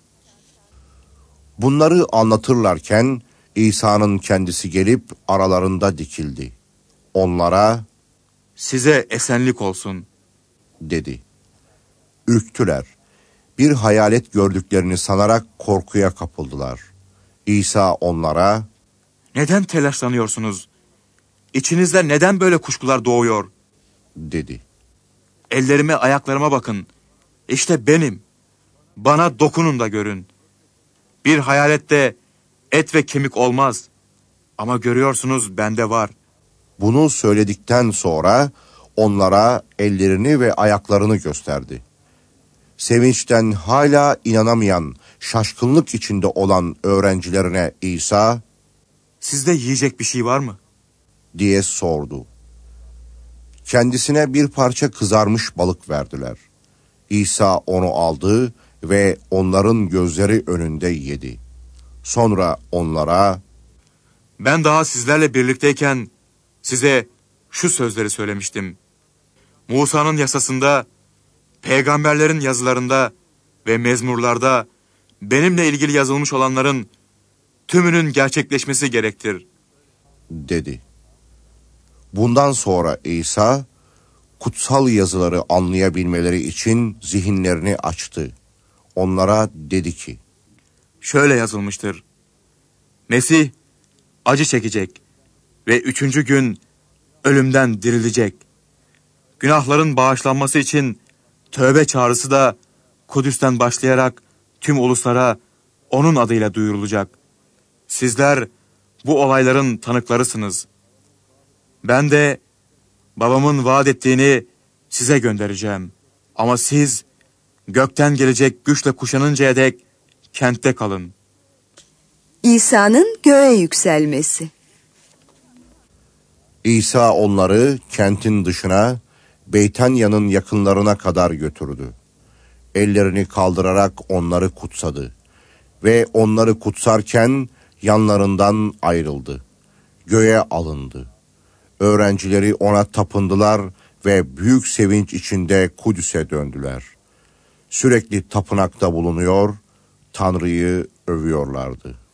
Bunları anlatırlarken İsa'nın kendisi gelip aralarında dikildi. Onlara, "Size esenlik olsun," dedi. Ürktüler. Bir hayalet gördüklerini sanarak korkuya kapıldılar. İsa onlara, "Neden telaşlanıyorsunuz? İçinizde neden böyle kuşkular doğuyor?" dedi. "Ellerime, ayaklarıma bakın. İşte benim. Bana dokunun da görün. Bir hayalette et ve kemik olmaz. Ama görüyorsunuz bende var." Bunu söyledikten sonra onlara ellerini ve ayaklarını gösterdi. Sevinçten hala inanamayan, şaşkınlık içinde olan öğrencilerine İsa, "Sizde yiyecek bir şey var mı?" diye sordu. Kendisine bir parça kızarmış balık verdiler. İsa onu aldı ve onların gözleri önünde yedi. Sonra onlara, "Ben daha sizlerle birlikteyken size şu sözleri söylemiştim. Musa'nın yasasında, peygamberlerin yazılarında ve mezmurlarda benimle ilgili yazılmış olanların tümünün gerçekleşmesi gerektir, dedi. Bundan sonra İsa, kutsal yazıları anlayabilmeleri için zihinlerini açtı. Onlara dedi ki, şöyle yazılmıştır: Mesih acı çekecek ve 3. gün ölümden dirilecek. Günahların bağışlanması için tövbe çağrısı da Kudüs'ten başlayarak tüm uluslara onun adıyla duyurulacak. Sizler bu olayların tanıklarısınız. Ben de babamın vaat ettiğini size göndereceğim. Ama siz gökten gelecek güçle kuşanıncaya dek kentte kalın. İsa'nın göğe yükselmesi. İsa onları kentin dışına, Beytanya'nın yakınlarına kadar götürdü. Ellerini kaldırarak onları kutsadı. Ve onları kutsarken yanlarından ayrıldı. Göğe alındı. Öğrencileri ona tapındılar ve büyük sevinç içinde Kudüs'e döndüler. Sürekli tapınakta bulunuyor, Tanrı'yı övüyorlardı.